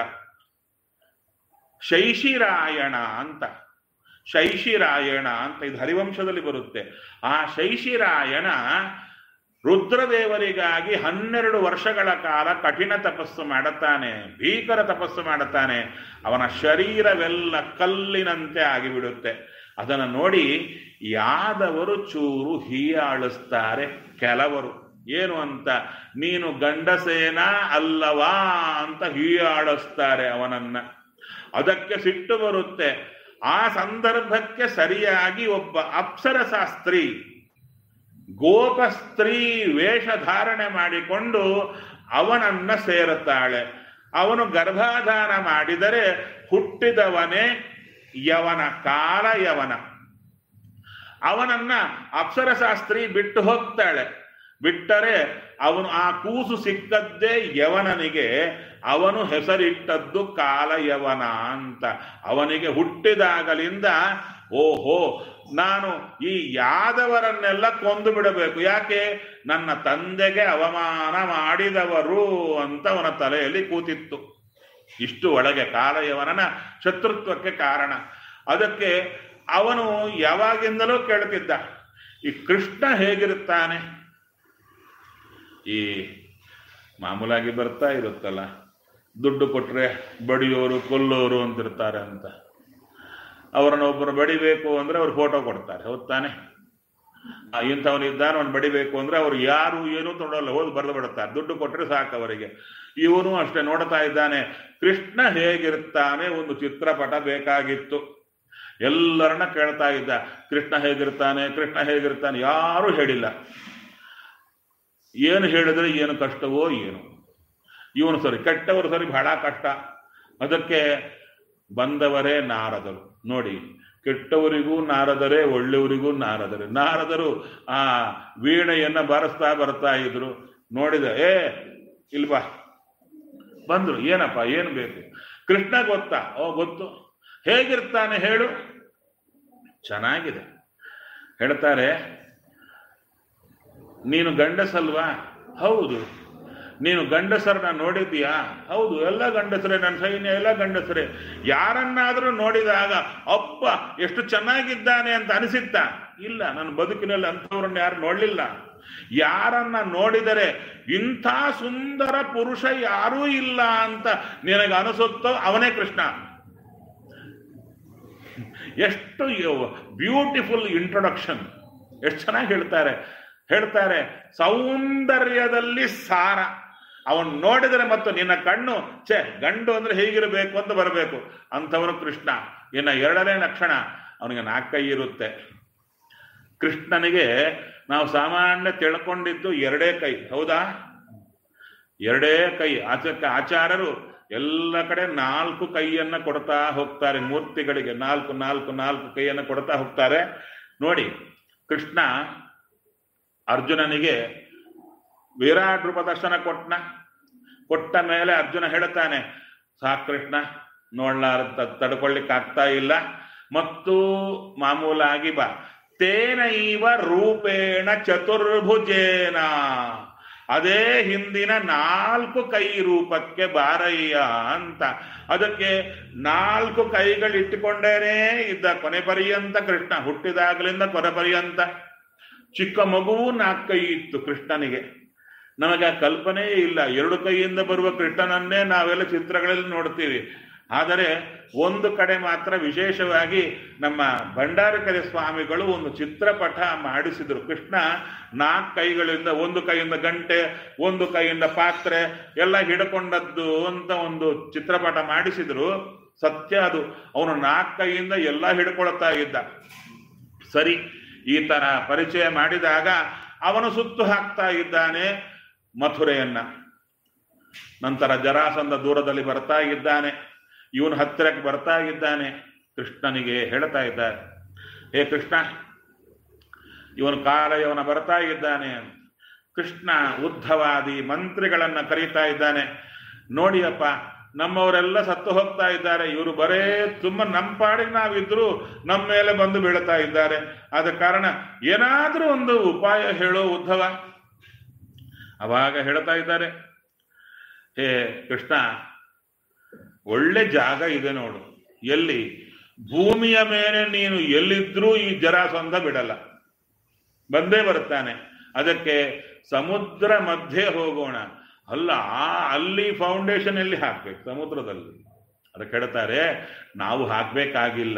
ಶೈಶಿರಾಯಣ ಅಂತ. ಶೈಶಿರಾಯಣ ಅಂತ ಇದು ಹರಿವಂಶದಲ್ಲಿ ಬರುತ್ತೆ. ಆ ಶೈಶಿರಾಯಣ ರುದ್ರದೇವರಿಗಾಗಿ ಹನ್ನೆರಡು ವರ್ಷಗಳ ಕಾಲ ಕಠಿಣ ತಪಸ್ಸು ಮಾಡುತ್ತಾನೆ, ಭೀಕರ ತಪಸ್ಸು ಮಾಡುತ್ತಾನೆ. ಅವನ ಶರೀರವೆಲ್ಲ ಕಲ್ಲಿನಂತೆ ಆಗಿಬಿಡುತ್ತೆ. ಅದನ್ನು ನೋಡಿ ಯಾದವರು ಚೂರು ಹೀಯಾಳಿಸ್ತಾರೆ ಕೆಲವರು. ಏನು ಅಂತ? ನೀನು ಗಂಡಸೇನ ಅಲ್ಲವಾ ಅಂತ ಹೀಯಾಳಿಸ್ತಾರೆ ಅವನನ್ನ. ಅದಕ್ಕೆ ಸಿಟ್ಟು ಬರುತ್ತೆ. ಆ ಸಂದರ್ಭಕ್ಕೆ ಸರಿಯಾಗಿ ಒಬ್ಬ ಅಪ್ಸರಶಾಸ್ತ್ರಿ ಗೋಪಸ್ತ್ರೀ ವೇಷ ಧಾರಣೆ ಮಾಡಿಕೊಂಡು ಅವನನ್ನ ಸೇರುತ್ತಾಳೆ. ಅವನು ಗರ್ಭಾಧಾನ ಮಾಡಿದರೆ ಹುಟ್ಟಿದವನೇ ಯವನ, ಕಾಲ ಯವನ. ಅವನನ್ನ ಅಪ್ಸರಶಾಸ್ತ್ರಿ ಬಿಟ್ಟು ಹೋಗ್ತಾಳೆ. ಬಿಟ್ಟರೆ ಅವನು ಆ ಕೂಸು ಸಿಕ್ಕದ್ದೇ ಯವನನಿಗೆ. ಅವನು ಹೆಸರಿಟ್ಟದ್ದು ಕಾಲಯವನ ಅಂತ. ಅವನಿಗೆ ಹುಟ್ಟಿದಾಗಲಿಂದ ಓಹೋ, ನಾನು ಈ ಯಾದವರನ್ನೆಲ್ಲ ಕೊಂದು ಬಿಡಬೇಕು. ಯಾಕೆ? ನನ್ನ ತಂದೆಗೆ ಅವಮಾನ ಮಾಡಿದವರು ಅಂತ ಅವನ ತಲೆಯಲ್ಲಿ ಕೂತಿತ್ತು. ಇಷ್ಟು ಒಳಗೆ ಕಾಲಯವನನ ಶತ್ರುತ್ವಕ್ಕೆ ಕಾರಣ. ಅದಕ್ಕೆ ಅವನು ಯಾವಾಗಿಂದಲೂ ಕೇಳ್ತಿದ್ದ, ಈ ಕೃಷ್ಣ ಹೇಗಿರುತ್ತಾನೆ? ಈ ಮಾಮೂಲಾಗಿ ಬರ್ತಾ ಇರುತ್ತಲ್ಲ, ದುಡ್ಡು ಕೊಟ್ರೆ ಬಡಿಯೋರು ಕೊಲ್ಲೋರು ಅಂತಿರ್ತಾರೆ ಅಂತ. ಅವರನ್ನ ಒಬ್ಬರು ಬಡಿಬೇಕು ಅಂದ್ರೆ ಅವ್ರು ಫೋಟೋ ಕೊಡ್ತಾರೆ, ಹೌದು ತಾನೆ? ಇಂಥವನಿದ್ದಾನೆ ಅವ್ನು ಬಡಿಬೇಕು ಅಂದ್ರೆ ಅವ್ರು ಯಾರು ಏನು ತೊಗೊಳ್ಳಲ್ಲ, ಹೋಗಿ ಬರೆದು ಬಿಡುತ್ತಾರೆ. ದುಡ್ಡು ಕೊಟ್ಟರೆ ಸಾಕು ಅವರಿಗೆ. ಇವನು ಅಷ್ಟೇ ನೋಡ್ತಾ ಇದ್ದಾನೆ, ಕೃಷ್ಣ ಹೇಗಿರ್ತಾನೆ ಒಂದು ಚಿತ್ರಪಟ ಬೇಕಾಗಿತ್ತು. ಎಲ್ಲರನ್ನ ಕೇಳ್ತಾ ಇದ್ದ, ಕೃಷ್ಣ ಹೇಗಿರ್ತಾನೆ, ಕೃಷ್ಣ ಹೇಗಿರ್ತಾನೆ. ಯಾರೂ ಹೇಳಿಲ್ಲ. ಏನು ಹೇಳಿದ್ರೆ ಏನು ಕಷ್ಟವೋ ಏನು. ಇವನು ಸರಿ, ಕೆಟ್ಟವರು ಸರಿ, ಬಹಳ ಕಷ್ಟ. ಅದಕ್ಕೆ ಬಂದವರೇ ನಾರದರು. ನೋಡಿ, ಕೆಟ್ಟವರಿಗೂ ನಾರದರೇ, ಒಳ್ಳೆಯವರಿಗೂ ನಾರದರೇ. ನಾರದರು ಆ ವೀಣೆಯನ್ನ ಬಾರಿಸ್ತಾ ಬರ್ತಾ ಇದ್ರು. ನೋಡಿದ, ಏ ಇಲ್ವಾ ಬಂದ್ರು. ಏನಪ್ಪ, ಏನು ಬೇಕು? ಕೃಷ್ಣ ಗೊತ್ತಾ? ಓ ಗೊತ್ತು. ಹೇಗಿರ್ತಾನೆ ಹೇಳು? ಚೆನ್ನಾಗಿದೆ. ಹೇಳ್ತಾರೆ, ನೀನು ಗಂಡಸಲ್ವಾ? ಹೌದು. ನೀನು ಗಂಡಸರನ್ನ ನೋಡಿದ್ದೀಯಾ? ಹೌದು, ಎಲ್ಲ ಗಂಡಸರೇ, ನನ್ನ ಸೈನ್ಯ ಎಲ್ಲ ಗಂಡಸರೇ. ಯಾರನ್ನಾದರೂ ನೋಡಿದಾಗ ಅಪ್ಪ ಎಷ್ಟು ಚೆನ್ನಾಗಿದ್ದಾನೆ ಅಂತ ಅನಿಸಿತ್ತ? ಇಲ್ಲ, ನನ್ನ ಬದುಕಿನಲ್ಲಿ ಅಂಥವ್ರನ್ನ ಯಾರು ನೋಡಲಿಲ್ಲ. ಯಾರನ್ನ ನೋಡಿದರೆ ಇಂಥ ಸುಂದರ ಪುರುಷ ಯಾರೂ ಇಲ್ಲ ಅಂತ ನಿನಗೆ ಅನಿಸುತ್ತೋ ಅವನೇ ಕೃಷ್ಣ. ಎಷ್ಟು ಬ್ಯೂಟಿಫುಲ್ ಇಂಟ್ರೊಡಕ್ಷನ್, ಎಷ್ಟು ಚೆನ್ನಾಗಿ ಹೇಳ್ತಾರೆ ಹೇಳ್ತಾರೆ ಸೌಂದರ್ಯದಲ್ಲಿ ಸಾರ. ಅವನು ನೋಡಿದರೆ ಮತ್ತು ನಿನ್ನ ಕಣ್ಣು ಛೆ ಗಂಡು ಅಂದ್ರೆ ಹೇಗಿರಬೇಕು ಅಂತ ಬರಬೇಕು ಅಂಥವನು ಕೃಷ್ಣ. ಇನ್ನು ಎರಡನೇ ಲಕ್ಷಣ, ಅವನಿಗೆ ನಾಲ್ಕು ಕೈ ಇರುತ್ತೆ. ಕೃಷ್ಣನಿಗೆ ನಾವು ಸಾಮಾನ್ಯ ತಿಳ್ಕೊಂಡಿದ್ದು ಎರಡೇ ಕೈ, ಹೌದಾ? ಎರಡೇ ಕೈ. ಆಚಕ ಆಚಾರ್ಯರು ಎಲ್ಲ ಕಡೆ ನಾಲ್ಕು ಕೈಯನ್ನ ಕೊಡ್ತಾ ಹೋಗ್ತಾರೆ ಮೂರ್ತಿಗಳಿಗೆ, ನಾಲ್ಕು ನಾಲ್ಕು ನಾಲ್ಕು ಕೈಯನ್ನು ಕೊಡ್ತಾ ಹೋಗ್ತಾರೆ. ನೋಡಿ, ಕೃಷ್ಣ ಅರ್ಜುನನಿಗೆ ವಿರಾಟ್ ರೂಪ ದರ್ಶನ ಕೊಟ್ಟನ. ಕೊಟ್ಟ ಮೇಲೆ ಅರ್ಜುನ ಹೇಳ್ತಾನೆ, ಸಾಕು ಕೃಷ್ಣ, ನೋಡ್ಲಾರ ತಡ್ಕೊಳ್ಳಿಕ್ಕೆ ಆಗ್ತಾ ಇಲ್ಲ, ಮತ್ತು ಮಾಮೂಲಾಗಿ ಬಾ, ತೇನೈವ ರೂಪೇಣ ಚತುರ್ಭುಜೇನ, ಅದೇ ಹಿಂದಿನ ನಾಲ್ಕು ಕೈ ರೂಪಕ್ಕೆ ಬಾರಯ್ಯ ಅಂತ. ಅದಕ್ಕೆ ನಾಲ್ಕು ಕೈಗಳಿಟ್ಟುಕೊಂಡೇನೇ ಇದ್ದ ಕೊನೆ ಪರ್ಯಂತ ಕೃಷ್ಣ, ಹುಟ್ಟಿದಾಗಲಿಂದ ಕೊನೆ ಪರ್ಯಂತ. ಚಿಕ್ಕ ಮಗುವು ನಾಲ್ಕು ಕೈ ಇತ್ತು ಕೃಷ್ಣನಿಗೆ. ನಮಗೆ ಆ ಕಲ್ಪನೆಯೇ ಇಲ್ಲ. ಎರಡು ಕೈಯಿಂದ ಬರುವ ಕೃಷ್ಣನನ್ನೇ ನಾವೆಲ್ಲ ಚಿತ್ರಗಳಲ್ಲಿ ನೋಡ್ತೀವಿ. ಆದರೆ ಒಂದು ಕಡೆ ಮಾತ್ರ ವಿಶೇಷವಾಗಿ ನಮ್ಮ ಭಂಡಾರಕರಿ ಸ್ವಾಮಿಗಳು ಒಂದು ಚಿತ್ರಪಟ ಮಾಡಿಸಿದರು. ಕೃಷ್ಣ ನಾಲ್ಕು ಕೈಗಳಿಂದ, ಒಂದು ಕೈಯಿಂದ ಗಂಟೆ, ಒಂದು ಕೈಯಿಂದ ಪಾತ್ರೆ ಎಲ್ಲ ಹಿಡ್ಕೊಂಡದ್ದು ಅಂತ ಒಂದು ಚಿತ್ರಪಟ ಮಾಡಿಸಿದ್ರು. ಸತ್ಯ ಅದು. ಅವನು ನಾಲ್ಕು ಕೈಯಿಂದ ಎಲ್ಲ ಹಿಡ್ಕೊಳ್ತಾ ಇದ್ದ. ಸರಿ, ಈ ತರ ಪರಿಚಯ ಮಾಡಿದಾಗ ಅವನು ಸುತ್ತು ಹಾಕ್ತಾ ಇದ್ದಾನೆ ಮಥುರೆಯನ್ನ. ನಂತರ ಜರಾಸಂಧ ದೂರದಲ್ಲಿ ಬರ್ತಾ ಇದ್ದಾನೆ, ಇವನು ಹತ್ತಿರಕ್ಕೆ ಬರ್ತಾ ಇದ್ದಾನೆ. ಕೃಷ್ಣನಿಗೆ ಹೇಳ್ತಾ ಇದ್ದಾರೆ, ಹೇ ಕೃಷ್ಣ, ಇವನು ಕಾಲ ಇವನ ಬರ್ತಾ ಇದ್ದಾನೆ. ಕೃಷ್ಣ ಉದ್ಧವಾದಿ ಮಂತ್ರಿಗಳನ್ನ ಕರೀತಾ ಇದ್ದಾನೆ. ನೋಡಿಯಪ್ಪ, ನಮ್ಮವರೆಲ್ಲ ಸತ್ತು ಹೋಗ್ತಾ ಇದ್ದಾರೆ, ಇವರು ಬರೇ ತುಂಬ ನಮ್ಮ ಪಾಡಿಗೆ ನಾವಿದ್ರು ನಮ್ಮ ಮೇಲೆ ಬಂದು ಬೀಳ್ತಾ ಇದ್ದಾರೆ. ಆದ ಕಾರಣ ಏನಾದ್ರೂ ಒಂದು ಉಪಾಯ ಹೇಳೋ ಉದ್ಧವ. ಅವಾಗ ಹೇಳ್ತಾ ಇದ್ದಾರೆ, ಹೇ ಕೃಷ್ಣ, ಒಳ್ಳೆ ಜಾಗ ಇದೆ ನೋಡು. ಎಲ್ಲಿ? ಭೂಮಿಯ ಮೇಲೆ ನೀನು ಎಲ್ಲಿದ್ರೂ ಈ ಜರಾಸಂಧ ಬಿಡಲ್ಲ, ಬಂದೇ ಬರ್ತಾನೆ. ಅದಕ್ಕೆ ಸಮುದ್ರ ಮಧ್ಯೆ ಹೋಗೋಣ. ಅಲ್ಲ, ಅಲ್ಲಿ ಫೌಂಡೇಶನ್ ಎಲ್ಲಿ ಹಾಕ್ಬೇಕು? ಸಮುದ್ರದಲ್ಲಿ. ಅದಕ್ಕೆ ಹೇಳ್ತಾರೆ, ನಾವು ಹಾಕ್ಬೇಕಾಗಿಲ್ಲ.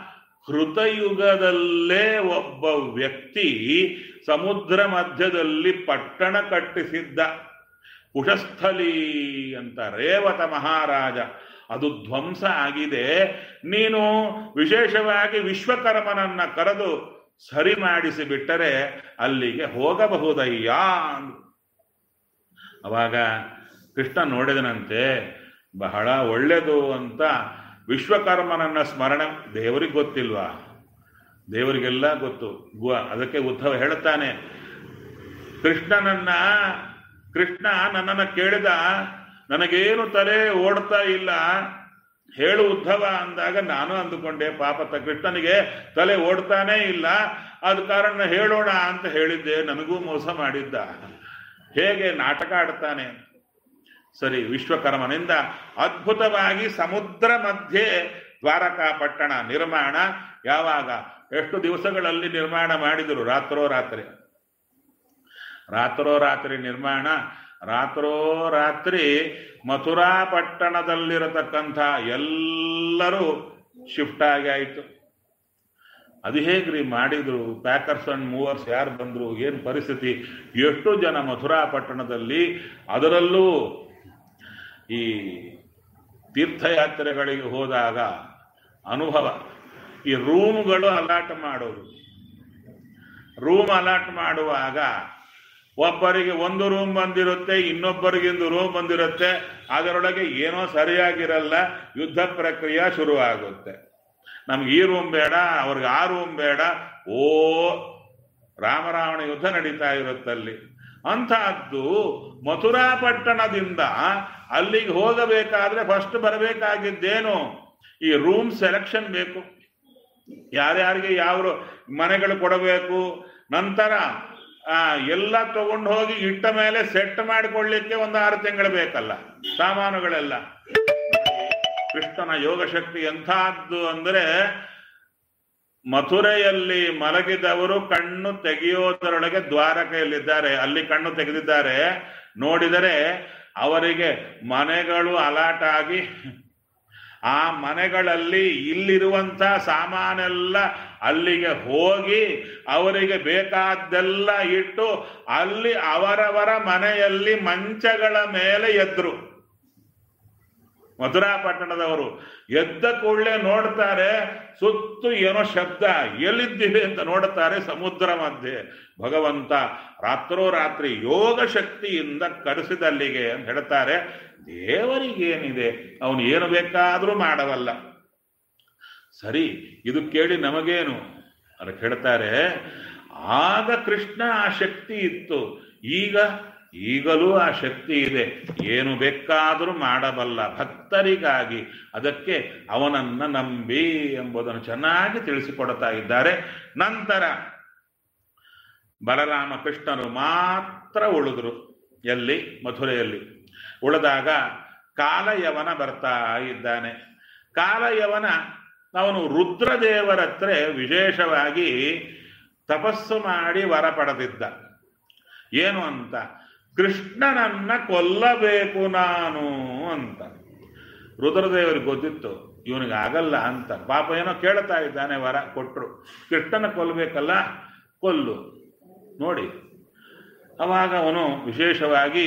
ಕೃತಯುಗದಲ್ಲೇ ಒಬ್ಬ ವ್ಯಕ್ತಿ ಸಮುದ್ರ ಮಧ್ಯದಲ್ಲಿ ಪಟ್ಟಣ ಕಟ್ಟಿಸಿದ್ದ, ಕುಶಸ್ಥಲಿ ಅಂತ, ರೇವತ ಮಹಾರಾಜ. ಅದು ಧ್ವಂಸ ಆಗಿದೆ. ನೀನು ವಿಶೇಷವಾಗಿ ವಿಶ್ವಕರ್ಮನನ್ನ ಕರೆದು ಸರಿ ಮಾಡಿಸಿ ಬಿಟ್ಟರೆ ಅಲ್ಲಿಗೆ ಹೋಗಬಹುದಯ್ಯ. ಅವಾಗ ಕೃಷ್ಣ ನೋಡಿದನಂತೆ, ಬಹಳ ಒಳ್ಳೆಯದು ಅಂತ ವಿಶ್ವಕರ್ಮನನ್ನ ಸ್ಮರಣೆ. ದೇವರಿಗೆ ಗೊತ್ತಿಲ್ವಾ? ದೇವರಿಗೆಲ್ಲ ಗೊತ್ತು. ಅದಕ್ಕೆ ಉದ್ಧವ ಹೇಳುತ್ತಾನೆ, ಕೃಷ್ಣನನ್ನ ಕೃಷ್ಣ ನನ್ನನ್ನು ಕೇಳಿದ, ನನಗೇನು ತಲೆ ಓಡ್ತಾ ಇಲ್ಲ, ಹೇಳು ಉದ್ಧವ ಅಂದಾಗ ನಾನು ಅಂದುಕೊಂಡೆ, ಪಾಪ ಕೃಷ್ಣನಿಗೆ ತಲೆ ಓಡ್ತಾನೇ ಇಲ್ಲ, ಆದ ಕಾರಣ ಹೇಳೋಣ ಅಂತ ಹೇಳಿದ್ದೆ, ನನಗೂ ಮೋಸ ಮಾಡಿದ್ದ. ಹೇಗೆ ನಾಟಕ ಆಡ್ತಾನೆ. ಸರಿ, ವಿಶ್ವಕರ್ಮನಿಂದ ಅದ್ಭುತವಾಗಿ ಸಮುದ್ರ ಮಧ್ಯೆ ದ್ವಾರಕಾ ಪಟ್ಟಣ ನಿರ್ಮಾಣ. ಯಾವಾಗ? ಎಷ್ಟು ದಿವಸಗಳಲ್ಲಿ ನಿರ್ಮಾಣ ಮಾಡಿದರು? ರಾತ್ರೋ ರಾತ್ರಿ ರಾತ್ರೋ ರಾತ್ರಿ ನಿರ್ಮಾಣ. ರಾತ್ರೋ ರಾತ್ರಿ ಮಥುರಾ ಪಟ್ಟಣದಲ್ಲಿರತಕ್ಕಂಥ ಎಲ್ಲರೂ ಶಿಫ್ಟ್ ಆಗಿ ಆಯಿತು. ಅದು ಹೇಗ್ರಿ ಮಾಡಿದ್ರು? ಪ್ಯಾಕರ್ಸ್ ಅಂಡ್ ಮೂವರ್ಸ್ ಯಾರು ಬಂದ್ರು? ಏನು ಪರಿಸ್ಥಿತಿ? ಎಷ್ಟು ಜನ ಮಥುರಾ ಪಟ್ಟಣದಲ್ಲಿ, ಅದರಲ್ಲೂ ಈ ತೀರ್ಥಯಾತ್ರೆಗಳಿಗೆ ಹೋದಾಗ ಅನುಭವ. ಈ ರೂಮ್ಗಳು ಅಲಾಟ್ ಮಾಡೋದು. ರೂಮ್ ಅಲಾಟ್ ಮಾಡುವಾಗ ಒಬ್ಬರಿಗೆ ಒಂದು ರೂಮ್ ಬಂದಿರುತ್ತೆ, ಇನ್ನೊಬ್ಬರಿಗಿಂದು ರೂಮ್ ಬಂದಿರುತ್ತೆ. ಅದರೊಳಗೆ ಏನೋ ಸರಿಯಾಗಿರಲ್ಲ, ಯುದ್ಧ ಪ್ರಕ್ರಿಯೆ ಶುರುವಾಗುತ್ತೆ. ನಮ್ಗೆ ಈ ರೂಮ್ ಬೇಡ, ಅವ್ರಿಗೆ ಆ ರೂಮ್ ಬೇಡ. ಓ ರಾಮರಾವಣ ಯುದ್ಧ ನಡೀತಾ ಇರುತ್ತಲ್ಲಿ. ಅಂತಹದ್ದು ಮಥುರಾ ಪಟ್ಟಣದಿಂದ ಅಲ್ಲಿಗೆ ಹೋಗಬೇಕಾದ್ರೆ ಫಸ್ಟ್ ಬರಬೇಕಾಗಿದ್ದೇನು? ಈ ರೂಮ್ ಸೆಲೆಕ್ಷನ್ ಬೇಕು. ಯಾರ್ಯಾರಿಗೆ ಯಾವ ಮನೆಗಳು ಕೊಡಬೇಕು. ನಂತರ ಆ ಎಲ್ಲ ತಗೊಂಡು ಹೋಗಿ ಇಟ್ಟ ಮೇಲೆ ಸೆಟ್ ಮಾಡಿಕೊಳ್ಳಿಕ್ಕೆ ಒಂದು ಆರು ತಿಂಗಳು ಬೇಕಲ್ಲ, ಸಾಮಾನುಗಳೆಲ್ಲ. ಕೃಷ್ಣನ ಯೋಗಶಕ್ತಿ ಎಂಥದ್ದು ಅಂದರೆ, ಮಥುರೆಯಲ್ಲಿ ಮಲಗಿದವರು ಕಣ್ಣು ತೆಗೆಯೋದರೊಳಗೆ ದ್ವಾರಕೆಯಲ್ಲಿದ್ದಾರೆ, ಅಲ್ಲಿ ಕಣ್ಣು ತೆಗೆದಿದ್ದಾರೆ. ನೋಡಿದರೆ ಅವರಿಗೆ ಮನೆಗಳು ಅಲಾಟ್ ಆಗಿ ಆ ಮನೆಗಳಲ್ಲಿ ಇಲ್ಲಿರುವಂಥ ಸಾಮಾನೆಲ್ಲ ಅಲ್ಲಿಗೆ ಹೋಗಿ ಅವರಿಗೆ ಬೇಕಾದ್ದೆಲ್ಲ ಇಟ್ಟು ಅಲ್ಲಿ ಅವರವರ ಮನೆಯಲ್ಲಿ ಮಂಚಗಳ ಮೇಲೆ ಎದ್ರು. ಮಥುರಾ ಪಟ್ಟಣದವರು ಎದ್ದ ಕೂಡಲೇ ನೋಡ್ತಾರೆ, ಸುತ್ತು ಏನೋ ಶಬ್ದ, ಎಲ್ಲಿದ್ದೀವಿ ಅಂತ ನೋಡ್ತಾರೆ, ಸಮುದ್ರ ಮಧ್ಯೆ ಭಗವಂತ ರಾತ್ರೋರಾತ್ರಿ ಯೋಗ ಶಕ್ತಿಯಿಂದ ಕರೆಸಿದಲ್ಲಿಗೆ ಅಂತ ಹೇಳ್ತಾರೆ. ದೇವರಿಗೇನಿದೆ, ಅವನು ಏನು ಬೇಕಾದರೂ ಮಾಡವಲ್ಲ. ಸರಿ, ಇದು ಕೇಳಿ ನಮಗೇನು ಅದಕ್ಕೆ ಹೇಳ್ತಾರೆ, ಆಗ ಕೃಷ್ಣ ಆ ಶಕ್ತಿ ಇತ್ತು, ಈಗ ಈಗಲೂ ಆ ಶಕ್ತಿ ಇದೆ, ಏನು ಬೇಕಾದರೂ ಮಾಡಬಲ್ಲ ಭಕ್ತರಿಗಾಗಿ. ಅದಕ್ಕೆ ಅವನನ್ನ ನಂಬಿ ಎಂಬುದನ್ನು ಚೆನ್ನಾಗಿ ತಿಳಿಸಿಕೊಡ್ತಾ ಇದ್ದಾರೆ. ನಂತರ ಬಲರಾಮ ಕೃಷ್ಣರು ಮಾತ್ರ ಉಳಿದ್ರು. ಎಲ್ಲಿ? ಮಥುರೆಯಲ್ಲಿ. ಉಳಿದಾಗ ಕಾಲಯವನ ಬರ್ತಾ ಇದ್ದಾನೆ. ಕಾಲಯವನ ಅವನು ರುದ್ರದೇವರ ಹತ್ರ ವಿಶೇಷವಾಗಿ ತಪಸ್ಸು ಮಾಡಿ ವರ ಪಡೆದಿದ್ದ. ಏನು ಅಂತ? ಕೃಷ್ಣನನ್ನ ಕೊಲ್ಲಬೇಕು ನಾನು ಅಂತ. ರುದ್ರದೇವರಿಗೆ ಗೊತ್ತಿತ್ತು ಇವನಿಗೆ ಆಗಲ್ಲ ಅಂತ. ಪಾಪ ಏನೋ ಕೇಳ್ತಾ ಇದ್ದಾನೆ, ವರ ಕೊಟ್ಟರು. ಕೃಷ್ಣನ ಕೊಲ್ಲಬೇಕಲ್ಲ, ಕೊಲ್ಲು ನೋಡಿ. ಅವಾಗ ಅವನು ವಿಶೇಷವಾಗಿ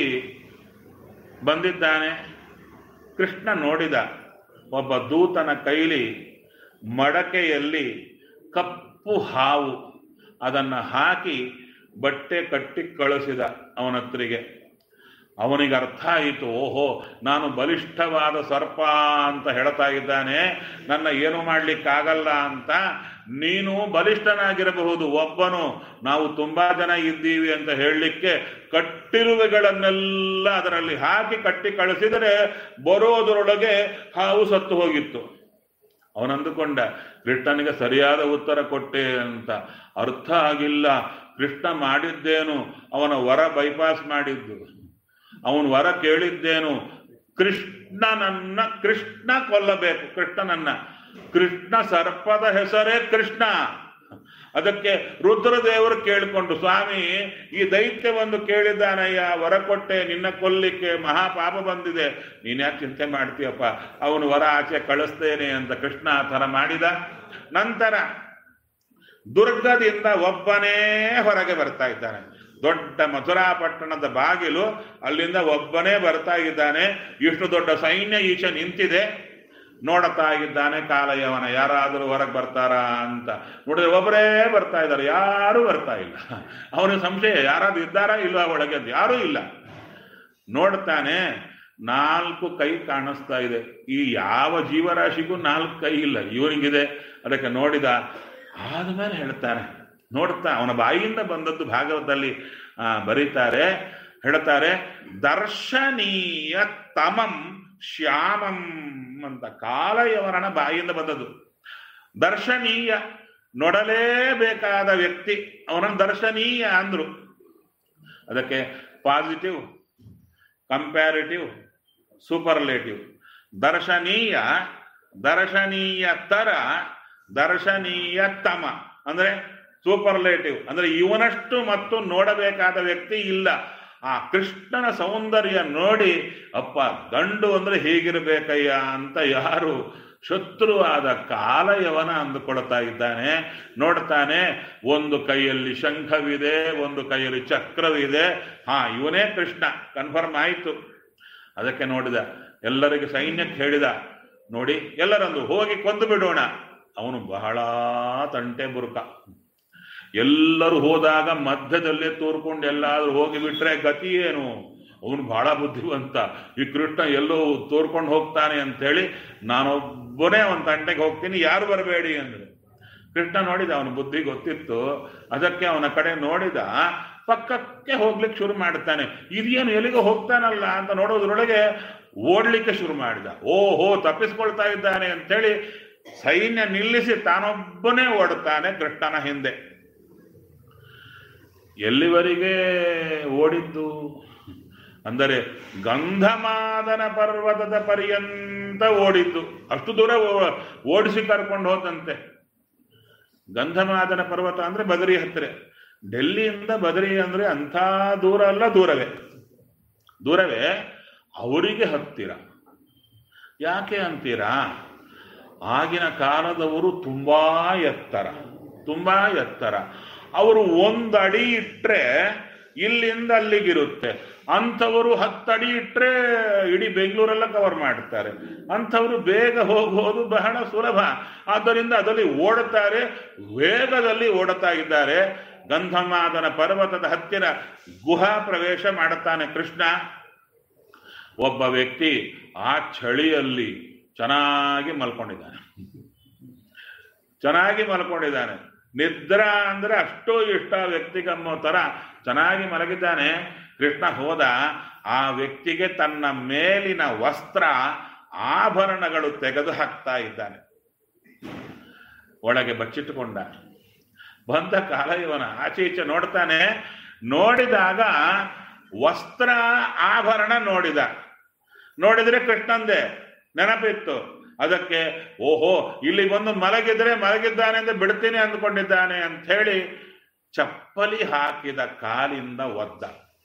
ಬಂದಿದ್ದಾನೆ. ಕೃಷ್ಣ ನೋಡಿದ, ಒಬ್ಬ ದೂತನ ಕೈಲಿ ಮಡಕೆಯಲ್ಲಿ ಕಪ್ಪು ಹಾವು, ಅದನ್ನು ಹಾಕಿ ಬಟ್ಟೆ ಕಟ್ಟಿ ಕಳಿಸಿದ ಅವನತ್ರಿಗೆ. ಅವನಿಗೆ ಅರ್ಥ ಆಯಿತು, ಓಹೋ ನಾನು ಬಲಿಷ್ಠವಾದ ಸರ್ಪ ಅಂತ ಹೇಳ್ತಾ ಇದ್ದಾನೆ, ನನ್ನ ಏನು ಮಾಡ್ಲಿಕ್ಕಾಗಲ್ಲ ಅಂತ. ನೀನು ಬಲಿಷ್ಠನಾಗಿರಬಹುದು, ಒಬ್ಬನು ನಾವು ತುಂಬಾ ಜನ ಇದ್ದೀವಿ ಅಂತ ಹೇಳಲಿಕ್ಕೆ ಕಟ್ಟಿರುವೆಗಳನ್ನೆಲ್ಲ ಅದರಲ್ಲಿ ಹಾಕಿ ಕಟ್ಟಿ ಕಳಿಸಿದರೆ ಬರೋದರೊಳಗೆ ಹಾವು ಸತ್ತು ಹೋಗಿತ್ತು. ಅವನಂದುಕೊಂಡ ಕೃಷ್ಣನಿಗೆ ಸರಿಯಾದ ಉತ್ತರ ಕೊಟ್ಟೆ ಅಂತ. ಅರ್ಥ ಆಗಿಲ್ಲ, ಕೃಷ್ಣ ಮಾಡಿದ್ದೇನು, ಅವನ ವರ ಬೈಪಾಸ್ ಮಾಡಿದ್ದು. ಅವನು ವರ ಕೇಳಿದ್ದೇನು, ಕೃಷ್ಣನನ್ನ ಕೃಷ್ಣ ಕೊಲ್ಲಬೇಕು. ಕೃಷ್ಣನನ್ನ ಕೃಷ್ಣ ಸರ್ಪದ ಹೆಸರೇ ಕೃಷ್ಣ. ಅದಕ್ಕೆ ರುದ್ರದೇವರು ಕೇಳಿಕೊಂಡು, ಸ್ವಾಮಿ ಈ ದೈತ್ಯ ಒಂದು ಕೇಳಿದ್ದಾನಯ್ಯ, ವರ ಕೊಟ್ಟೆ ನಿನ್ನ ಕೊಲ್ಲಿಕ್ಕೆ, ಮಹಾಪಾಪ ಬಂದಿದೆ, ನೀನ್ ಯಾಕೆ ಚಿಂತೆ ಮಾಡ್ತೀಯಪ್ಪ, ಅವನು ವರ ಆಚೆ ಕಳಿಸ್ತೇನೆ ಅಂತ ಕೃಷ್ಣ ಆ ಥರ ಮಾಡಿದ. ನಂತರ ದುರ್ಗದಿಂದ ಒಬ್ಬನೇ ಹೊರಗೆ ಬರ್ತಾ ಇದ್ದಾನೆ. ದೊಡ್ಡ ಮಥುರಾ ಪಟ್ಟಣದ ಬಾಗಿಲು, ಅಲ್ಲಿಂದ ಒಬ್ಬನೇ ಬರ್ತಾ ಇದ್ದಾನೆ. ಇಷ್ಟು ದೊಡ್ಡ ಸೈನ್ಯ ಈಚೆ ನಿಂತಿದೆ. ನೋಡ್ತಾ ಇದ್ದಾನೆ ಕಾಲಯವನ, ಯಾರಾದರೂ ಹೊರಗೆ ಬರ್ತಾರಾ ಅಂತ. ನೋಡಿದ್ರೆ ಒಬ್ಬರೇ ಬರ್ತಾ ಇದ್ದಾರೆ, ಯಾರೂ ಬರ್ತಾ ಇಲ್ಲ. ಅವನಿಗೆ ಸಂಶಯ, ಯಾರಾದ್ರೂ ಇದ್ದಾರಾ ಇಲ್ವಾ ಒಳಗೆ ಅಂತ. ಯಾರೂ ಇಲ್ಲ. ನೋಡ್ತಾನೆ, ನಾಲ್ಕು ಕೈ ಕಾಣಿಸ್ತಾ ಇದೆ. ಈ ಯಾವ ಜೀವರಾಶಿಗೂ ನಾಲ್ಕು ಕೈ ಇಲ್ಲ, ಇವನಿಗಿದೆ. ಅದಕ್ಕೆ ನೋಡಿದ. ಆದ್ಮೇಲೆ ಹೇಳ್ತಾರೆ, ನೋಡ್ತಾ ಅವನ ಬಾಯಿಯಿಂದ ಬಂದದ್ದು ಭಾಗವತದಲ್ಲಿ ಬರೀತಾರೆ, ಹೇಳ್ತಾರೆ, ದರ್ಶನೀಯ ತಮಂ ಶ್ಯಾಮಂ ಅಂತ. ಕಾಲಯವರನ ಬಾಯಿಯಿಂದ ಬಂದದ್ದು ದರ್ಶನೀಯ, ನೋಡಲೇಬೇಕಾದ ವ್ಯಕ್ತಿ, ಅವನನ್ನು ದರ್ಶನೀಯ ಅಂದ್ರು. ಅದಕ್ಕೆ ಪಾಸಿಟಿವ್, ಕಂಪ್ಯಾರಿಟಿವ್, ಸೂಪರ್ಲೇಟಿವ್. ದರ್ಶನೀಯ, ದರ್ಶನೀಯ ತರ, ದರ್ಶನೀಯ ತಮ ಅಂದ್ರೆ ಸೂಪರ್ಲೇಟಿವ್. ಅಂದ್ರೆ ಇವನಷ್ಟು ಮತ್ತು ನೋಡಬೇಕಾದ ವ್ಯಕ್ತಿ ಇಲ್ಲ. ಆ ಕೃಷ್ಣನ ಸೌಂದರ್ಯ ನೋಡಿ, ಅಪ್ಪ ಗಂಡು ಅಂದ್ರೆ ಹೀಗಿರ್ಬೇಕಯ್ಯ ಅಂತ ಯಾರು ಶತ್ರುವಾದ ಕಾಲಯವನ ಅಂದುಕೊಳ್ತಾ ಇದ್ದಾನೆ. ನೋಡ್ತಾನೆ, ಒಂದು ಕೈಯಲ್ಲಿ ಶಂಖವಿದೆ, ಒಂದು ಕೈಯಲ್ಲಿ ಚಕ್ರವಿದೆ. ಹಾ, ಇವನೇ ಕೃಷ್ಣ ಕನ್ಫರ್ಮ್ ಆಯಿತು. ಅದಕ್ಕೆ ನೋಡಿದ, ಎಲ್ಲರಿಗೆ ಸೈನ್ಯಕ್ಕೆ ಹೇಳಿದ, ನೋಡಿ ಎಲ್ಲರಂದು ಹೋಗಿ ಕೊಂದು ಬಿಡೋಣ. ಅವನು ಬಹಳ ತಂಟೆ ಬುರುಕ. ಎಲ್ಲರೂ ಹೋದಾಗ ಮಧ್ಯದಲ್ಲೇ ತೋರ್ಕೊಂಡು ಎಲ್ಲಾದ್ರೂ ಹೋಗಿಬಿಟ್ರೆ ಗತಿ ಏನು? ಅವನು ಬಹಳ ಬುದ್ಧಿವಂತ. ಈ ಕೃಷ್ಣ ಎಲ್ಲೋ ತೋರ್ಕೊಂಡು ಹೋಗ್ತಾನೆ ಅಂತೇಳಿ ನಾನೊಬ್ಬನೇ ಅವನ ತಂಟೆಗೆ ಹೋಗ್ತೀನಿ, ಯಾರು ಬರಬೇಡಿ ಅಂದ್ರು. ಕೃಷ್ಣ ನೋಡಿದ, ಅವನ ಬುದ್ಧಿ ಗೊತ್ತಿತ್ತು. ಅದಕ್ಕೆ ಅವನ ಕಡೆ ನೋಡಿದ, ಪಕ್ಕಕ್ಕೆ ಹೋಗ್ಲಿಕ್ಕೆ ಶುರು ಮಾಡ್ತಾನೆ. ಇದೇನು ಎಲ್ಲಿಗೋ ಹೋಗ್ತಾನಲ್ಲ ಅಂತ ನೋಡೋದ್ರೊಳಗೆ ಓಡ್ಲಿಕ್ಕೆ ಶುರು ಮಾಡಿದ. ಓಹೋ, ತಪ್ಪಿಸ್ಕೊಳ್ತಾ ಇದ್ದಾನೆ ಅಂತೇಳಿ ಸೈನ್ಯ ನಿಲ್ಲಿಸಿ ತಾನೊಬ್ಬನೇ ಓಡುತ್ತಾನೆ ಕೃಷ್ಣನ ಹಿಂದೆ. ಎಲ್ಲಿವರೆಗೆ ಓಡಿದ್ದು ಅಂದರೆ ಗಂಧಮಾದನ ಪರ್ವತದ ಪರ್ಯಂತ ಓಡಿದ್ದು. ಅಷ್ಟು ದೂರ ಓಡಿಸಿ ಕರ್ಕೊಂಡು ಹೋದಂತೆ. ಗಂಧಮಾದನ ಪರ್ವತ ಅಂದ್ರೆ ಬದರಿ ಹತ್ತಿರ. ಡೆಲ್ಲಿಯಿಂದ ಬದರಿ ಅಂದ್ರೆ ಅಂಥ ದೂರ ಅಲ್ಲ, ದೂರವೇ ದೂರವೇ ಅವರಿಗೆ ಹತ್ತಿರ. ಯಾಕೆ ಅಂತೀರಾ? ಆಗಿನ ಕಾಲದವರು ತುಂಬಾ ಎತ್ತರ, ತುಂಬಾ ಎತ್ತರ. ಅವರು ಒಂದಡಿ ಇಟ್ರೆ ಇಲ್ಲಿಂದ ಅಲ್ಲಿಗಿರುತ್ತೆ. ಅಂಥವರು ಹತ್ತಡಿ ಇಟ್ಟರೆ ಇಡೀ ಬೆಂಗಳೂರೆಲ್ಲ ಕವರ್ ಮಾಡ್ತಾರೆ. ಅಂಥವರು ಬೇಗ ಹೋಗೋದು ಬಹಳ ಸುಲಭ. ಆದ್ದರಿಂದ ಅದರಲ್ಲಿ ಓಡುತ್ತಾರೆ, ವೇಗದಲ್ಲಿ ಓಡುತ್ತಾ ಇದ್ದಾರೆ. ಗಂಧಮಾದನ ಪರ್ವತದ ಹತ್ತಿರ ಗುಹಾ ಪ್ರವೇಶ ಮಾಡುತ್ತಾನೆ ಕೃಷ್ಣ. ಒಬ್ಬ ವ್ಯಕ್ತಿ ಆ ಚಳಿಯಲ್ಲಿ ಚೆನ್ನಾಗಿ ಮಲ್ಕೊಂಡಿದ್ದಾನೆ, ಚೆನ್ನಾಗಿ ಮಲ್ಕೊಂಡಿದ್ದಾನೆ. ನಿದ್ರಾ ಅಂದ್ರೆ ಅಷ್ಟೋ ಇಷ್ಟ ವ್ಯಕ್ತಿಗಮ್ಮೋ ತರ ಚೆನ್ನಾಗಿ ಮಲಗಿದ್ದಾನೆ. ಕೃಷ್ಣ ಹೋದ, ಆ ವ್ಯಕ್ತಿಗೆ ತನ್ನ ಮೇಲಿನ ವಸ್ತ್ರ ಆಭರಣಗಳು ತೆಗೆದು ಹಾಕ್ತಾ ಇದ್ದಾನೆ. ಒಳಗೆ ಬಚ್ಚಿಟ್ಟುಕೊಂಡ. ಬಂದ ಕಾಲ ಇವನ ಆಚೆ ಈಚೆ ನೋಡ್ತಾನೆ. ನೋಡಿದಾಗ ವಸ್ತ್ರ ಆಭರಣ ನೋಡಿದ. ನೋಡಿದ್ರೆ ಕೃಷ್ಣಂದೆ ನೆನಪಿತ್ತು. ಅದಕ್ಕೆ ಓಹೋ ಇಲ್ಲಿ ಬಂದು ಮಲಗಿದ್ರೆ ಮಲಗಿದ್ದಾನೆ ಅಂತ ಬಿಡ್ತೀನಿ ಅಂದ್ಕೊಂಡಿದ್ದಾನೆ ಅಂತ ಹೇಳಿ ಚಪ್ಪಲಿ ಹಾಕಿದ ಕಾಲಿಂದ ಒದ್ದ.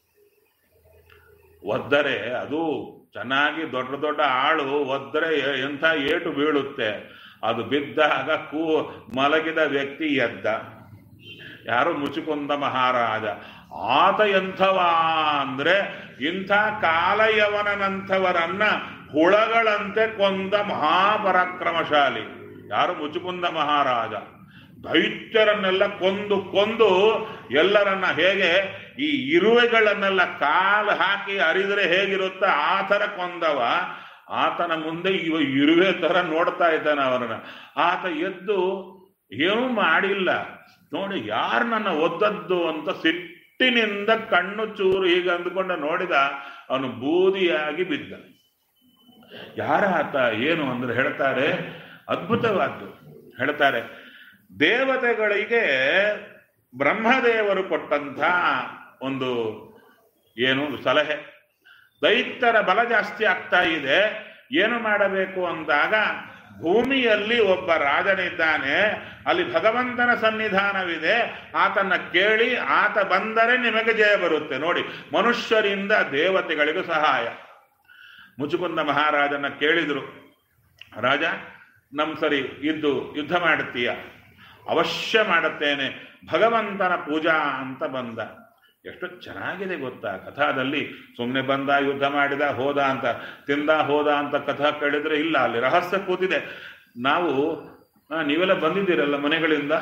ಒದ್ದರೆ ಅದು ಚೆನ್ನಾಗಿ ದೊಡ್ಡ ದೊಡ್ಡ ಆಳು ಒದ್ದರೆ ಎಂಥ ಏಟು ಬೀಳುತ್ತೆ. ಅದು ಬಿದ್ದಾಗ ಕೂ ಮಲಗಿದ ವ್ಯಕ್ತಿ ಎದ್ದ. ಯಾರು? ಮುಚುಕುಂದ ಮಹಾರಾಜ. ಆತ ಎಂಥವ ಅಂದ್ರೆ ಇಂಥ ಕಾಲಯವನಂಥವರನ್ನ ಹುಳಗಳಂತೆ ಕೊಂದ ಮಹಾಪರಾಕ್ರಮಶಾಲಿ. ಯಾರು? ಮುಚುಕುಂದ ಮಹಾರಾಜ. ದೈತ್ಯರನ್ನೆಲ್ಲ ಕೊಂದು ಕೊಂದು ಎಲ್ಲರನ್ನ ಹೇಗೆ ಈ ಇರುವೆಗಳನ್ನೆಲ್ಲ ಕಾಲು ಹಾಕಿ ಅರಿದರೆ ಹೇಗಿರುತ್ತ ಆ ಥರ ಕೊಂದವ. ಆತನ ಮುಂದೆ ಇವ ಇರುವೆ ತರ ನೋಡ್ತಾ ಇದ್ದಾನೆ ಅವರನ್ನ. ಆತ ಎದ್ದು ಏನೂ ಮಾಡಿಲ್ಲ. ನೋಡಿ ಯಾರು ನನ್ನ ಒದ್ದದ್ದು ಅಂತ ಸಿಟ್ಟಿನಿಂದ ಕಣ್ಣು ಚೂರು ಹೀಗೆ ಅಂದುಕೊಂಡು ನೋಡಿದ. ಅವನು ಬೂದಿಯಾಗಿ ಬಿದ್ದ. ಯಾರ ಆತ ಏನು ಅಂದ್ರೆ ಹೇಳ್ತಾರೆ, ಅದ್ಭುತವಾದ್ದು ಹೇಳ್ತಾರೆ. ದೇವತೆಗಳಿಗೆ ಬ್ರಹ್ಮದೇವರು ಕೊಟ್ಟಂಥ ಒಂದು ಏನು ಸಲಹೆ. ದೈತ್ಯರ ಬಲ ಜಾಸ್ತಿ ಆಗ್ತಾ ಇದೆ, ಏನು ಮಾಡಬೇಕು ಅಂದಾಗ ಭೂಮಿಯಲ್ಲಿ ಒಬ್ಬ ರಾಜನಿದ್ದಾನೆ, ಅಲ್ಲಿ ಭಗವಂತನ ಸನ್ನಿಧಾನವಿದೆ, ಆತನ್ನ ಕೇಳಿ ಆತ ಬಂದರೆ ನಿಮಗೆ ಜಯ ಬರುತ್ತೆ. ನೋಡಿ, ಮನುಷ್ಯರಿಂದ ದೇವತೆಗಳಿಗೂ ಸಹಾಯ. ಮುಚುಕುಂದ ಮಹಾರಾಜನ ಕೇಳಿದ್ರು, ರಾಜ ನಮ್ ಸರಿ ಇದ್ದು ಯುದ್ಧ ಮಾಡುತ್ತೀಯ? ಅವಶ್ಯ ಮಾಡುತ್ತೇನೆ, ಭಗವಂತನ ಪೂಜಾ ಅಂತ ಬಂದ. ಎಷ್ಟು ಚೆನ್ನಾಗಿದೆ ಗೊತ್ತಾ ಕಥಾದಲ್ಲಿ. ಸುಮ್ಮನೆ ಬಂದ, ಯುದ್ಧ ಮಾಡಿದ, ಹೋದ ಅಂತ, ತಿಂದ ಹೋದ ಅಂತ ಕಥಾ ಕೇಳಿದ್ರೆ ಇಲ್ಲ, ಅಲ್ಲಿ ರಹಸ್ಯ ಕೂತಿದೆ. ನಾವು ನೀವೆಲ್ಲ ಬಂದಿದ್ದೀರಲ್ಲ ಮನೆಗಳಿಂದ,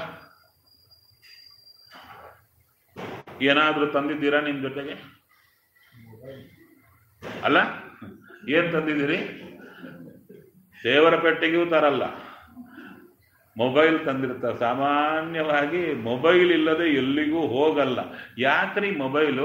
ಏನಾದ್ರೂ ತಂದಿದ್ದೀರಾ ನಿಮ್ ಜೊತೆಗೆ? ಅಲ್ಲ, ಏನ್ ತಂದಿದ್ದೀರಿ? ದೇವರ ಪೆಟ್ಟಿಗೆಯೂ ತರಲ್ಲ, ಮೊಬೈಲ್ ತಂದಿರ್ತಾರೆ. ಸಾಮಾನ್ಯವಾಗಿ ಮೊಬೈಲ್ ಇಲ್ಲದೆ ಎಲ್ಲಿಗೂ ಹೋಗಲ್ಲ. ಯಾಕ್ರಿ ಮೊಬೈಲು?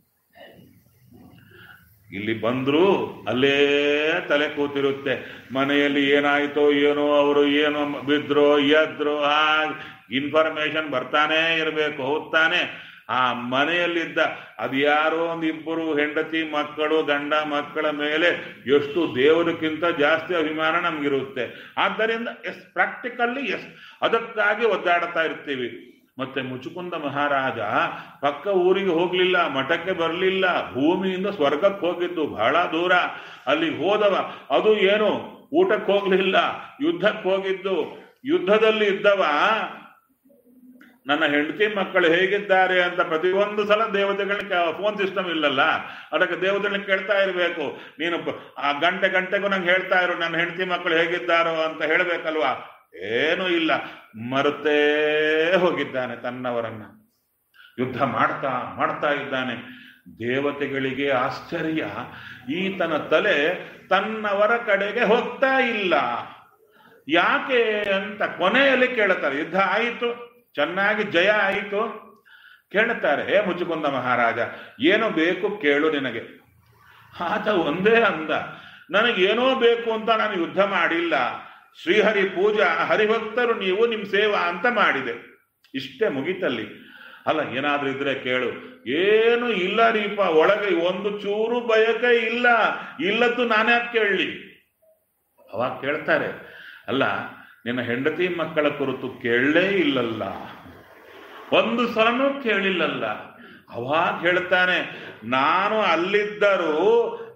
ಇಲ್ಲಿ ಬಂದ್ರು ಅಲ್ಲೇ ತಲೆ ಕೂತಿರುತ್ತೆ. ಮನೆಯಲ್ಲಿ ಏನಾಯ್ತೋ ಏನೋ, ಅವರು ಏನೋ ಬಿದ್ರೋ ಎದ್ರೋ, ಹಾಗೆ ಇನ್ಫಾರ್ಮೇಶನ್ ಬರ್ತಾನೆ ಇರಬೇಕು. ಹೋಗ್ತಾನೆ ಆ ಮನೆಯಲ್ಲಿದ್ದ ಅದ್ಯಾರೋ ಒಂದು ಇಬ್ಬರು ಹೆಂಡತಿ ಮಕ್ಕಳು ಗಂಡ ಮಕ್ಕಳ ಮೇಲೆ ಎಷ್ಟು ದೇವರಕ್ಕಿಂತ ಜಾಸ್ತಿ ಅಭಿಮಾನ ನಮ್ಗಿರುತ್ತೆ. ಆದ್ದರಿಂದ ಎಸ್ ಪ್ರಾಕ್ಟಿಕಲ್ಲಿ ಎಸ್ ಅದಕ್ಕಾಗಿ ಒದ್ದಾಡ್ತಾ ಇರ್ತೀವಿ. ಮತ್ತೆ ಮುಚುಕುಂದ ಮಹಾರಾಜ ಪಕ್ಕ ಊರಿಗೆ ಹೋಗ್ಲಿಲ್ಲ, ಮಠಕ್ಕೆ ಬರಲಿಲ್ಲ, ಭೂಮಿಯಿಂದ ಸ್ವರ್ಗಕ್ಕೆ ಹೋಗಿದ್ದು ಬಹಳ ದೂರ. ಅಲ್ಲಿ ಹೋದವ ಅದು ಏನು ಊಟಕ್ಕೆ ಹೋಗ್ಲಿಲ್ಲ, ಯುದ್ಧಕ್ಕೆ ಹೋಗಿದ್ದು. ಯುದ್ಧದಲ್ಲಿ ಇದ್ದವ ನನ್ನ ಹೆಂಡತಿ ಮಕ್ಕಳು ಹೇಗಿದ್ದಾರೆ ಅಂತ ಪ್ರತಿಯೊಂದು ಸಲ ದೇವತೆಗಳನ್ನ, ಫೋನ್ ಸಿಸ್ಟಮ್ ಇಲ್ಲಲ್ಲ, ಅದಕ್ಕೆ ದೇವತೆಗಳನ್ನ ಕೇಳ್ತಾ ಇರಬೇಕು. ನೀನು ಆ ಗಂಟೆ ಗಂಟೆಗೂ ನಂಗೆ ಹೇಳ್ತಾ ಇರು ನನ್ನ ಹೆಂಡತಿ ಮಕ್ಕಳು ಹೇಗಿದ್ದಾರೋ ಅಂತ ಹೇಳ್ಬೇಕಲ್ವಾ. ಏನೂ ಇಲ್ಲ, ಮರುತ್ತೇ ಹೋಗಿದ್ದಾನೆ ತನ್ನವರನ್ನ. ಯುದ್ಧ ಮಾಡ್ತಾ ಮಾಡ್ತಾ ಇದ್ದಾನೆ. ದೇವತೆಗಳಿಗೆ ಆಶ್ಚರ್ಯ, ಈತನ ತಲೆ ತನ್ನವರ ಕಡೆಗೆ ಹೋಗ್ತಾ ಇಲ್ಲ, ಯಾಕೆ ಅಂತ ಕೊನೆಯಲ್ಲಿ ಕೇಳುತ್ತಾರೆ. ಯುದ್ಧ ಆಯಿತು, ಚೆನ್ನಾಗಿ ಜಯ ಆಯಿತು. ಕೇಳುತ್ತಾರೆ, ಹೇ ಮುಚುಕುಂದ ಮಹಾರಾಜ, ಏನು ಬೇಕು ಕೇಳು ನಿನಗೆ. ಆತ ಒಂದೇ ಅಂದ, ನನಗೇನೋ ಬೇಕು ಅಂತ ನಾನು ಯುದ್ಧ ಮಾಡಿಲ್ಲ, ಶ್ರೀಹರಿ ಪೂಜಾ, ಹರಿಭಕ್ತರು ನೀವು, ನಿಮ್ಮ ಸೇವಾ ಅಂತ ಮಾಡಿದೆ, ಇಷ್ಟೇ ಮುಗಿತಲ್ಲಿ. ಅಲ್ಲ, ಏನಾದ್ರೂ ಇದ್ರೆ ಕೇಳು. ಏನು ಇಲ್ಲ ರೀಪ, ಒಳಗೆ ಒಂದು ಚೂರು ಬಯಕೆ ಇಲ್ಲ, ಇಲ್ಲದ್ದು ನಾನ್ಯಾಕೆ ಕೇಳಲಿ? ಅವಾಗ ಕೇಳ್ತಾರೆ, ಅಲ್ಲ ನಿನ್ನ ಹೆಂಡತಿ ಮಕ್ಕಳ ಕುರಿತು ಕೇಳಲೇ ಇಲ್ಲಲ್ಲ, ಒಂದು ಸಲನೂ ಕೇಳಿಲ್ಲಲ್ಲ. ಅವಾಗ ಹೇಳ್ತಾನೆ, ನಾನು ಅಲ್ಲಿದ್ದರೂ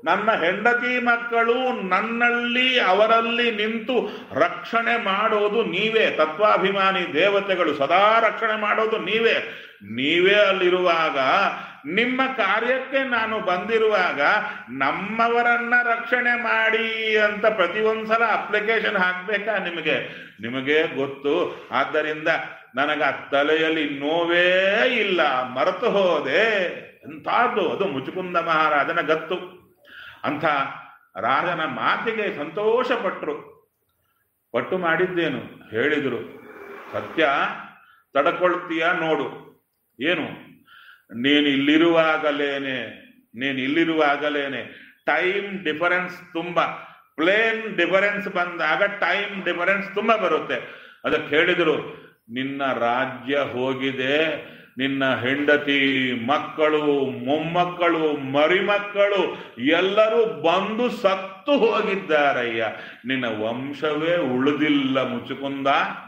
ನನ್ನ ಹೆಂಡತಿ ಮಕ್ಕಳು ನನ್ನಲ್ಲಿ ಅವರಲ್ಲಿ ನಿಂತು ರಕ್ಷಣೆ ಮಾಡೋದು ನೀವೇ. ತತ್ವಾಭಿಮಾನಿ ದೇವತೆಗಳು ಸದಾ ರಕ್ಷಣೆ ಮಾಡೋದು ನೀವೇ. ನೀವೇ ಅಲ್ಲಿರುವಾಗ, ನಿಮ್ಮ ಕಾರ್ಯಕ್ಕೆ ನಾನು ಬಂದಿರುವಾಗ ನಮ್ಮವರನ್ನ ರಕ್ಷಣೆ ಮಾಡಿ ಅಂತ ಪ್ರತಿಯೊಂದ್ಸಲ ಅಪ್ಲಿಕೇಶನ್ ಹಾಕ್ಬೇಕಾ ನಿಮಗೆ? ನಿಮಗೆ ಗೊತ್ತು. ಆದ್ದರಿಂದ ನನಗ ತಲೆಯಲ್ಲಿ ನೋವೇ ಇಲ್ಲ, ಮರೆತು ಹೋದೆ. ಎಂಥದ್ದು ಅದು ಮುಚುಕುಂದ ಮಹಾರಾಜನ ಗತ್ತು. ಅಂಥ ರಾಜನ ಮಾತಿಗೆ ಸಂತೋಷಪಟ್ಟರು. ಪಟ್ಟು ಮಾಡಿದ್ದೇನು ಹೇಳಿದರು. ಸತ್ಯ ತಡ್ಕೊಳ್ತೀಯ ನೋಡು. ಏನು? ನೀನು ಇಲ್ಲಿರುವಾಗಲೇನೆ ನೀನು ಇಲ್ಲಿರುವಾಗಲೇನೆ ಟೈಮ್ ಡಿಫರೆನ್ಸ್ ತುಂಬ, ಪ್ಲೇನ್ ಡಿಫರೆನ್ಸ್ ಬಂದಾಗ ಟೈಮ್ ಡಿಫರೆನ್ಸ್ ತುಂಬ ಬರುತ್ತೆ. ಅದಕ್ಕೆ ಹೇಳಿದರು, ನಿನ್ನ ರಾಜ್ಯ ಹೋಗಿದೆ, ನಿನ್ನ ಹೆಂಡತಿ ಮಕ್ಕಳು ಮೊಮ್ಮಕ್ಕಳು ಮರಿಮಕ್ಕಳು ಎಲ್ಲರೂ ಬಂದು ಸತ್ತು ಹೋಗಿದ್ದಾರಯ್ಯ. ನಿನ್ನ ವಂಶವೇ ಉಳಿದಿಲ್ಲ ಮುಚುಕುಂದ.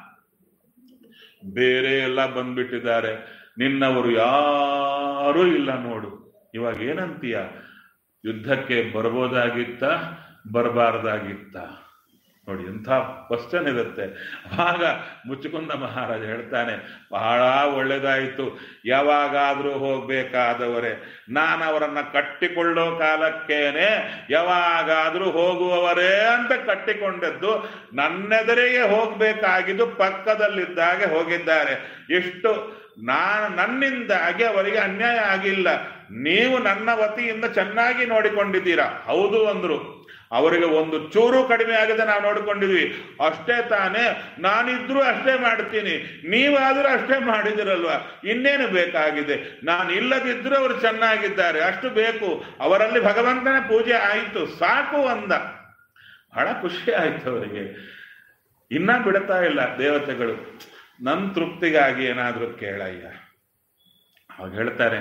ಬೇರೆ ಎಲ್ಲ ಬಂದ್ಬಿಟ್ಟಿದ್ದಾರೆ, ನಿನ್ನವರು ಯಾರೂ ಇಲ್ಲ ನೋಡು. ಇವಾಗ ಏನಂತೀಯ? ಯುದ್ಧಕ್ಕೆ ಬರ್ಬೋದಾಗಿತ್ತ ಬರಬಾರ್ದಾಗಿತ್ತ? ನೋಡಿ ಎಂಥ ಕ್ವಶನ್ ಇರುತ್ತೆ. ಆಗ ಮುಚುಕುಂದ ಮಹಾರಾಜ ಹೇಳ್ತಾನೆ, ಬಹಳ ಒಳ್ಳೇದಾಯಿತು. ಯಾವಾಗಾದರೂ ಹೋಗ್ಬೇಕಾದವರೇ, ನಾನು ಅವರನ್ನ ಕಟ್ಟಿಕೊಳ್ಳೋ ಕಾಲಕ್ಕೇನೆ ಯಾವಾಗಾದರೂ ಹೋಗುವವರೇ ಅಂತ ಕಟ್ಟಿಕೊಂಡದ್ದು. ನನ್ನೆದುರಿಗೆ ಹೋಗ್ಬೇಕಾಗಿದ್ದು ಪಕ್ಕದಲ್ಲಿದ್ದಾಗೆ ಹೋಗಿದ್ದಾರೆ. ಎಷ್ಟು ನಾನು ನನ್ನಿಂದಾಗಿ ಅವರಿಗೆ ಅನ್ಯಾಯ ಆಗಿಲ್ಲ, ನೀವು ನನ್ನ ವತಿಯಿಂದ ಚೆನ್ನಾಗಿ ನೋಡಿಕೊಂಡಿದ್ದೀರಾ. ಹೌದು ಅಂದ್ರು. ಅವರಿಗೆ ಒಂದು ಚೂರು ಕಡಿಮೆ ಆಗದೆ ನಾವು ನೋಡಿಕೊಂಡಿದ್ವಿ, ಅಷ್ಟೇ ತಾನೇ. ನಾನಿದ್ರು ಅಷ್ಟೇ ಮಾಡ್ತೀನಿ, ನೀವಾದ್ರೂ ಅಷ್ಟೇ ಮಾಡಿದಿರಲ್ವಾ, ಇನ್ನೇನು ಬೇಕಾಗಿದೆ? ನಾನು ಇಲ್ಲದಿದ್ರೂ ಅವರು ಚೆನ್ನಾಗಿದ್ದಾರೆ, ಅಷ್ಟು ಬೇಕು. ಅವರಲ್ಲಿ ಭಗವಂತನ ಪೂಜೆ ಆಯಿತು, ಸಾಕು ಅಂದ. ಬಹಳ ಖುಷಿ ಆಯ್ತು ಅವರಿಗೆ. ಇನ್ನ ಬಿಡ್ತಾ ಇಲ್ಲ ದೇವತೆಗಳು. ನನ್ನ ತೃಪ್ತಿಗಾಗಿ ಏನಾದ್ರೂ ಕೇಳಯ್ಯ. ಅವಾಗ ಹೇಳ್ತಾರೆ,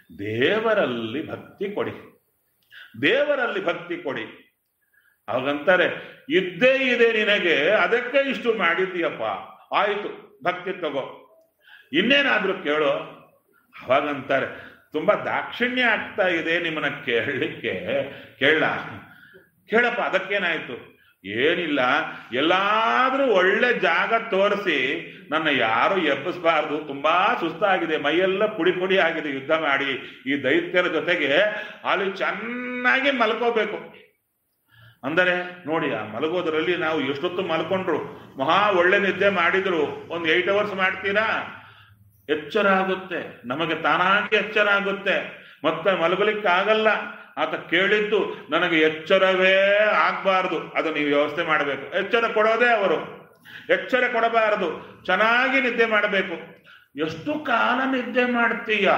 ದೇವರಲ್ಲಿ ಭಕ್ತಿ ಕೊಡಿ, ದೇವರಲ್ಲಿ ಭಕ್ತಿ ಕೊಡಿ. ಅವಾಗಂತಾರೆ, ಇದ್ದೇ ಇದೆ ನಿನಗೆ, ಅದಕ್ಕೆ ಇಷ್ಟು ಮಾಡಿದ್ದೀಯಪ್ಪ, ಆಯಿತು ಭಕ್ತಿ ತಗೋ, ಇನ್ನೇನಾದ್ರೂ ಕೇಳೋ. ಅವಾಗಂತಾರೆ, ತುಂಬಾ ದಾಕ್ಷಿಣ್ಯ ಆಗ್ತಾ ಇದೆ ನಿಮ್ಮನ್ನ ಕೇಳಲಿಕ್ಕೆ, ಕೇಳ ಕೇಳಪ್ಪ. ಅದಕ್ಕೇನಾಯ್ತು? ಏನಿಲ್ಲ, ಎಲ್ಲಾದ್ರೂ ಒಳ್ಳೆ ಜಾಗ ತೋರಿಸಿ ನನ್ನ ಯಾರು ಎಬ್ಬಿಸಬಾರ್ದು, ತುಂಬಾ ಸುಸ್ತಾಗಿದೆ, ಮೈಯೆಲ್ಲ ಪುಡಿ ಪುಡಿ ಆಗಿದೆ ಯುದ್ಧ ಮಾಡಿ ಈ ದೈತ್ಯರ ಜೊತೆಗೆ, ಅಲ್ಲಿ ಚೆನ್ನಾಗಿ ಮಲ್ಕೋಬೇಕು. ಅಂದರೆ ನೋಡಿ, ಆ ಮಲಗೋದ್ರಲ್ಲಿ ನಾವು ಎಷ್ಟೊತ್ತು ಮಲ್ಕೊಂಡ್ರು, ಮಹಾ ಒಳ್ಳೆ ನಿದ್ದೆ ಮಾಡಿದ್ರು, ಒಂದು ಏಟ್ ಅವರ್ಸ್ ಮಾಡ್ತೀರಾ, ಎಚ್ಚರ ಆಗುತ್ತೆ, ನಮಗೆ ತಾನಾಗಿ ಎಚ್ಚರ ಆಗುತ್ತೆ, ಮತ್ತೆ ಮಲಗಲಿಕ್ಕಾಗಲ್ಲ. ಆತ ಕೇಳಿದ್ದು ನನಗೆ ಎಚ್ಚರವೇ ಆಗ್ಬಾರ್ದು, ಅದು ನೀವು ವ್ಯವಸ್ಥೆ ಮಾಡಬೇಕು. ಎಚ್ಚರ ಕೊಡೋದೇ ಅವರು, ಎಚ್ಚರ ಕೊಡಬಾರದು, ಚೆನ್ನಾಗಿ ನಿದ್ದೆ ಮಾಡಬೇಕು. ಎಷ್ಟು ಕಾಲ ನಿದ್ದೆ ಮಾಡ್ತೀಯ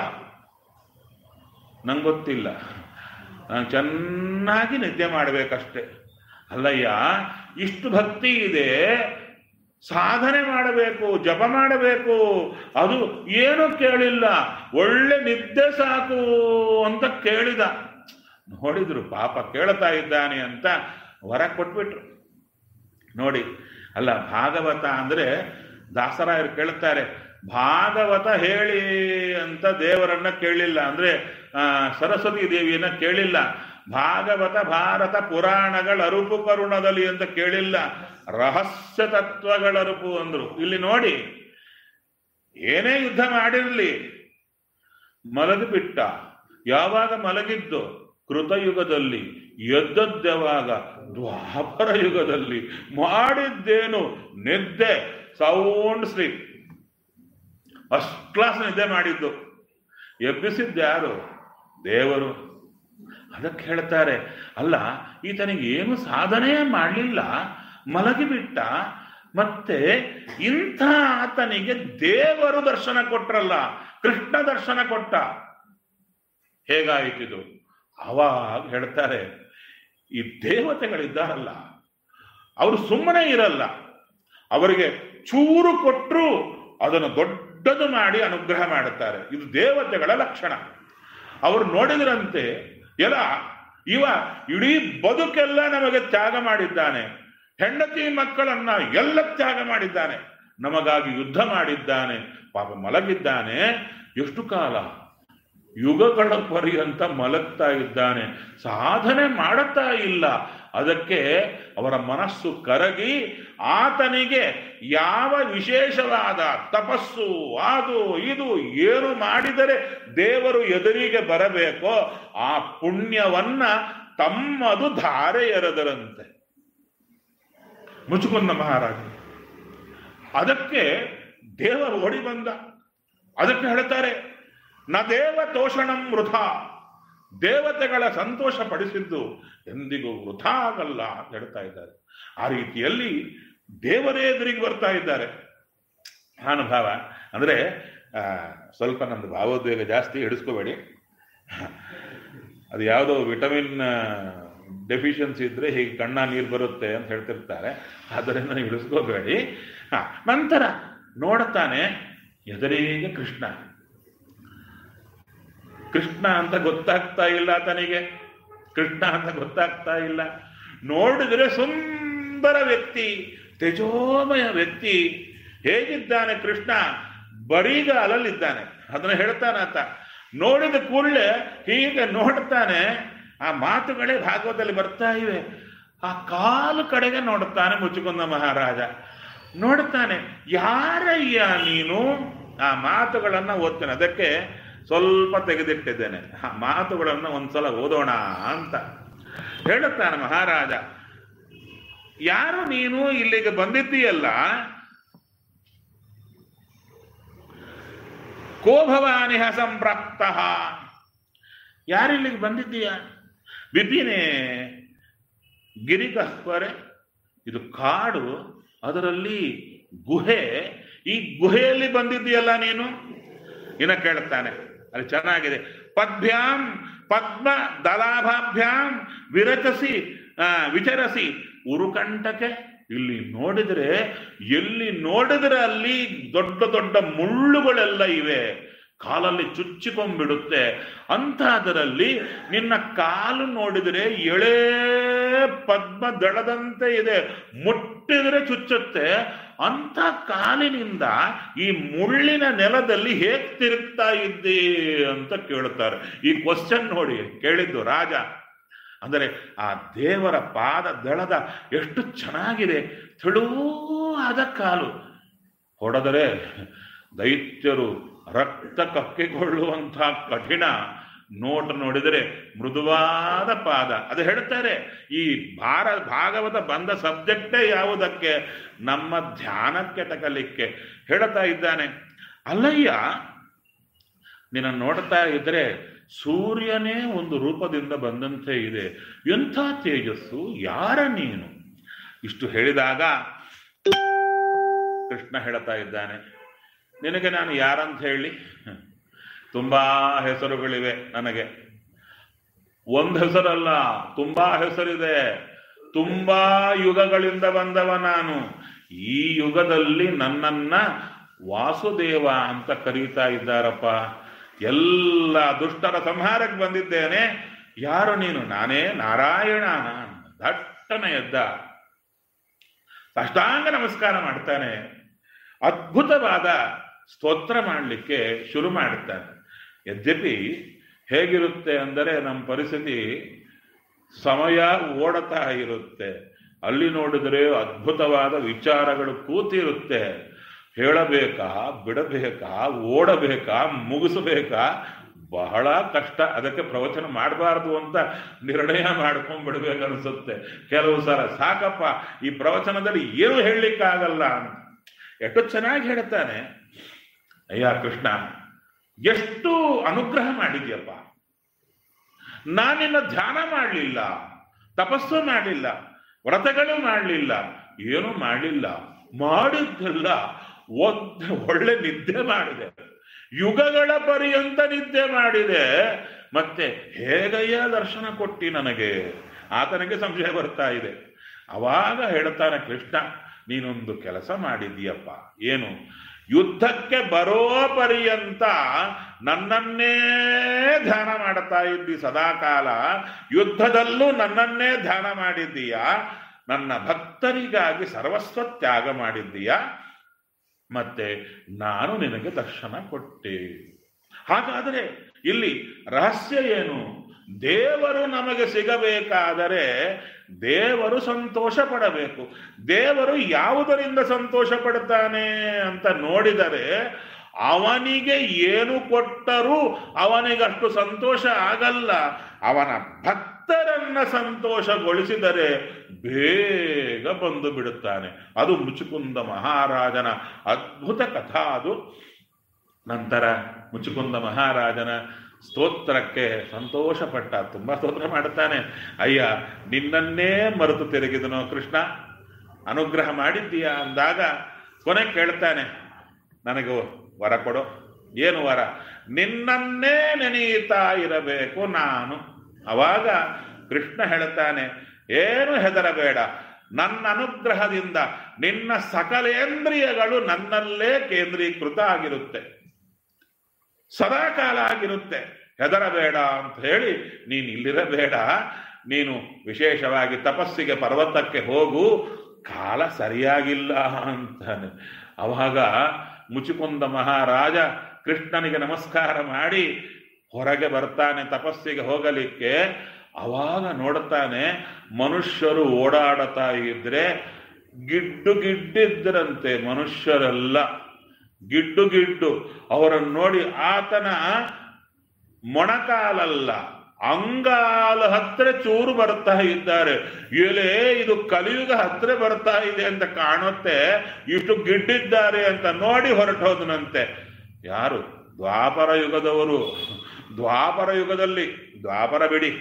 ನಂಗೆ ಗೊತ್ತಿಲ್ಲ, ನಾನು ಚೆನ್ನಾಗಿ ನಿದ್ದೆ ಮಾಡಬೇಕಷ್ಟೆ. ಅಲ್ಲಯ್ಯ, ಇಷ್ಟು ಭಕ್ತಿ ಇದೆ, ಸಾಧನೆ ಮಾಡಬೇಕು, ಜಪ ಮಾಡಬೇಕು, ಅದು ಏನು ಕೇಳಿಲ್ಲ, ಒಳ್ಳೆ ನಿದ್ದೆ ಸಾಕು ಅಂತ ಕೇಳಿದ. ನೋಡಿದ್ರು ಪಾಪ ಕೇಳ್ತಾ ಇದ್ದಾನೆ ಅಂತ ವರ ಕೊಟ್ಬಿಟ್ರು. ನೋಡಿ ಅಲ್ಲ, ಭಾಗವತ ಅಂದ್ರೆ ದಾಸರಾಯರು ಕೇಳ್ತಾರೆ, ಭಾಗವತ ಹೇಳಿ ಅಂತ ದೇವರನ್ನ ಕೇಳಿಲ್ಲ, ಅಂದ್ರೆ ಆ ಸರಸ್ವತಿ ದೇವಿಯನ್ನ ಕೇಳಿಲ್ಲ. ಭಾಗವತ ಭಾರತ ಪುರಾಣಗಳ ಅರುಪು ಕರುಣದಲ್ಲಿ ಅಂತ ಕೇಳಿಲ್ಲ, ರಹಸ್ಯ ತತ್ವಗಳ ಅರುಪು ಅಂದ್ರು. ಇಲ್ಲಿ ನೋಡಿ, ಏನೇ ಯುದ್ಧ ಮಾಡಿರ್ಲಿ ಮಲಗಿಬಿಟ್ಟ. ಯಾವಾಗ ಮಲಗಿದ್ದು? ಕೃತಯುಗದಲ್ಲಿ. ಎದ್ದದ್ಯಾವಾಗ? ದ್ವಾಪರ ಯುಗದಲ್ಲಿ. ಮಾಡಿದ್ದೇನು? ನಿದ್ದೆ, ಸೌಂಡ್ ಸ್ಲೀಪ್, ಫಸ್ಟ್ ಕ್ಲಾಸ್ ನಿದ್ದೆ ಮಾಡಿದ್ದು. ಎಬ್ಬಿಸಿದ್ಯಾರು? ದೇವರು. ಅದಕ್ಕೆ ಹೇಳ್ತಾರೆ, ಅಲ್ಲ ಈತನಿಗೆ ಏನು ಸಾಧನೆ ಮಾಡಲಿಲ್ಲ, ಮಲಗಿಬಿಟ್ಟ, ಮತ್ತೆ ಇಂಥ ಆತನಿಗೆ ದೇವರು ದರ್ಶನ ಕೊಟ್ರಲ್ಲ, ಕೃಷ್ಣ ದರ್ಶನ ಕೊಟ್ಟ, ಹೇಗಾಯಿತಿದು? ಅವಾಗ ಹೇಳ್ತಾರೆ, ಈ ದೇವತೆಗಳಿದ್ದಾರಲ್ಲ ಅವರು ಸುಮ್ಮನೆ ಇರಲ್ಲ, ಅವರಿಗೆ ಚೂರು ಕೊಟ್ಟರು ಅದನ್ನು ದೊಡ್ಡದು ಮಾಡಿ ಅನುಗ್ರಹ ಮಾಡುತ್ತಾರೆ. ಇದು ದೇವತೆಗಳ ಲಕ್ಷಣ. ಅವರು ನೋಡಿದ್ರಂತೆ, ಎಲ್ಲ ಇವ ಇಡೀ ಬದುಕೆಲ್ಲ ನಮಗೆ ತ್ಯಾಗ ಮಾಡಿದ್ದಾನೆ, ಹೆಂಡತಿ ಮಕ್ಕಳನ್ನ ಎಲ್ಲ ತ್ಯಾಗ ಮಾಡಿದ್ದಾನೆ, ನಮಗಾಗಿ ಯುದ್ಧ ಮಾಡಿದ್ದಾನೆ, ಪಾಪ ಮಲಗಿದ್ದಾನೆ. ಎಷ್ಟು ಕಾಲ? ಯುಗಗಳ ಪರ್ಯಂತ ಮಲಗ್ತಾ ಇದ್ದಾನೆ, ಸಾಧನೆ ಮಾಡುತ್ತಾ ಇಲ್ಲ. ಅದಕ್ಕೆ ಅವರ ಮನಸ್ಸು ಕರಗಿ ಆತನಿಗೆ ಯಾವ ವಿಶೇಷವಾದ ತಪಸ್ಸು ಅದು ಇದು ಏನು ಮಾಡಿದರೆ ದೇವರು ಎದುರಿಗೆ ಬರಬೇಕೋ ಆ ಪುಣ್ಯವನ್ನ ತಮ್ಮದು ಧಾರೆ ಎರೆದರಂತೆ ಮುಚುಕುಂದ ಮಹಾರಾಜ. ಅದಕ್ಕೆ ದೇವರು ಓಡಿ ಬಂದ. ಅದಕ್ಕೆ ಹೇಳ್ತಾರೆ, ನ ದೇವ ತೋಷಣಂ ವೃಥಾ, ದೇವತೆಗಳ ಸಂತೋಷ ಪಡಿಸಿದ್ದು ಎಂದಿಗೂ ವೃಥಾ ಆಗಲ್ಲ ಅಂತ ಹೇಳ್ತಾ ಇದ್ದಾರೆ. ಆ ರೀತಿಯಲ್ಲಿ ದೇವರೇ ಎದುರಿಗೆ ಬರ್ತಾ ಇದ್ದಾರೆ. ಅನುಭವ ಅಂದ್ರೆ ಆ ಸ್ವಲ್ಪ ನಮ್ದು ಭಾವೋದ್ವೇಗ ಜಾಸ್ತಿ, ಹಿಡಿಸ್ಕೋಬೇಡಿ. ಅದು ಯಾವುದೋ ವಿಟಮಿನ್ ಡೆಫಿಷಿಯನ್ಸಿ ಇದ್ರೆ ಹೀಗೆ ಕಣ್ಣ ನೀರು ಬರುತ್ತೆ ಅಂತ ಹೇಳ್ತಿರ್ತಾರೆ, ಆದ್ದರಿಂದ ನೀವು ಹಿಡಿಸ್ಕೋಬೇಡಿ. ಹಾ, ನಂತರ ನೋಡುತ್ತಾನೆ ಎದುರಿಗೆ ಕೃಷ್ಣ. ಕೃಷ್ಣ ಅಂತ ಗೊತ್ತಾಗ್ತಾ ಇಲ್ಲ ತನಿಗೆ, ಕೃಷ್ಣ ಅಂತ ಗೊತ್ತಾಗ್ತಾ ಇಲ್ಲ. ನೋಡಿದ್ರೆ ಸುಂದರ ವ್ಯಕ್ತಿ, ತೇಜೋಮಯ ವ್ಯಕ್ತಿ. ಹೇಗಿದ್ದಾನೆ ಕೃಷ್ಣ? ಬರಿಗಾಲಲ್ಲಿದ್ದಾನೆ. ಅದನ್ನ ಹೇಳ್ತಾನೆ ಆತ. ನೋಡಿದ ಕೂಡಲೇ ಹೀಗೆ ನೋಡ್ತಾನೆ. ಆ ಮಾತುಗಳೇ ಭಾಗವತದಲ್ಲಿ ಬರ್ತಾ ಇವೆ. ಆ ಕಾಲು ಕಡೆಗೆ ನೋಡುತ್ತಾನೆ ಮುಚುಕುಂದ ಮಹಾರಾಜ. ನೋಡ್ತಾನೆ, ಯಾರಯ್ಯ ನೀನು? ಆ ಮಾತುಗಳನ್ನ ಓದ್ತಾನೆ. ಅದಕ್ಕೆ ಸ್ವಲ್ಪ ತೆಗೆದಿಟ್ಟಿದ್ದೇನೆ. ಆ ಮಾತುಗಳನ್ನ ಒಂದ್ಸಲ ಓದೋಣ ಅಂತ ಹೇಳುತ್ತಾನೆ ಮಹಾರಾಜ. ಯಾರು ನೀನು? ಇಲ್ಲಿಗೆ ಬಂದಿದ್ದೀಯಲ್ಲ, ಕೋ ಭವಾನಿಹ ಸಂಪ್ರಾಪ್ತ, ಯಾರಿಲ್ಲಿಗೆ ಬಂದಿದ್ದೀಯ? ವಿಪಿನೇ ಗಿರಿಕಸ್ಪರೆ, ಇದು ಕಾಡು, ಅದರಲ್ಲಿ ಗುಹೆ. ಈ ಗುಹೆಯಲ್ಲಿ ಬಂದಿದ್ದೀಯಲ್ಲ ನೀನು? ಇನ್ನ ಕೇಳುತ್ತಾನೆ, ಅಲ್ಲಿ ಚೆನ್ನಾಗಿದೆ. ಪದ್ಭ್ಯಾಂ ಪದ್ಮ ದಲಾಭಾಭ್ಯಾಂ ವಿರಚಸಿ ವಿಚರಸಿ ಉರುಕಂಟಕೆ. ಇಲ್ಲಿ ನೋಡಿದ್ರೆ, ಎಲ್ಲಿ ನೋಡಿದ್ರೆ ಅಲ್ಲಿ ದೊಡ್ಡ ದೊಡ್ಡ ಮುಳ್ಳುಗಳೆಲ್ಲ ಇವೆ, ಕಾಲಲ್ಲಿ ಚುಚ್ಚಿಕೊಂಡ್ಬಿಡುತ್ತೆ. ಅಂಥದ್ರಲ್ಲಿ ನಿನ್ನ ಕಾಲು ನೋಡಿದರೆ ಎಳೆ ಪದ್ಮ ದಳದಂತೆ ಇದೆ, ಮುಟ್ಟಿದ್ರೆ ಚುಚ್ಚುತ್ತೆ. ಅಂಥ ಕಾಲಿನಿಂದ ಈ ಮುಳ್ಳಿನ ನೆಲದಲ್ಲಿ ಹೇಗೆ ತಿರುಗ್ತಾ ಇದ್ದಿ ಅಂತ ಕೇಳುತ್ತಾರೆ. ಈ ಕ್ವಶನ್ ನೋಡಿ ಕೇಳಿದ್ದು ರಾಜ. ಅಂದರೆ ಆ ದೇವರ ಪಾದ ದಳದ ಎಷ್ಟು ಚೆನ್ನಾಗಿದೆ, ತೆಳುವಾದ ಕಾಲು. ಹೊಡೆದರೆ ದೈತ್ಯರು ರಕ್ತ ಕಕ್ಕಿಕೊಳ್ಳುವಂಥ ಕಠಿಣ ನೋಟ ನೋಡಿದರೆ ಮೃದುವಾದ ಪಾದ. ಅದು ಹೇಳ್ತಾರೆ, ಈ ಭಾರ ಭಾಗವತ ಬಂದ ಸಬ್ಜೆಕ್ಟೇ ಯಾವುದಕ್ಕೆ? ನಮ್ಮ ಧ್ಯಾನಕ್ಕೆ ತಗಲಿಕ್ಕೆ ಹೇಳ್ತಾ ಇದ್ದಾನೆ. ಅಲ್ಲಯ್ಯ, ನಿನ್ನ ನೋಡ್ತಾ ಇದ್ರೆ ಸೂರ್ಯನೇ ಒಂದು ರೂಪದಿಂದ ಬಂದಂತೆ ಇದೆ, ಎಂಥ ತೇಜಸ್ಸು, ಯಾರ ನೀನು? ಇಷ್ಟು ಹೇಳಿದಾಗ ಕೃಷ್ಣ ಹೇಳ್ತಾ ಇದ್ದಾನೆ, ನಿನಗೆ ನಾನು ಯಾರಂತ ಹೇಳಿ? ತುಂಬಾ ಹೆಸರುಗಳಿವೆ ನನಗೆ. ಒಂದು ಹೆಸರಲ್ಲ, ತುಂಬಾ ಹೆಸರಿದೆ. ತುಂಬಾ ಯುಗಗಳಿಂದ ಬಂದವ ನಾನು. ಈ ಯುಗದಲ್ಲಿ ನನ್ನನ್ನ ವಾಸುದೇವ ಅಂತ ಕರೀತಾ ಇದ್ದಾರಪ್ಪ. ಎಲ್ಲ ದುಷ್ಟರ ಸಂಹಾರಕ್ಕೆ ಬಂದಿದ್ದೇನೆ. ಯಾರು ನೀನು? ನಾನೇ ನಾರಾಯಣ. ದಟ್ಟನ ಎದ್ದ, ಸಾಷ್ಟಾಂಗ ನಮಸ್ಕಾರ ಮಾಡ್ತಾನೆ. ಅದ್ಭುತವಾದ ಸ್ತೋತ್ರ ಮಾಡಲಿಕ್ಕೆ ಶುರು ಮಾಡುತ್ತಾನೆ. ಯದ್ಯಪಿ ಹೇಗಿರುತ್ತೆ ಅಂದರೆ, ನಮ್ಮ ಪರಿಸ್ಥಿತಿ ಸಮಯ ಓಡತಾ ಇರುತ್ತೆ. ಅಲ್ಲಿ ನೋಡಿದ್ರೆ ಅದ್ಭುತವಾದ ವಿಚಾರಗಳು ಕೂತಿರುತ್ತೆ. ಹೇಳಬೇಕಾ, ಬಿಡಬೇಕಾ, ಓಡಬೇಕಾ, ಮುಗಿಸಬೇಕಾ, ಬಹಳ ಕಷ್ಟ. ಅದಕ್ಕೆ ಪ್ರವಚನ ಮಾಡಬಾರ್ದು ಅಂತ ನಿರ್ಣಯ ಮಾಡ್ಕೊಂಡ್ಬಿಡ್ಬೇಕು ಅನಿಸುತ್ತೆ ಕೆಲವು ಸಲ. ಸಾಕಪ್ಪ, ಈ ಪ್ರವಚನದಲ್ಲಿ ಏನು ಹೇಳಲಿಕ್ಕಾಗಲ್ಲ ಅಂತ. ಎಷ್ಟು ಚೆನ್ನಾಗಿ ಹೇಳ್ತಾನೆ. ಅಯ್ಯ ಕೃಷ್ಣ, ಎಷ್ಟು ಅನುಗ್ರಹ ಮಾಡಿದ್ಯಪ್ಪ. ನಾನಿನ್ನ ಧ್ಯಾನ ಮಾಡಲಿಲ್ಲ, ತಪಸ್ಸು ಮಾಡಲಿಲ್ಲ, ವ್ರತಗಳು ಮಾಡಲಿಲ್ಲ, ಏನು ಮಾಡಲಿಲ್ಲ. ಮಾಡಿದ್ದೆಲ್ಲ ಒದ್ ಒಳ್ಳೆ ನಿದ್ದೆ ಮಾಡಿದೆ, ಯುಗಗಳ ಪರ್ಯಂತ ನಿದ್ದೆ ಮಾಡಿದೆ. ಮತ್ತೆ ಹೇಗಯ್ಯ ದರ್ಶನ ಕೊಟ್ಟಿ ನನಗೆ? ಆತನಿಗೆ ಸಂಶಯ ಬರ್ತಾ ಇದೆ. ಅವಾಗ ಹೇಳ್ತಾನೆ ಕೃಷ್ಣ, ನೀನೊಂದು ಕೆಲಸ ಮಾಡಿದ್ದೀಯಪ್ಪ. ಏನು? ಯುದ್ಧಕ್ಕೆ ಬರೋ ಪರ್ಯಂತ ನನ್ನನ್ನೇ ಧ್ಯಾನ ಮಾಡ್ತಾ ಇದ್ದಿ ಸದಾಕಾಲ. ಯುದ್ಧದಲ್ಲೂ ನನ್ನನ್ನೇ ಧ್ಯಾನ ಮಾಡಿದ್ದೀಯ. ನನ್ನ ಭಕ್ತರಿಗಾಗಿ ಸರ್ವಸ್ವ ತ್ಯಾಗ ಮಾಡಿದ್ದೀಯ. ಮತ್ತೆ ನಾನು ನಿನಗೆ ದರ್ಶನ ಕೊಟ್ಟೆ. ಹಾಗಾದರೆ ಇಲ್ಲಿ ರಹಸ್ಯ ಏನು? ದೇವರು ನಮಗೆ ಸಿಗಬೇಕಾದರೆ ದೇವರು ಸಂತೋಷ ಪಡಬೇಕು. ದೇವರು ಯಾವುದರಿಂದ ಸಂತೋಷ ಪಡ್ತಾನೆ ಅಂತ ನೋಡಿದರೆ ಅವನಿಗೆ ಏನು ಕೊಟ್ಟರೂ ಅವನಿಗಷ್ಟು ಸಂತೋಷ ಆಗಲ್ಲ. ಅವನ ಭಕ್ತರನ್ನ ಸಂತೋಷಗೊಳಿಸಿದರೆ ಬೇಗ ಬಂದು ಬಿಡುತ್ತಾನೆ. ಅದು ಮುಚುಕುಂದ ಮಹಾರಾಜನ ಅದ್ಭುತ ಕಥಾ. ಅದು ನಂತರ ಮುಚುಕುಂದ ಮಹಾರಾಜನ ಸ್ತೋತ್ರಕ್ಕೆ ಸಂತೋಷಪಟ್ಟ. ತುಂಬ ಸ್ತೋತ್ರ ಮಾಡುತ್ತಾನೆ. ಅಯ್ಯ, ನಿನ್ನನ್ನೇ ಮರೆತು ತಿರುಗಿದನೋ ಕೃಷ್ಣ, ಅನುಗ್ರಹ ಮಾಡಿದ್ದೀಯಾ ಅಂದಾಗ ಕೊನೆ ಕೇಳ್ತಾನೆ, ನನಗೂ ವರ ಕೊಡು. ಏನು ವರ? ನಿನ್ನನ್ನೇ ನೆನೆಯುತ್ತಾ ಇರಬೇಕು ನಾನು. ಅವಾಗ ಕೃಷ್ಣ ಹೇಳ್ತಾನೆ, ಏನು ಹೆದರಬೇಡ, ನನ್ನ ಅನುಗ್ರಹದಿಂದ ನಿನ್ನ ಸಕಲೇಂದ್ರಿಯಗಳು ನನ್ನಲ್ಲೇ ಕೇಂದ್ರೀಕೃತ ಆಗಿರುತ್ತೆ, ಸದಾಕಾಲ ಆಗಿರುತ್ತೆ. ಹೆದರಬೇಡ ಅಂತ ಹೇಳಿ ನೀನು ಇಲ್ಲಿರಬೇಡ, ನೀನು ವಿಶೇಷವಾಗಿ ತಪಸ್ಸಿಗೆ ಪರ್ವತಕ್ಕೆ ಹೋಗು, ಕಾಲ ಸರಿಯಾಗಿಲ್ಲ ಅಂತಾನೆ. ಅವಾಗ ಮುಚುಕುಂದ ಮಹಾರಾಜ ಕೃಷ್ಣನಿಗೆ ನಮಸ್ಕಾರ ಮಾಡಿ ಹೊರಗೆ ಬರ್ತಾನೆ ತಪಸ್ಸಿಗೆ ಹೋಗಲಿಕ್ಕೆ. ಅವಾಗ ನೋಡ್ತಾನೆ ಮನುಷ್ಯರು ಓಡಾಡುತ್ತಾ ಇದ್ರೆ ಗಿಡ್ಡು ಗಿಡ್ಡಿದ್ರಂತೆ ಮನುಷ್ಯರೆಲ್ಲ, ಗಿಡ್ಡು ಗಿಡ್ಡು. ಅವರನ್ನು ನೋಡಿ ಆತನ ಮೊಣಕಾಲಲ್ಲ ಅಂಗಾಲ ಹತ್ರ ಚೂರು ಬರ್ತಾ ಇದ್ದಾರೆ. ಎಲೆ ಇದು ಕಲಿಯುಗ ಹತ್ರ ಬರ್ತಾ ಇದೆ ಅಂತ ಕಾಣುತ್ತೆ, ಇಷ್ಟು ಗಿಡ್ಡಿದ್ದಾರೆ ಅಂತ ನೋಡಿ ಹೊರಟೋದನಂತೆ. ಯಾರು? ದ್ವಾಪರ ಯುಗದವರು. ದ್ವಾಪರ ಯುಗದಲ್ಲಿ, ದ್ವಾಪರ ಬಿಡಿ,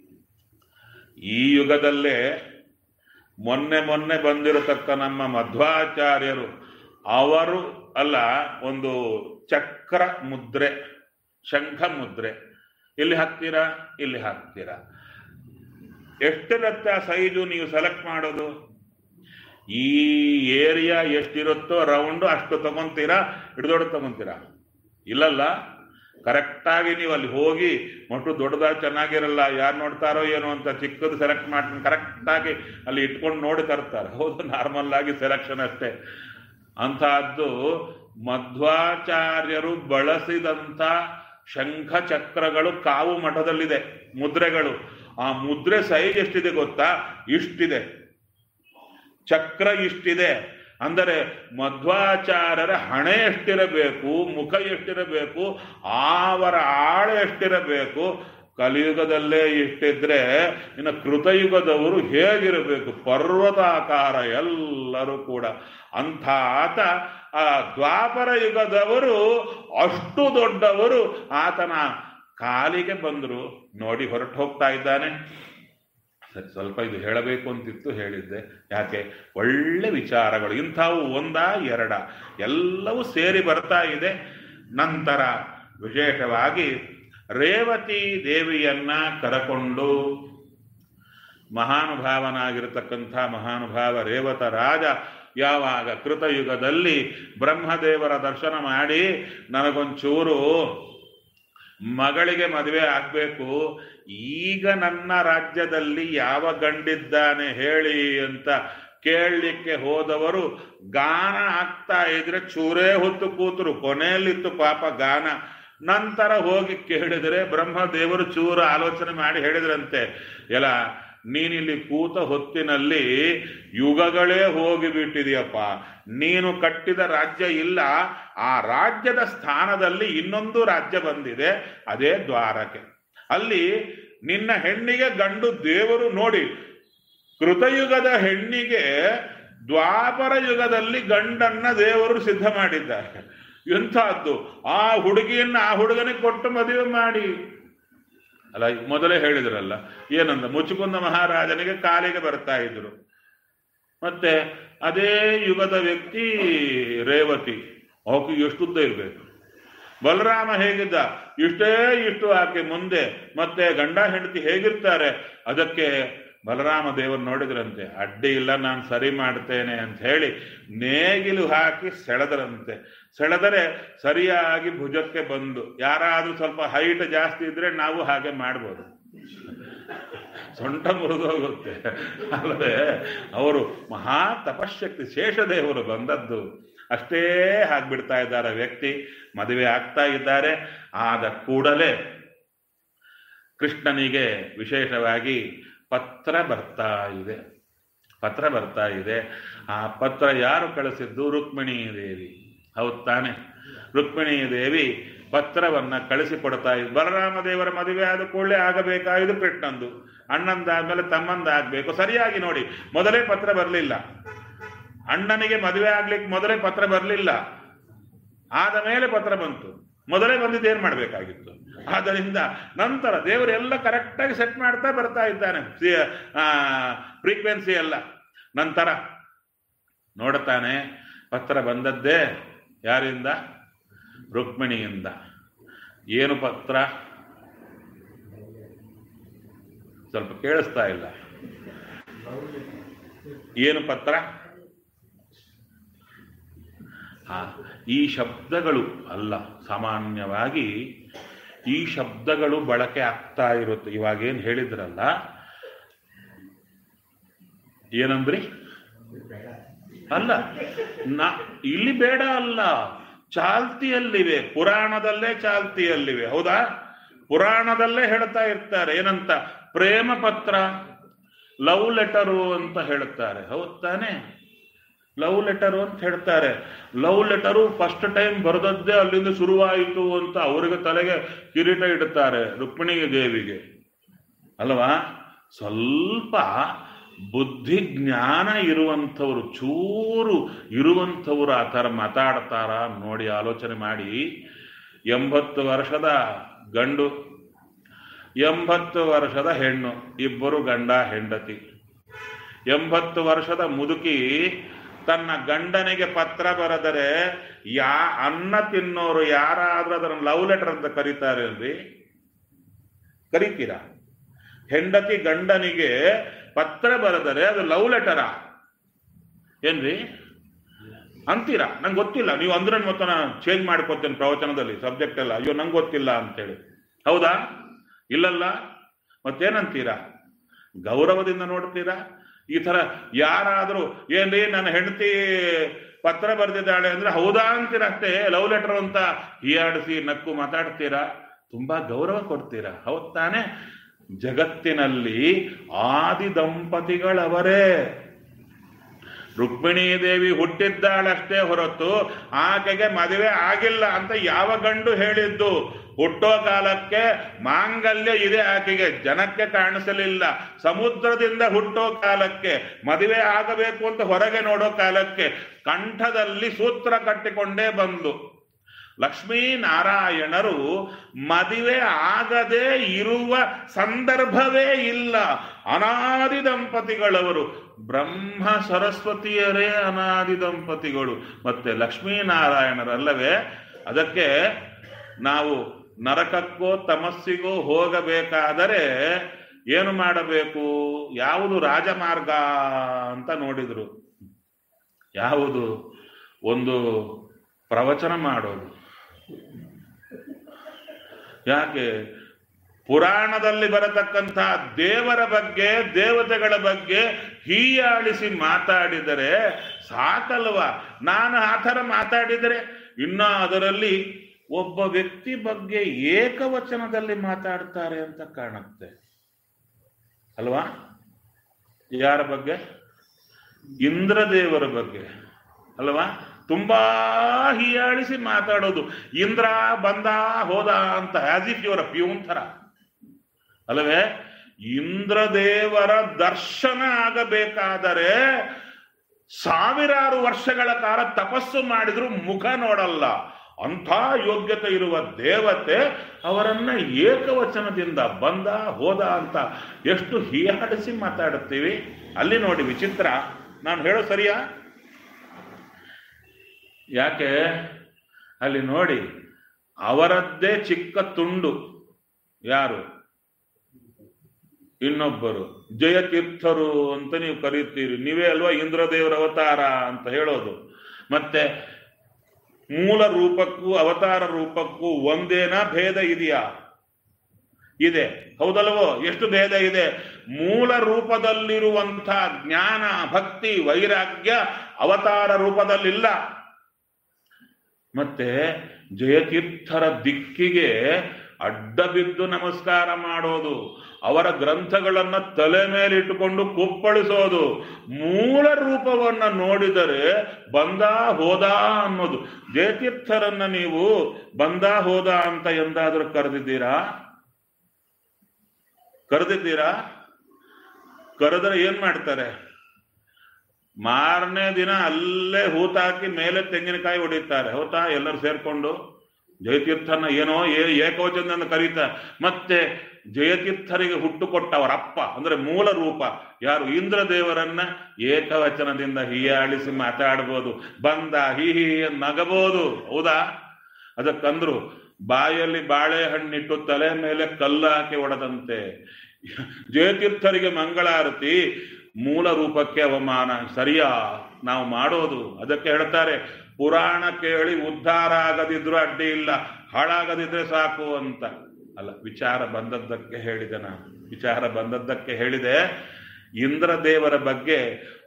ಈ ಯುಗದಲ್ಲೇ ಮೊನ್ನೆ ಮೊನ್ನೆ ಬಂದಿರತಕ್ಕ ನಮ್ಮ ಮಧ್ವಾಚಾರ್ಯರು, ಅವರು ಅಲ್ಲ, ಒಂದು ಚಕ್ರ ಮುದ್ರೆ, ಶಂಖ ಮುದ್ರೆ ಇಲ್ಲಿ ಹಾಕ್ತೀರಾ, ಇಲ್ಲಿ ಹಾಕ್ತೀರಾ. ಎಷ್ಟಿರತ್ತ ಸೈಜು ನೀವು ಸೆಲೆಕ್ಟ್ ಮಾಡೋದು? ಈ ಏರಿಯಾ ಎಷ್ಟಿರುತ್ತೋ ರೌಂಡು ಅಷ್ಟು ತಗೊಂತೀರಾ, ಹಿಡ್ದೊಡ್ಡು ತಗೊಂತೀರಾ? ಇಲ್ಲಲ್ಲ, ಕರೆಕ್ಟಾಗಿ ನೀವು ಅಲ್ಲಿ ಹೋಗಿ ಮಟ್ಟು ದೊಡ್ಡದಾಗಿ ಚೆನ್ನಾಗಿರಲ್ಲ, ಯಾರು ನೋಡ್ತಾರೋ ಏನೋ ಅಂತ ಚಿಕ್ಕದು ಸೆಲೆಕ್ಟ್ ಮಾಡ್ತೀನಿ ಕರೆಕ್ಟಾಗಿ ಅಲ್ಲಿ ಇಟ್ಕೊಂಡು ನೋಡಿ ತರ್ತಾರೆ. ಹೌದು, ನಾರ್ಮಲ್ ಆಗಿ ಸೆಲೆಕ್ಷನ್ ಅಷ್ಟೇ. ಅಂತಹದ್ದು ಮಧ್ವಾಚಾರ್ಯರು ಬಳಸಿದಂಥ ಶಂಖ ಚಕ್ರಗಳು ಕಾವು ಮಠದಲ್ಲಿದೆ, ಮುದ್ರೆಗಳು. ಆ ಮುದ್ರೆ ಸೈಜ್ ಎಷ್ಟಿದೆ ಗೊತ್ತಾ? ಇಷ್ಟಿದೆ. ಚಕ್ರ ಇಷ್ಟಿದೆ ಅಂದರೆ ಮಧ್ವಾಚಾರ್ಯರ ಹಣೆ ಎಷ್ಟಿರಬೇಕು, ಮುಖ ಎಷ್ಟಿರಬೇಕು, ಅವರ ಆಳ ಎಷ್ಟಿರಬೇಕು. ಕಲಿಯುಗದಲ್ಲೇ ಇಷ್ಟಿದ್ರೆ ಇನ್ನು ಕೃತಯುಗದವರು ಹೇಗಿರಬೇಕು? ಪರ್ವತಾಕಾರ ಎಲ್ಲರೂ ಕೂಡ. ಅಂಥ ಆತ ಆ ದ್ವಾಪರ ಯುಗದವರು ಅಷ್ಟು ದೊಡ್ಡವರು ಆತನ ಕಾಲಿಗೆ ಬಂದರು. ನೋಡಿ ಹೊರಟು ಹೋಗ್ತಾ ಇದ್ದಾನೆ. ಸರಿ, ಸ್ವಲ್ಪ ಇದು ಹೇಳಬೇಕು ಅಂತಿತ್ತು, ಹೇಳಿದ್ದೆ. ಯಾಕೆ? ಒಳ್ಳೆ ವಿಚಾರಗಳು ಇಂಥವು ಒಂದ ಎರಡ ಎಲ್ಲವೂ ಸೇರಿ ಬರ್ತಾ ಇದೆ. ನಂತರ ವಿಶೇಷವಾಗಿ ರೇವತಿ ದೇವಿಯನ್ನ ಕರಕೊಂಡು ಮಹಾನುಭಾವನಾಗಿರತಕ್ಕಂಥ ಮಹಾನುಭಾವ ರೇವತ ರಾಜ ಯಾವಾಗ ಕೃತಯುಗದಲ್ಲಿ ಬ್ರಹ್ಮದೇವರ ದರ್ಶನ ಮಾಡಿ ನನಗೊಂಚೂರು ಮಗಳಿಗೆ ಮದುವೆ ಆಗ್ಬೇಕು, ಈಗ ನನ್ನ ರಾಜ್ಯದಲ್ಲಿ ಯಾವ ಗಂಡಿದ್ದಾನೆ ಹೇಳಿ ಅಂತ ಕೇಳಲಿಕ್ಕೆ ಹೋದವರು ಗಾನ ಆಗ್ತಾ ಇದ್ರೆ ಚೂರೇ ಹೊತ್ತು ಕೂತರು. ಕೊನೆಯಲ್ಲಿತ್ತು ಪಾಪ ಗಾನ. ನಂತರ ಹೋಗಿ ಕೇಳಿದರೆ ಬ್ರಹ್ಮದೇವರು ಚೂರು ಆಲೋಚನೆ ಮಾಡಿ ಹೇಳಿದ್ರಂತೆ, ಎಲ್ಲ ನೀನಿಲ್ಲಿ ಕೂತ ಹೊತ್ತಿನಲ್ಲಿ ಯುಗಗಳೇ ಹೋಗಿಬಿಟ್ಟಿದೆಯಪ್ಪ, ನೀನು ಕಟ್ಟಿದ ರಾಜ್ಯ ಇಲ್ಲ, ಆ ರಾಜ್ಯದ ಸ್ಥಾನದಲ್ಲಿ ಇನ್ನೊಂದು ರಾಜ್ಯ ಬಂದಿದೆ, ಅದೇ ದ್ವಾರಕೆ. ಅಲ್ಲಿ ನಿನ್ನ ಹೆಣ್ಣಿಗೆ ಗಂಡು ದೇವರು ನೋಡಿ, ಕೃತಯುಗದ ಹೆಣ್ಣಿಗೆ ದ್ವಾಪರ ಯುಗದಲ್ಲಿ ಗಂಡನ್ನ ದೇವರು ಸಿದ್ಧ ಮಾಡಿದ್ದಾರೆ. ಎಂಥದ್ದು! ಆ ಹುಡುಗಿಯನ್ನ ಆ ಹುಡುಗನಿಗೆ ಕೊಟ್ಟು ಮದುವೆ ಮಾಡಿ ಅಲ್ಲ, ಮೊದಲೇ ಹೇಳಿದ್ರಲ್ಲ ಏನಂದ, ಮುಚುಕುಂದ ಮಹಾರಾಜನಿಗೆ ಕಾಲಿಗೆ ಬರ್ತಾ ಇದ್ರು. ಮತ್ತೆ ಅದೇ ಯುಗದ ವ್ಯಕ್ತಿ ರೇವತಿ, ಅವಕ್ಕೆ ಎಷ್ಟುದ್ದ ಇರಬೇಕು. ಬಲರಾಮ ಹೇಗಿದ್ದ, ಇಷ್ಟೇ ಇಷ್ಟು ಆಕೆ ಮುಂದೆ. ಮತ್ತೆ ಗಂಡ ಹೆಂಡತಿ ಹೇಗಿರ್ತಾರೆ, ಅದಕ್ಕೆ ಬಲರಾಮ ದೇವರು ನೋಡಿದ್ರಂತೆ, ಅಡ್ಡಿ ಇಲ್ಲ ನಾನು ಸರಿ ಮಾಡ್ತೇನೆ ಅಂತ ಹೇಳಿ ನೇಗಿಲು ಹಾಕಿ ಸೆಳೆದರಂತೆ. ಸೆಳೆದರೆ ಸರಿಯಾಗಿ ಭುಜಕ್ಕೆ ಬಂದು, ಯಾರಾದ್ರೂ ಸ್ವಲ್ಪ ಹೈಟ್ ಜಾಸ್ತಿ ಇದ್ರೆ ನಾವು ಹಾಗೆ ಮಾಡ್ಬೋದು, ಸೊಂಟ ಮುರಿದೋಗುತ್ತೆ ಅಲ್ಲದೆ. ಅವರು ಮಹಾ ತಪಶಕ್ತಿ ಶೇಷದೇವರು ಬಂದದ್ದು. ಅಷ್ಟೇ ಆಗ್ಬಿಡ್ತಾ ಇದ್ದಾರೆ ವ್ಯಕ್ತಿ. ಮದುವೆ ಆಗ್ತಾ ಇದ್ದಾರೆ. ಆದ ಕೂಡಲೇ ಕೃಷ್ಣನಿಗೆ ವಿಶೇಷವಾಗಿ ಪತ್ರ ಬರ್ತಾ ಇದೆ. ಪತ್ರ ಬರ್ತಾ ಇದೆ. ಆ ಪತ್ರ ಯಾರು ಕಳಿಸಿದ್ದು? ರುಕ್ಮಿಣೀ ದೇವಿ. ಹೌದು ತಾನೆ? ರುಕ್ಮಿಣೀ ದೇವಿ ಪತ್ರವನ್ನ ಕಳಿಸಿಕೊಡ್ತಾ ಇದ್ದು. ಬಲರಾಮ ದೇವರ ಮದುವೆ ಆದ ಕೂಡಲೇ ಆಗಬೇಕಾಗಿದ್ದು ಕೃಷ್ಣಂದು. ಅಣ್ಣಂದಾದ್ಮೇಲೆ ತಮ್ಮಂದಾಗಬೇಕು. ಸರಿಯಾಗಿ ನೋಡಿ, ಮೊದಲೇ ಪತ್ರ ಬರಲಿಲ್ಲ. ಅಣ್ಣನಿಗೆ ಮದುವೆ ಆಗ್ಲಿಕ್ಕೆ ಮೊದಲೇ ಪತ್ರ ಬರಲಿಲ್ಲ. ಆದ ಮೇಲೆ ಪತ್ರ ಬಂತು. ಮೊದಲೇ ಬಂದಿದ್ದು ಏನ್ ಮಾಡಬೇಕಾಗಿತ್ತು? ಆದ್ದರಿಂದ ನಂತರ ದೇವರು ಎಲ್ಲ ಕರೆಕ್ಟಾಗಿ ಸೆಟ್ ಮಾಡ್ತಾ ಬರ್ತಾ ಇದ್ದಾನೆ, ಫ್ರೀಕ್ವೆನ್ಸಿ ಎಲ್ಲ. ನಂತರ ನೋಡ್ತಾನೆ ಪತ್ರ ಬಂದದ್ದೇ ಯಾರಿಂದ? ರುಕ್ಮಿಣಿಯಿಂದ. ಏನು ಪತ್ರ? ಸ್ವಲ್ಪ ಕೇಳಿಸ್ತಾ ಇಲ್ಲ. ಏನು ಪತ್ರ? ಹಾ, ಈ ಶಬ್ದಗಳು ಅಲ್ಲ, ಸಾಮಾನ್ಯವಾಗಿ ಈ ಶಬ್ದಗಳು ಬಳಕೆ ಆಗ್ತಾ ಇರುತ್ತೆ. ಇವಾಗೇನು ಹೇಳಿದ್ರಲ್ಲ, ಏನಂದ್ರಿ? ಅಲ್ಲ, ನಾ ಇಲ್ಲಿ ಬೇಡ ಅಲ್ಲ, ಚಾಲ್ತಿಯಲ್ಲಿವೆ, ಪುರಾಣದಲ್ಲೇ ಚಾಲ್ತಿಯಲ್ಲಿವೆ. ಹೌದಾ? ಪುರಾಣದಲ್ಲೇ ಹೇಳ್ತಾ ಇರ್ತಾರೆ. ಏನಂತ? ಪ್ರೇಮ ಪತ್ರ, ಲವ್ ಲೆಟರು ಅಂತ ಹೇಳ್ತಾರೆ. ಹೌದು ತಾನೆ? ಲವ್ ಲೆಟರು ಅಂತ ಹೇಳ್ತಾರೆ. ಲವ್ ಲೆಟರು ಫಸ್ಟ್ ಟೈಮ್ ಬರೆದದ್ದೇ ಅಲ್ಲಿಂದ ಶುರುವಾಯಿತು ಅಂತ ಅವರಿಗೆ ತಲೆಗೆ ಕಿರೀಟ ಇಡುತ್ತಾರೆ, ರುಕ್ಮಿಣಿ ದೇವಿಗೆ ಅಲ್ವಾ? ಸ್ವಲ್ಪ ಬುದ್ಧಿ ಜ್ಞಾನ ಇರುವಂಥವ್ರು, ಚೂರು ಇರುವಂಥವ್ರು ಆ ಥರ ಮಾತಾಡ್ತಾರ ನೋಡಿ, ಆಲೋಚನೆ ಮಾಡಿ. ಎಂಬತ್ತು ವರ್ಷದ ಗಂಡು, ಎಂಬತ್ತು ವರ್ಷದ ಹೆಣ್ಣು, ಇಬ್ಬರು ಗಂಡ ಹೆಂಡತಿ. ಎಂಬತ್ತು ವರ್ಷದ ಮುದುಕಿ ತನ್ನ ಗಂಡನಿಗೆ ಪತ್ರ ಬರೆದರೆ ಯಾ ಅನ್ನ ತಿನ್ನೋರು ಯಾರಾದ್ರೂ ಅದನ್ನು ಲವ್ ಲೆಟರ್ ಅಂತ ಕರೀತಾರೆ ಅಲ್ರಿ? ಕರೀತೀರಾ? ಹೆಂಡತಿ ಗಂಡನಿಗೆ ಪತ್ರ ಬರೆದರೆ ಅದು ಲವ್ ಲೆಟರಾ ಏನ್ರಿ ಅಂತೀರಾ? ನಂಗೆ ಗೊತ್ತಿಲ್ಲ. ನೀವು ಅಂದ್ರೆ ಮತ್ತೆ ನಾನು ಚೇಂಜ್ ಮಾಡ್ಕೊತೇನೆ ಪ್ರವಚನದಲ್ಲಿ ಸಬ್ಜೆಕ್ಟ್ ಎಲ್ಲ. ಅಯ್ಯೋ ನಂಗೆ ಗೊತ್ತಿಲ್ಲ ಅಂತೇಳಿ. ಹೌದಾ? ಇಲ್ಲಲ್ಲ, ಮತ್ತೇನಂತೀರಾ? ಗೌರವದಿಂದ ನೋಡ್ತೀರಾ? ಈ ತರ ಯಾರಾದ್ರೂ ಏನ್ರಿ ನನ್ನ ಹೆಂಡತಿ ಪತ್ರ ಬರೆದಿದ್ದಾಳೆ ಅಂದ್ರೆ ಹೌದಾ ಅಂತೀರ ಅಷ್ಟೇ. ಲವ್ ಲೆಟರ್ ಅಂತ ಹೀಯಾಡಿಸಿ ನಕ್ಕು ಮಾತಾಡ್ತೀರಾ, ತುಂಬಾ ಗೌರವ ಕೊಡ್ತೀರಾ. ಹೌದ್ ತಾನೆ? ಜಗತ್ತಿನಲ್ಲಿ ಆದಿ ದಂಪತಿಗಳವರೇ. ರುಕ್ಮಿಣೀ ದೇವಿ ಹುಟ್ಟಿದ್ದಾಳಷ್ಟೇ ಹೊರತು ಆಕೆಗೆ ಮದುವೆ ಆಗಿಲ್ಲ ಅಂತ ಯಾವ ಗಂಡು ಹೇಳಿದ್ದು? ಹುಟ್ಟೋ ಕಾಲಕ್ಕೆ ಮಾಂಗಲ್ಯ ಇದೆ ಆಕೆಗೆ, ಜನಕ್ಕೆ ಕಾಣಿಸಲಿಲ್ಲ. ಸಮುದ್ರದಿಂದ ಹುಟ್ಟೋ ಕಾಲಕ್ಕೆ, ಮದುವೆ ಆಗಬೇಕು ಅಂತ ಹೊರಗೆ ನೋಡೋ ಕಾಲಕ್ಕೆ ಕಂಠದಲ್ಲಿ ಸೂತ್ರ ಕಟ್ಟಿಕೊಂಡೇ ಬಂದು. ಲಕ್ಷ್ಮೀ ನಾರಾಯಣರು ಮದುವೆ ಆಗದೆ ಇರುವ ಸಂದರ್ಭವೇ ಇಲ್ಲ. ಅನಾದಿ ದಂಪತಿಗಳವರು. ಬ್ರಹ್ಮ ಸರಸ್ವತಿಯರೇ ಅನಾದಿ ದಂಪತಿಗಳು, ಮತ್ತೆ ಲಕ್ಷ್ಮೀನಾರಾಯಣರಲ್ಲವೇ? ಅದಕ್ಕೆ ನಾವು ನರಕಕ್ಕೋ ತಮಸ್ಸಿಗೋ ಹೋಗಬೇಕಾದರೆ ಏನು ಮಾಡಬೇಕು? ಯಾವುದು ರಾಜಮಾರ್ಗ ಅಂತ ನೋಡಿದ್ರು. ಯಾವುದು? ಒಂದು ಪ್ರವಚನ ಮಾಡೋದು. ಯಾಕೆ? ಪುರಾಣದಲ್ಲಿ ಬರತಕ್ಕಂಥ ದೇವರ ಬಗ್ಗೆ, ದೇವತೆಗಳ ಬಗ್ಗೆ ಹೀಯಾಳಿಸಿ ಮಾತಾಡಿದರೆ ಸಾಕಲ್ವ? ನಾನು ಆ ಥರ ಮಾತಾಡಿದರೆ ಇನ್ನ ಅದರಲ್ಲಿ ಒಬ್ಬ ವ್ಯಕ್ತಿ ಬಗ್ಗೆ ಏಕವಚನದಲ್ಲಿ ಮಾತಾಡ್ತಾರೆ ಅಂತ ಕಾಣುತ್ತೆ ಅಲ್ವಾ? ಯಾರ ಬಗ್ಗೆ? ಇಂದ್ರದೇವರ ಬಗ್ಗೆ ಅಲ್ವಾ? ತುಂಬಾ ಹೀಯಾಳಿಸಿ ಮಾತಾಡೋದು. ಇಂದ್ರ ಬಂದ ಹೋದ ಅಂತ, ಆಸ್ ಇಫ್ ಇವರ ಪ್ಯೂನ್ ಥರ ಅಲ್ಲವೇ? ಇಂದ್ರದೇವರ ದರ್ಶನ ಆಗಬೇಕಾದರೆ ಸಾವಿರಾರು ವರ್ಷಗಳ ಕಾಲ ತಪಸ್ಸು ಮಾಡಿದ್ರು ಮುಖ ನೋಡಲ್ಲ. ಅಂಥ ಯೋಗ್ಯತೆ ಇರುವ ದೇವತೆ ಅವರನ್ನ ಏಕವಚನದಿಂದ ಬಂದ ಹೋದ ಅಂತ ಎಷ್ಟು ಹೀಯಾಡಿಸಿ ಮಾತಾಡುತ್ತೀವಿ. ಅಲ್ಲಿ ನೋಡಿ ವಿಚಿತ್ರ. ನಾನು ಹೇಳೋ ಸರಿಯಾ? ಯಾಕೆ? ಅಲ್ಲಿ ನೋಡಿ, ಅವರದ್ದೇ ಚಿಕ್ಕ ತುಂಡು. ಯಾರು? ಇನ್ನೊಬ್ಬರು ಜಯತೀರ್ಥರು ಅಂತ ನೀವು ಕರೀತೀರಿ. ನೀವೇ ಅಲ್ವಾ ಇಂದ್ರದೇವರ ಅವತಾರ ಅಂತ ಹೇಳೋದು. ಮತ್ತೆ ಮೂಲ ರೂಪಕ್ಕೂ ಅವತಾರ ರೂಪಕ್ಕೂ ಒಂದೇನಾ? ಭೇದ ಇದೆಯಾ? ಇದೆ. ಹೌದಲ್ವೋ? ಎಷ್ಟು ಭೇದ ಇದೆ? ಮೂಲ ರೂಪದಲ್ಲಿರುವಂಥ ಜ್ಞಾನ, ಭಕ್ತಿ, ವೈರಾಗ್ಯ ಅವತಾರ ರೂಪದಲ್ಲಿಲ್ಲ. ಮತ್ತೆ ಜಯತೀರ್ಥರ ದಿಕ್ಕಿಗೆ ಅಡ್ಡ ಬಿದ್ದು ನಮಸ್ಕಾರ ಮಾಡೋದು, ಅವರ ಗ್ರಂಥಗಳನ್ನ ತಲೆ ಮೇಲೆ ಇಟ್ಟುಕೊಂಡು ಕುಪ್ಪಳಿಸೋದು, ಮೂಲ ರೂಪವನ್ನ ನೋಡಿದರೆ ಬಂದ ಹೋದ ಅನ್ನೋದು. ಜಯತೀರ್ಥರನ್ನ ನೀವು ಬಂದ ಹೋದ ಅಂತ ಎಂದಾದ್ರೂ ಕರೆದಿದ್ದೀರಾ? ಕರೆದಿದ್ದೀರಾ? ಕರೆದ್ರೆ ಏನ್ ಮಾಡ್ತಾರೆ? ಮಾರನೇ ದಿನ ಅಲ್ಲೇ ಹೂತಾಕಿ ಮೇಲೆ ತೆಂಗಿನಕಾಯಿ ಹೊಡಿತಾರೆ. ಹೌದಾ? ಎಲ್ಲರೂ ಸೇರ್ಕೊಂಡು ಜಯತೀರ್ಥನ ಏನೋ ಏಕವಚನದಿಂದ ಕರೀತ. ಮತ್ತೆ ಜಯತೀರ್ಥರಿಗೆ ಹುಟ್ಟು ಕೊಟ್ಟ ಅವರ ಅಪ್ಪ ಅಂದ್ರೆ ಮೂಲ ರೂಪ ಯಾರು? ಇಂದ್ರದೇವರನ್ನ ಏಕವಚನದಿಂದ ಹೀಯಾಳಿಸಿ ಮಾತಾಡ್ಬೋದು, ಬಂದ ಹೀ ಹೀ ನಗಬಹುದು. ಹೌದಾ? ಅದಕ್ಕಂದ್ರು ಬಾಯಲ್ಲಿ ಬಾಳೆಹಣ್ಣಿಟ್ಟು ತಲೆ ಮೇಲೆ ಕಲ್ಲು ಹಾಕಿ ಹೊಡೆದಂತೆ. ಜಯತೀರ್ಥರಿಗೆ ಮಂಗಳಾರತಿ, ಮೂಲ ರೂಪಕ್ಕೆ ಅವಮಾನ ಸರಿಯಾ ನಾವು ಮಾಡೋದು? ಅದಕ್ಕೆ ಹೇಳ್ತಾರೆ, ಪುರಾಣ ಕೇಳಿ ಉದ್ಧಾರ ಆಗದಿದ್ರು ಅಡ್ಡಿ ಇಲ್ಲ, ಹಾಳಾಗದಿದ್ರೆ ಸಾಕು ಅಂತ. ಅಲ್ಲ, ವಿಚಾರ ಬಂದದ್ದಕ್ಕೆ ಹೇಳಿದೆ ನಾನು, ವಿಚಾರ ಬಂದದ್ದಕ್ಕೆ ಹೇಳಿದೆ. ಇಂದ್ರದೇವರ ಬಗ್ಗೆ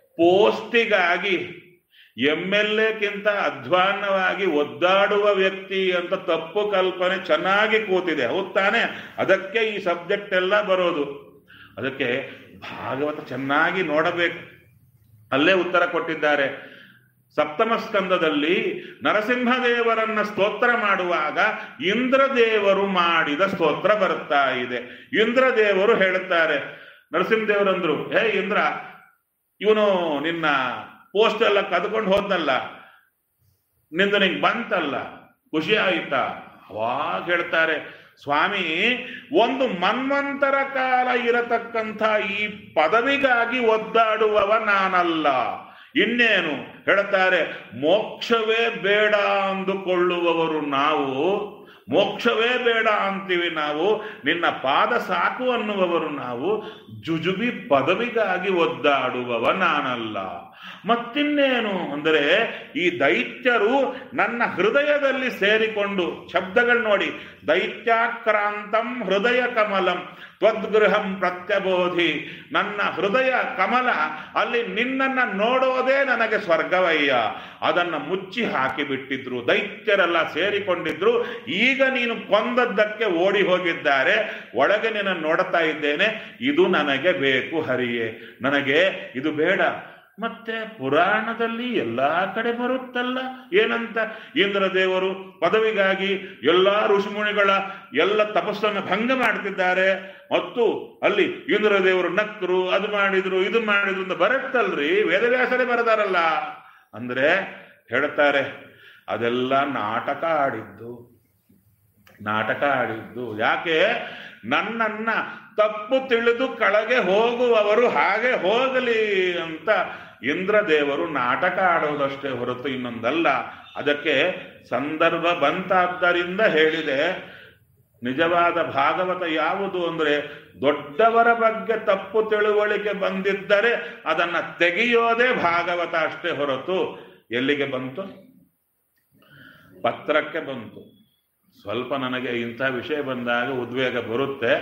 ಪೋಸ್ಟಿಗಾಗಿ ಎಂ ಎಲ್ ಎಕ್ಕಿಂತ ಅಧ್ವಾನ್ನವಾಗಿ ಒದ್ದಾಡುವ ವ್ಯಕ್ತಿ ಅಂತ ತಪ್ಪು ಕಲ್ಪನೆ ಚೆನ್ನಾಗಿ ಕೂತಿದೆ. ಹೌದ್ ತಾನೆ? ಅದಕ್ಕೆ ಈ ಸಬ್ಜೆಕ್ಟ್ ಎಲ್ಲ ಬರೋದು. ಅದಕ್ಕೆ ಭಾಗವತ ಚೆನ್ನಾಗಿ ನೋಡಬೇಕು. ಅಲ್ಲೇ ಉತ್ತರ ಕೊಟ್ಟಿದ್ದಾರೆ. ಸಪ್ತಮ ಸ್ಕಂದದಲ್ಲಿ ನರಸಿಂಹದೇವರನ್ನ ಸ್ತೋತ್ರ ಮಾಡುವಾಗ ಇಂದ್ರದೇವರು ಮಾಡಿದ ಸ್ತೋತ್ರ ಬರ್ತಾ ಇದೆ. ಇಂದ್ರದೇವರು ಹೇಳುತ್ತಾರೆ, ನರಸಿಂಹದೇವರಂದ್ರು, ಹೇ ಇಂದ್ರ, ಇವನು ನಿನ್ನ ಪೋಸ್ಟ್ ಎಲ್ಲ ಕದ್ಕೊಂಡು ಹೋದ್ನಲ್ಲ, ನಿಂದ ನಿಂಗೆ ಬಂತಲ್ಲ, ಖುಷಿ ಆಯ್ತಾ? ಅವಾಗ ಹೇಳ್ತಾರೆ, ಸ್ವಾಮಿ, ಒಂದು ಮನ್ವಂತರ ಕಾಲ ಇರತಕ್ಕಂಥ ಈ ಪದವಿಗಾಗಿ ಒದ್ದಾಡುವವ ನಾನಲ್ಲ. ಇನ್ನೇನು ಹೇಳುತ್ತಾರೆ, ಮೋಕ್ಷವೇ ಬೇಡ ಅಂದುಕೊಳ್ಳುವವರು ನಾವು, ಮೋಕ್ಷವೇ ಬೇಡ ಅಂತೀವಿ ನಾವು, ನಿನ್ನ ಪಾದ ಸಾಕು ಅನ್ನುವವರು ನಾವು, ಜುಜುಬಿ ಪದವಿಗಾಗಿ ಒದ್ದಾಡುವವ ನಾನಲ್ಲ. ಮತ್ತಿನ್ನೇನು ಅಂದರೆ, ಈ ದೈತ್ಯರು ನನ್ನ ಹೃದಯದಲ್ಲಿ ಸೇರಿಕೊಂಡು, ಶಬ್ದಗಳು ನೋಡಿ, ದೈತ್ಯಾಕ್ರಾಂತಂ ಹೃದಯ ಕಮಲಂ ತ್ವದ್ಗೃಹಂ ಪ್ರತ್ಯಬೋಧಿ, ನನ್ನ ಹೃದಯ ಕಮಲ, ಅಲ್ಲಿ ನಿನ್ನನ್ನು ನೋಡೋದೇ ನನಗೆ ಸ್ವರ್ಗವಯ್ಯ. ಅದನ್ನು ಮುಚ್ಚಿ ಹಾಕಿಬಿಟ್ಟಿದ್ರು, ದೈತ್ಯರೆಲ್ಲ ಸೇರಿಕೊಂಡಿದ್ರು. ಈಗ ನೀನು ಕೊಂದದ್ದಕ್ಕೆ ಓಡಿ ಹೋಗಿದ್ದಾರೆ, ಒಳಗೆ ನಿನ್ನ ನೋಡ್ತಾ ಇದ್ದೇನೆ, ಇದು ನನಗೆ ಬೇಕು ಹರಿಯೇ, ನನಗೆ ಇದು ಬೇಡ. ಮತ್ತೆ ಪುರಾಣದಲ್ಲಿ ಎಲ್ಲಾ ಕಡೆ ಬರುತ್ತಲ್ಲ, ಏನಂತ? ಇಂದ್ರದೇವರು ಪದವಿಗಾಗಿ ಎಲ್ಲಾ ಋಷಿಮುನಿಗಳ ಎಲ್ಲ ತಪಸ್ಸನ್ನು ಭಂಗ ಮಾಡ್ತಿದ್ದಾರೆ, ಮತ್ತು ಅಲ್ಲಿ ಇಂದ್ರದೇವರು ನಕ್ಕರು, ಅದು ಮಾಡಿದ್ರು, ಇದು ಮಾಡಿದ್ರು ಅಂತ ಬರುತ್ತಲ್ರಿ, ವೇದವ್ಯಾಸರೇ ಬರದಾರಲ್ಲ. ಅಂದ್ರೆ ಹೇಳ್ತಾರೆ, ಅದೆಲ್ಲ ನಾಟಕ ಆಡಿದ್ದು, ನಾಟಕ ಆಡಿದ್ದು. ಯಾಕೆ? ನನ್ನನ್ನ ತಪ್ಪು ತಿಳಿದು ಕೆಳಗೆ ಹೋಗುವವರು ಹಾಗೆ ಹೋಗಲಿ ಅಂತ ಇಂದ್ರದೇವರು ನಾಟಕ ಆಡೋದಷ್ಟೇ ಹೊರತು ಇನ್ನೊಂದಲ್ಲ. ಅದಕ್ಕೆ ಸಂದರ್ಭ ಬಂತಾದ್ದರಿಂದ ಹೇಳಿದೆ. ನಿಜವಾದ ಭಾಗವತ ಯಾವುದು ಅಂದ್ರೆ, ದೊಡ್ಡವರ ಬಗ್ಗೆ ತಪ್ಪು ತಿಳುವಳಿಕೆ ಬಂದಿದ್ದರೆ ಅದನ್ನ ತೆಗೆಯೋದೇ ಭಾಗವತ ಅಷ್ಟೇ ಹೊರತು ಎಲ್ಲಿಗೆ ಬಂತು? ಪತ್ರಕ್ಕೆ ಬಂತು. ಸ್ವಲ್ಪ ನನಗೆ ಇಂಥ ವಿಷಯ ಬಂದಾಗ ಉದ್ವೇಗ ಬರುತ್ತೆ,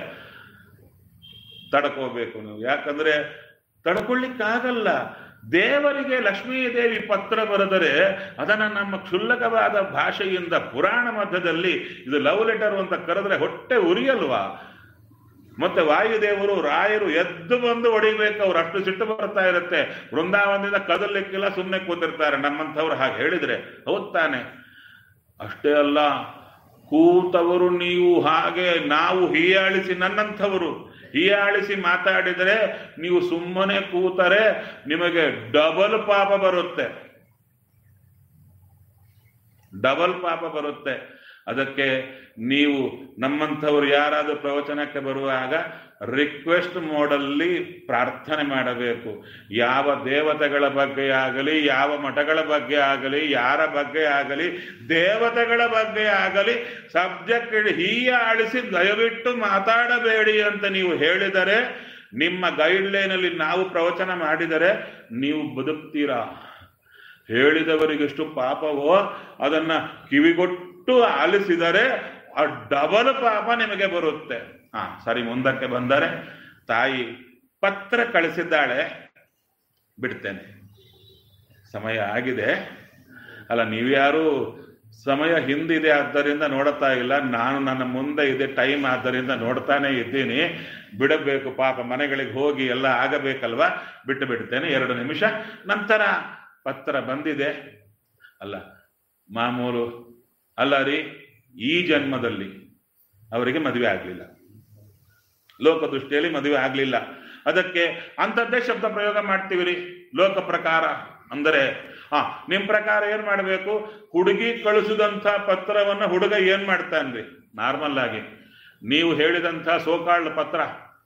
ತಡ್ಕೋಬೇಕು ನೀವು. ಯಾಕಂದ್ರೆ ತಡ್ಕೊಳ್ಳಿಕ್ಕಾಗಲ್ಲ. ದೇವರಿಗೆ ಲಕ್ಷ್ಮೀದೇವಿ ಪತ್ರ ಬರೆದರೆ ಅದನ್ನ ನಮ್ಮ ಕ್ಷುಲ್ಲಕವಾದ ಭಾಷೆಯಿಂದ ಪುರಾಣ ಮಧ್ಯದಲ್ಲಿ ಇದು ಲವ್ ಲೆಟರ್ ಅಂತ ಕರೆದ್ರೆ ಹೊಟ್ಟೆ ಉರಿಯಲ್ವಾ? ಮತ್ತೆ ವಾಯುದೇವರು ರಾಯರು ಎದ್ದು ಬಂದು ಹೊಡಿಬೇಕು, ಅವ್ರು ಅಷ್ಟು ಸಿಟ್ಟು ಬರ್ತಾ ಇರುತ್ತೆ. ವೃಂದಾವನದಿಂದ ಕದಲಿಕ್ಕಿಲ್ಲ, ಸುಮ್ಮನೆ ಕೂತಿರ್ತಾರೆ ನಮ್ಮಂಥವ್ರು ಹಾಗೆ ಹೇಳಿದ್ರೆ. ಹೌದ್ ತಾನೆ? ಅಷ್ಟೇ ಅಲ್ಲ, ಕೂತವರು ನೀವು ಹಾಗೆ ನಾವು ಹೀಯಾಳಿಸಿ, ನನ್ನಂಥವರು ಹೀಯಾಳಿಸಿ ಮಾತಾಡಿದರೆ ನೀವು ಸುಮ್ಮನೆ ಕೂತರೆ ನಿಮಗೆ ಡಬಲ್ ಪಾಪ ಬರುತ್ತೆ, ಡಬಲ್ ಪಾಪ ಬರುತ್ತೆ. ಅದಕ್ಕೆ ನೀವು ನಮ್ಮಂಥವ್ರು ಯಾರಾದರೂ ಪ್ರವಚನಕ್ಕೆ ಬರುವಾಗ ರಿಕ್ವೆಸ್ಟ್ ಮೋಡಲ್ಲಿ ಪ್ರಾರ್ಥನೆ ಮಾಡಬೇಕು. ಯಾವ ದೇವತೆಗಳ ಬಗ್ಗೆ ಆಗಲಿ, ಯಾವ ಮಠಗಳ ಬಗ್ಗೆ ಆಗಲಿ, ಯಾರ ಬಗ್ಗೆ ಆಗಲಿ, ದೇವತೆಗಳ ಬಗ್ಗೆ ಆಗಲಿ ಸಬ್ಜೆಕ್ಟ್ ಹೀಯಾಳಿಸಿ ದಯವಿಟ್ಟು ಮಾತಾಡಬೇಡಿ ಅಂತ ನೀವು ಹೇಳಿದರೆ, ನಿಮ್ಮ ಗೈಡ್ಲೈನಲ್ಲಿ ನಾವು ಪ್ರವಚನ ಮಾಡಿದರೆ ನೀವು ಬದುಕ್ತೀರಾ. ಹೇಳಿದವರಿಗೆಷ್ಟು ಪಾಪವೋ ಅದನ್ನ ಕಿವಿಗೊಟ್ಟು ಆಲಿಸಿದರೆ ಆ ಡಬಲ್ ಪಾಪ ನಿಮಗೆ ಬರುತ್ತೆ. ಹಾ ಸರಿ, ಮುಂದಕ್ಕೆ ಬಂದರೆ ತಾಯಿ ಪತ್ರ ಕಳಿಸಿದ್ದಾಳೆ, ಬಿಡ್ತೇನೆ, ಸಮಯ ಆಗಿದೆ. ಅಲ್ಲ, ನೀವ್ಯಾರು ಸಮಯ ಹಿಂದಿದೆ ಆದ್ದರಿಂದ ನೋಡ್ತಾ ಇಲ್ಲ, ನಾನು ನನ್ನ ಮುಂದೆ ಇದೆ ಟೈಮ್ ಆದ್ದರಿಂದ ನೋಡ್ತಾನೆ ಇದ್ದೀನಿ. ಬಿಡಬೇಕು ಪಾಪ, ಮನೆಗಳಿಗೆ ಹೋಗಿ ಎಲ್ಲ ಆಗಬೇಕಲ್ವಾ, ಬಿಟ್ಟು ಬಿಡ್ತೇನೆ ಎರಡು ನಿಮಿಷ. ನಂತರ ಪತ್ರ ಬಂದಿದೆ ಅಲ್ಲ, ಮಾಮೂಲು ಅಲ್ಲ ರೀ, ಈ ಜನ್ಮದಲ್ಲಿ ಅವರಿಗೆ ಮದುವೆ ಆಗಲಿಲ್ಲ, ಲೋಕದೃಷ್ಟಿಯಲ್ಲಿ ಮದುವೆ ಆಗಲಿಲ್ಲ. ಅದಕ್ಕೆ ಅಂಥದ್ದೇ ಶಬ್ದ ಪ್ರಯೋಗ ಮಾಡ್ತೀವಿ ರೀ, ಲೋಕ ಪ್ರಕಾರ ಅಂದರೆ ಹಾ ನಿಮ್ ಪ್ರಕಾರ ಏನ್ ಮಾಡಬೇಕು? ಹುಡುಗಿ ಕಳಿಸಿದಂಥ ಪತ್ರವನ್ನ ಹುಡುಗ ಏನ್ ಮಾಡ್ತಾನ್ರಿ? ನಾರ್ಮಲ್ ಆಗಿ ನೀವು ಹೇಳಿದಂಥ ಸೋಕಾಳ್ ಪತ್ರ,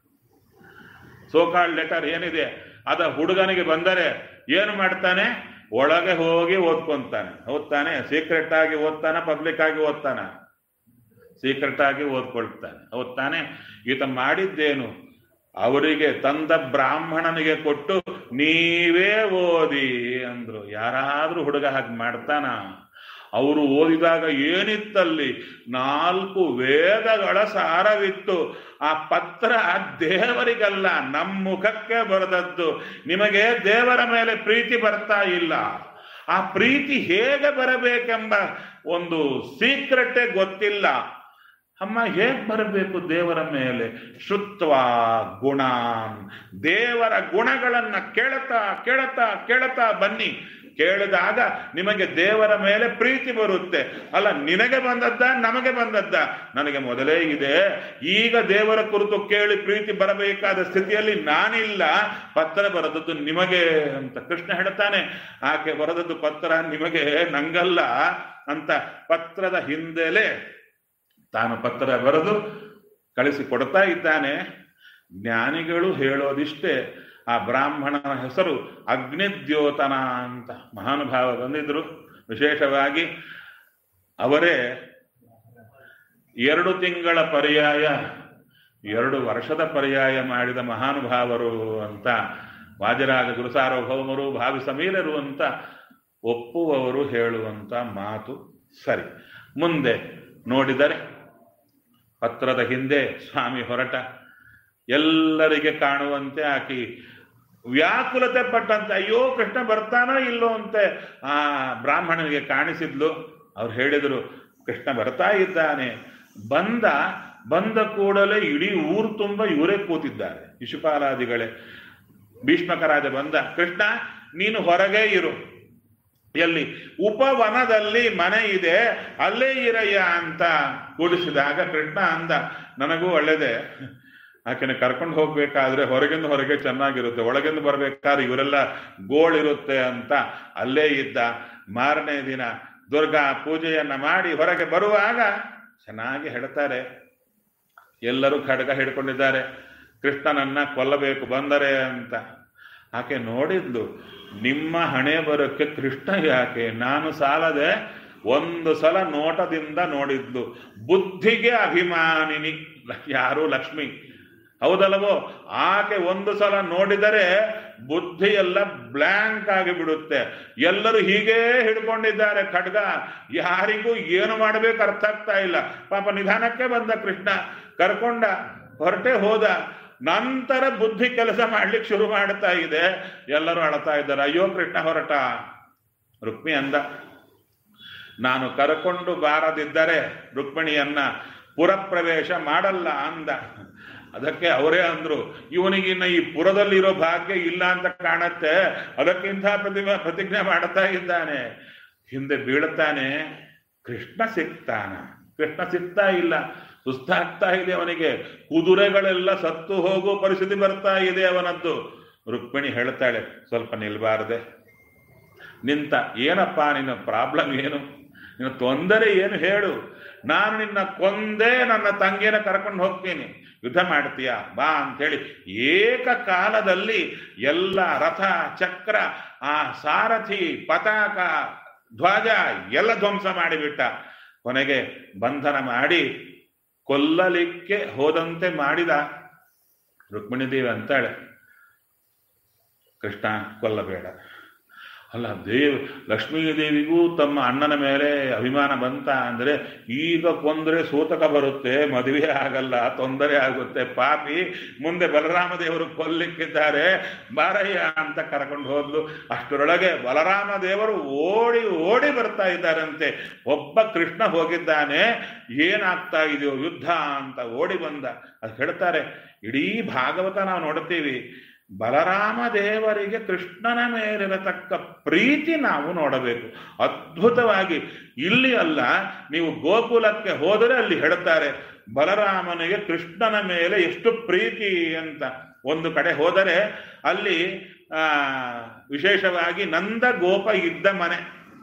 ಸೋಕಾಳ್ ಲೆಟರ್ ಏನಿದೆ ಅದ ಹುಡುಗನಿಗೆ ಬಂದರೆ ಏನು ಮಾಡ್ತಾನೆ? ಒಳಗೆ ಹೋಗಿ ಓದ್ಕೊಂತಾನೆ. ಓದ್ತಾನೆ, ಸೀಕ್ರೆಟ್ ಆಗಿ ಓದ್ತಾನ, ಪಬ್ಲಿಕ್ ಆಗಿ ಓದ್ತಾನ? ಸೀಕ್ರೆಟ್ ಆಗಿ ಓದ್ಕೊಳ್ತಾನೆ. ಓದ್ತಾನೆ. ಈತ ಮಾಡಿದ್ದೇನು? ಅವರಿಗೆ ತಂದ ಬ್ರಾಹ್ಮಣನಿಗೆ ಕೊಟ್ಟು ನೀವೇ ಓದಿ ಅಂದ್ರು. ಯಾರಾದ್ರೂ ಹುಡುಗ ಹಾಗೆ ಮಾಡ್ತಾನ? ಅವರು ಓದಿದಾಗ ಏನಿತ್ತಲ್ಲಿ? ನಾಲ್ಕು ವೇದಗಳ ಸಾರವಿತ್ತು. ಆ ಪತ್ರ ದೇವರಿಗಲ್ಲ, ನಮ್ಮ ಮುಖಕ್ಕೆ ಬರೆದದ್ದು. ನಿಮಗೆ ದೇವರ ಮೇಲೆ ಪ್ರೀತಿ ಬರ್ತಾ ಇಲ್ಲ. ಆ ಪ್ರೀತಿ ಹೇಗೆ ಬರಬೇಕೆಂಬ ಒಂದು ಸೀಕ್ರೆಟೇ ಗೊತ್ತಿಲ್ಲ. ಅಮ್ಮ ಹೇಗೆ ಬರಬೇಕು ದೇವರ ಮೇಲೆ? ಶುತ್ವ ಗುಣಾನ್, ದೇವರ ಗುಣಗಳನ್ನ ಕೇಳುತ್ತಾ ಕೇಳುತ್ತಾ ಕೇಳುತ್ತಾ ಬನ್ನಿ. ಕೇಳಿದಾಗ ನಿಮಗೆ ದೇವರ ಮೇಲೆ ಪ್ರೀತಿ ಬರುತ್ತೆ. ಅಲ್ಲ, ನಿನಗೆ ಬಂದದ್ದ ನಮಗೆ ಬಂದದ್ದ? ನನಗೆ ಮೊದಲೇ ಇದೆ, ಈಗ ದೇವರ ಕುರಿತು ಕೇಳಿ ಪ್ರೀತಿ ಬರಬೇಕಾದ ಸ್ಥಿತಿಯಲ್ಲಿ ನಾನಿಲ್ಲ. ಪತ್ರ ಬರೆದದ್ದು ನಿಮಗೆ ಅಂತ ಕೃಷ್ಣ ಹೇಳ್ತಾನೆ. ಆಕೆ ಬರೆದದ್ದು ಪತ್ರ ನಿಮಗೆ, ನಂಗಲ್ಲ ಅಂತ ಪತ್ರದ ಹಿಂದೆಲೆ ತಾನು ಪತ್ರ ಬರೆದು ಕಳಿಸಿ ಕೊಡ್ತಾ ಇದ್ದಾನೆ. ಜ್ಞಾನಿಗಳು ಹೇಳೋದಿಷ್ಟೇ. ಆ ಬ್ರಾಹ್ಮಣನ ಹೆಸರು ಅಗ್ನಿದ್ಯೋತನ ಅಂತ ಮಹಾನುಭಾವ ಬಂದಿದ್ರು. ವಿಶೇಷವಾಗಿ ಅವರೇ ಎರಡು ತಿಂಗಳ ಪರ್ಯಾಯ, ಎರಡು ವರ್ಷದ ಪರ್ಯಾಯ ಮಾಡಿದ ಮಹಾನುಭಾವರು ಅಂತ ವಾಜರಾಜ ಗುರುಸಾರ್ವಭೌಮರು ಭಾವಿ ಸಮೀರರು ಅಂತ ಒಪ್ಪುವವರು ಹೇಳುವಂತ ಮಾತು ಸರಿ. ಮುಂದೆ ನೋಡಿದರೆ ಪತ್ರದ ಹಿಂದೆ ಸ್ವಾಮಿ ಹೊರಟ. ಎಲ್ಲರಿಗೆ ಕಾಣುವಂತೆ ಆಕಿ ವ್ಯಾಕುಲತೆ ಪಟ್ಟಂತೆ, ಅಯ್ಯೋ ಕೃಷ್ಣ ಬರ್ತಾನೋ ಇಲ್ಲೋ ಅಂತೆ ಆ ಬ್ರಾಹ್ಮಣನಿಗೆ ಕಾಣಿಸಿದ್ಲು. ಅವ್ರು ಹೇಳಿದರು, ಕೃಷ್ಣ ಬರ್ತಾ ಇದ್ದಾನೆ. ಬಂದ ಬಂದ ಕೂಡಲೇ ಇಡೀ ಊರು ತುಂಬ ಇವರೇ ಕೂತಿದ್ದಾರೆ, ಶಿಶುಪಾಲಾದಿಗಳೇ. ಭೀಷ್ಮಕರಾಜ ಬಂದ, ಕೃಷ್ಣ ನೀನು ಹೊರಗೆ ಇರು, ಎಲ್ಲಿ ಉಪವನದಲ್ಲಿ ಮನೆ ಇದೆ, ಅಲ್ಲೇ ಇರಯ್ಯ ಅಂತ ಕೂಡಿಸಿದಾಗ ಕೃಷ್ಣ ಅಂದ, ನನಗೂ ಒಳ್ಳೇದೆ, ಆಕೆನ ಕರ್ಕೊಂಡು ಹೋಗ್ಬೇಕಾದ್ರೆ ಹೊರಗಿಂದ ಹೊರಗೆ ಚೆನ್ನಾಗಿರುತ್ತೆ, ಒಳಗಿಂದ ಬರ್ಬೇಕಾದ್ರೆ ಇವರೆಲ್ಲ ಗೋಳಿರುತ್ತೆ ಅಂತ ಅಲ್ಲೇ ಇದ್ದ. ಮಾರನೇ ದಿನ ದುರ್ಗಾ ಪೂಜೆಯನ್ನ ಮಾಡಿ ಹೊರಗೆ ಬರುವಾಗ ಚೆನ್ನಾಗಿ ಹೇಳ್ತಾರೆ, ಎಲ್ಲರೂ ಖಡ್ಗ ಹಿಡ್ಕೊಂಡಿದ್ದಾರೆ, ಕೃಷ್ಣನನ್ನ ಕೊಲ್ಲಬೇಕು ಬಂದರೆ ಅಂತ. ಆಕೆ ನೋಡಿದ್ಲು, ನಿಮ್ಮ ಹಣೆ ಬರೋಕ್ಕೆ ಕೃಷ್ಣ ಯಾಕೆ? ನಾನು ಸಾಲದೆ ಒಂದು ಸಲ ನೋಟದಿಂದ ನೋಡಿದ್ಲು. ಬುದ್ಧಿಗೆ ಅಭಿಮಾನಿನಿ ಯಾರು? ಲಕ್ಷ್ಮಿ, ಹೌದಲ್ಲವೋ? ಆಕೆ ಒಂದು ಸಲ ನೋಡಿದರೆ ಬುದ್ಧಿ ಎಲ್ಲ ಬ್ಲ್ಯಾಂಕ್ ಆಗಿ ಬಿಡುತ್ತೆ. ಎಲ್ಲರೂ ಹೀಗೇ ಹಿಡ್ಕೊಂಡಿದ್ದಾರೆ ಖಡ್ಗ, ಯಾರಿಗೂ ಏನು ಮಾಡಬೇಕು ಅರ್ಥ ಆಗ್ತಾ ಇಲ್ಲ. ಪಾಪ ನಿಧಾನಕ್ಕೆ ಬಂದ ಕೃಷ್ಣ, ಕರ್ಕೊಂಡ ಹೊರಟೆ ಹೋದ. ನಂತರ ಬುದ್ಧಿ ಕೆಲಸ ಮಾಡ್ಲಿಕ್ಕೆ ಶುರು ಮಾಡ್ತಾ ಇದೆ. ಎಲ್ಲರೂ ಅಳ್ತಾ ಇದ್ದಾರೆ, ಅಯ್ಯೋ ಕೃಷ್ಣ ಹೊರಟ. ರುಕ್ಮಿ ಅಂದ, ನಾನು ಕರ್ಕೊಂಡು ಬಾರದಿದ್ದರೆ ರುಕ್ಮಿಣಿಯನ್ನ ಪುರಪ್ರವೇಶ ಮಾಡಲ್ಲ ಅಂದ. ಅದಕ್ಕೆ ಅವರೇ ಅಂದ್ರು, ಇವನಿಗಿನ್ನ ಈ ಪುರದಲ್ಲಿರೋ ಭಾಗ್ಯ ಇಲ್ಲ ಅಂತ ಕಾಣತ್ತೆ, ಅದಕ್ಕಿಂತ ಪ್ರತಿಭಾ ಪ್ರತಿಜ್ಞೆ ಮಾಡ್ತಾ ಇದ್ದಾನೆ. ಹಿಂದೆ ಬೀಳ್ತಾನೆ, ಕೃಷ್ಣ ಸಿಗ್ತಾನ. ಕೃಷ್ಣ ಸಿಗ್ತಾ ಇಲ್ಲ, ಸುಸ್ತಾಗ್ತಾ ಇದೆ ಅವನಿಗೆ. ಕುದುರೆಗಳೆಲ್ಲ ಸತ್ತು ಹೋಗೋ ಪರಿಸ್ಥಿತಿ ಬರ್ತಾ ಇದೆ ಅವನದ್ದು. ರುಕ್ಮಿಣಿ ಹೇಳ್ತಾಳೆ, ಸ್ವಲ್ಪ ನಿಲ್ಬಾರ್ದೆ? ನಿಂತ, ಏನಪ್ಪ ನಿನ್ನ ಪ್ರಾಬ್ಲಮ್ ಏನು? ನಿನ್ನ ತೊಂದರೆ ಏನು ಹೇಳು? ನಾನು ನಿನ್ನ ಕೊಂದೇ ನನ್ನ ತಂಗಿನ ಕರ್ಕೊಂಡು ಹೋಗ್ತೀನಿ, ಯುದ್ಧ ಮಾಡ್ತೀಯಾ ಬಾ ಅಂತೇಳಿ ಏಕಕಾಲದಲ್ಲಿ ಎಲ್ಲ ರಥ ಚಕ್ರ, ಆ ಸಾರಥಿ, ಪತಾಕ, ಧ್ವಜ ಎಲ್ಲ ಧ್ವಂಸ ಮಾಡಿಬಿಟ್ಟ. ಕೊನೆಗೆ ಬಂಧನ ಮಾಡಿ ಕೊಲ್ಲಲಿಕ್ಕೆ ಹೋದಂತೆ ಮಾಡಿದ. ರುಕ್ಮಿಣಿ ದೇವಿ ಅಂತಾಳೆ, ಕೃಷ್ಣ ಕೊಲ್ಲಬೇಡ, ಅಲ್ಲ, ದೇವ್ ಲಕ್ಷ್ಮೀದೇವಿಗೂ ತಮ್ಮ ಅಣ್ಣನ ಮೇಲೆ ಅಭಿಮಾನ ಬಂತ ಅಂದ್ರೆ ಈಗ ಕೊಂದ್ರೆ ಸೂತಕ ಬರುತ್ತೆ, ಮದುವೆ ಆಗಲ್ಲ, ತೊಂದರೆ ಆಗುತ್ತೆ, ಪಾಪಿ ಮುಂದೆ ಬಲರಾಮ ದೇವರು ಕೊಲ್ಲಿಕ್ಕಿದ್ದಾರೆ, ಬಾರಯ್ಯ ಅಂತ ಕರ್ಕೊಂಡು ಹೋದ್ಲು. ಅಷ್ಟರೊಳಗೆ ಬಲರಾಮ ದೇವರು ಓಡಿ ಓಡಿ ಬರ್ತಾ ಇದ್ದಾರಂತೆ. ಒಬ್ಬ ಕೃಷ್ಣ ಹೋಗಿದ್ದಾನೆ, ಏನಾಗ್ತಾ ಇದೆಯೋ ಯುದ್ಧ ಅಂತ ಓಡಿ ಬಂದ. ಅದು ಹೇಳ್ತಾರೆ, ಇಡೀ ಭಾಗವತ ನಾವು ನೋಡ್ತೀವಿ, ಬಲರಾಮ ದೇವರಿಗೆ ಕೃಷ್ಣನ ಮೇಲಿರತಕ್ಕ ಪ್ರೀತಿ ನಾವು ನೋಡಬೇಕು ಅದ್ಭುತವಾಗಿ. ಇಲ್ಲಿ ಅಲ್ಲ, ನೀವು ಗೋಕುಲಕ್ಕೆ ಹೋದರೆ ಅಲ್ಲಿ ಹೇಳ್ತಾರೆ ಬಲರಾಮನಿಗೆ ಕೃಷ್ಣನ ಮೇಲೆ ಎಷ್ಟು ಪ್ರೀತಿ ಅಂತ. ಒಂದು ಕಡೆ ಹೋದರೆ ಅಲ್ಲಿ ಆ ವಿಶೇಷವಾಗಿ ನಂದ ಗೋಪ ಇದ್ದ ಮನೆ,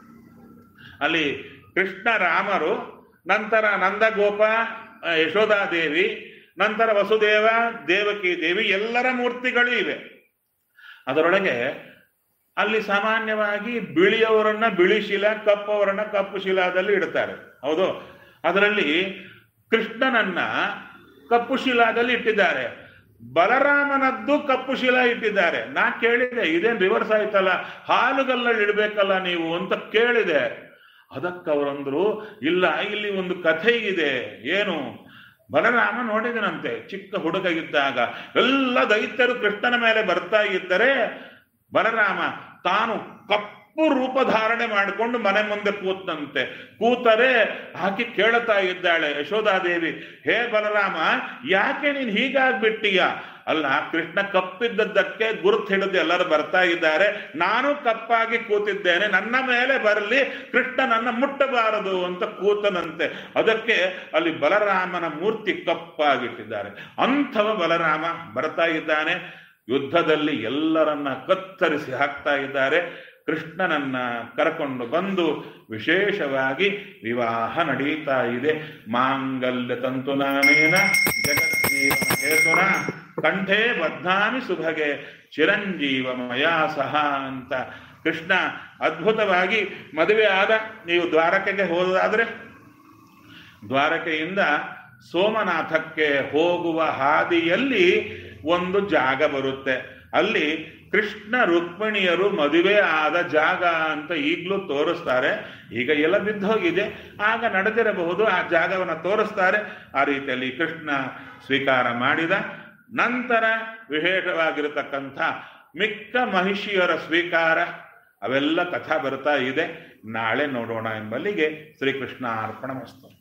ಅಲ್ಲಿ ಕೃಷ್ಣ ರಾಮರು, ನಂತರ ನಂದ ಗೋಪ ಯಶೋಧಾದೇವಿ, ನಂತರ ವಸುದೇವ ದೇವಕಿ ದೇವಿ ಎಲ್ಲರ ಮೂರ್ತಿಗಳು ಇವೆ. ಅದರೊಳಗೆ ಅಲ್ಲಿ ಸಾಮಾನ್ಯವಾಗಿ ಬಿಳಿಯವರನ್ನ ಬಿಳಿ ಶಿಲಾ, ಕಪ್ಪವರನ್ನ ಕಪ್ಪು ಶಿಲಾದಲ್ಲಿ ಇಡ್ತಾರೆ, ಹೌದು. ಅದರಲ್ಲಿ ಕೃಷ್ಣನನ್ನ ಕಪ್ಪು ಶಿಲಾದಲ್ಲಿ ಇಟ್ಟಿದ್ದಾರೆ, ಬಲರಾಮನದ್ದು ಕಪ್ಪು ಶಿಲಾ ಇಟ್ಟಿದ್ದಾರೆ. ನಾ ಕೇಳಿದೆ, ಇದೇನು ರಿವರ್ಸ್ ಆಯ್ತಲ್ಲ, ಹಾಲುಗಲ್ಲಲ್ಲಿ ಇಡ್ಬೇಕಲ್ಲ ನೀವು ಅಂತ ಕೇಳಿದೆ. ಅದಕ್ಕವರಂದ್ರು, ಇಲ್ಲ, ಇಲ್ಲಿ ಒಂದು ಕಥೆ ಇದೆ. ಏನು? ಬಲರಾಮ ನೋಡಿದನಂತೆ, ಚಿಕ್ಕ ಹುಡುಗ ಇದ್ದಾಗ ಎಲ್ಲ ದೈತ್ಯರು ಕೃಷ್ಣನ ಮೇಲೆ ಬರ್ತಾ ಇದ್ದರೆ ಬಲರಾಮ ತಾನು ಕಪ್ಪು ರೂಪ ಧಾರಣೆ ಮಾಡಿಕೊಂಡು ಮನೆ ಮುಂದೆ ಕೂತಂತೆ. ಕೂತರೆ ಆಕೆ ಕೇಳ್ತಾ ಇದ್ದಾಳೆ ಯಶೋಧಾದೇವಿ, ಹೇ ಬಲರಾಮ, ಯಾಕೆ ನೀನ್ ಹೀಗಾಗ್ಬಿಟ್ಟೀಯ? ಅಲ್ಲ, ಕೃಷ್ಣ ಕಪ್ಪಿದ್ದದ್ದಕ್ಕೆ ಗುರುತು ಹಿಡಿದು ಎಲ್ಲರೂ ಬರ್ತಾ ಇದ್ದಾರೆ, ನಾನು ಕಪ್ಪಾಗಿ ಕೂತಿದ್ದೇನೆ, ನನ್ನ ಮೇಲೆ ಬರಲಿ, ಕೃಷ್ಣ ನನ್ನ ಮುಟ್ಟಬಾರದು ಅಂತ ಕೂತನಂತೆ. ಅದಕ್ಕೆ ಅಲ್ಲಿ ಬಲರಾಮನ ಮೂರ್ತಿ ಕಪ್ಪಾಗಿಟ್ಟಿದ್ದಾರೆ. ಅಂಥವ ಬಲರಾಮ ಬರ್ತಾ ಇದ್ದಾನೆ, ಯುದ್ಧದಲ್ಲಿ ಎಲ್ಲರನ್ನ ಕತ್ತರಿಸಿ ಹಾಕ್ತಾ ಇದ್ದಾರೆ. ಕೃಷ್ಣನನ್ನ ಕರ್ಕೊಂಡು ಬಂದು ವಿಶೇಷವಾಗಿ ವಿವಾಹ ನಡೀತಾ ಇದೆ. ಮಾಂಗಲ್ಯ ತಂತುನಾನೇನ ಜಗಜ್ಜೀವನ ಹೇತುನ ಕಂಠೇ ಬದ್ನಾಮಿ ಸುಭಗೆ ಚಿರಂಜೀವ ಮಯಾ ಸಹ ಅಂತ ಕೃಷ್ಣ ಅದ್ಭುತವಾಗಿ ಮದುವೆ ಆದ. ನೀವು ದ್ವಾರಕೆಗೆ ಹೋದಾದ್ರೆ ದ್ವಾರಕೆಯಿಂದ ಸೋಮನಾಥಕ್ಕೆ ಹೋಗುವ ಹಾದಿಯಲ್ಲಿ ಒಂದು ಜಾಗ ಬರುತ್ತೆ. ಅಲ್ಲಿ ಕೃಷ್ಣ ರುಕ್ಮಿಣಿಯರು ಮದುವೆ ಆದ ಜಾಗ ಅಂತ ಈಗಲೂ ತೋರಿಸ್ತಾರೆ. ಈಗ ಎಲ್ಲ ಬಿದ್ದೋಗಿದೆ, ಆಗ ನಡೆದಿರಬಹುದು, ಆ ಜಾಗವನ್ನು ತೋರಿಸ್ತಾರೆ. ಆ ರೀತಿಯಲ್ಲಿ ಕೃಷ್ಣ ಸ್ವೀಕಾರ ಮಾಡಿದ ನಂತರ ವಿಶೇಷವಾಗಿರತಕ್ಕಂಥ ಮಿಕ್ಕ ಮಹಿಷಿಯರ ಸ್ವೀಕಾರ ಅವೆಲ್ಲ ಕಥಾ ಬರ್ತಾ ಇದೆ. ನಾಳೆ ನೋಡೋಣ ಎಂಬಲ್ಲಿಗೆ ಶ್ರೀಕೃಷ್ಣ ಅರ್ಪಣಮಸ್ತು.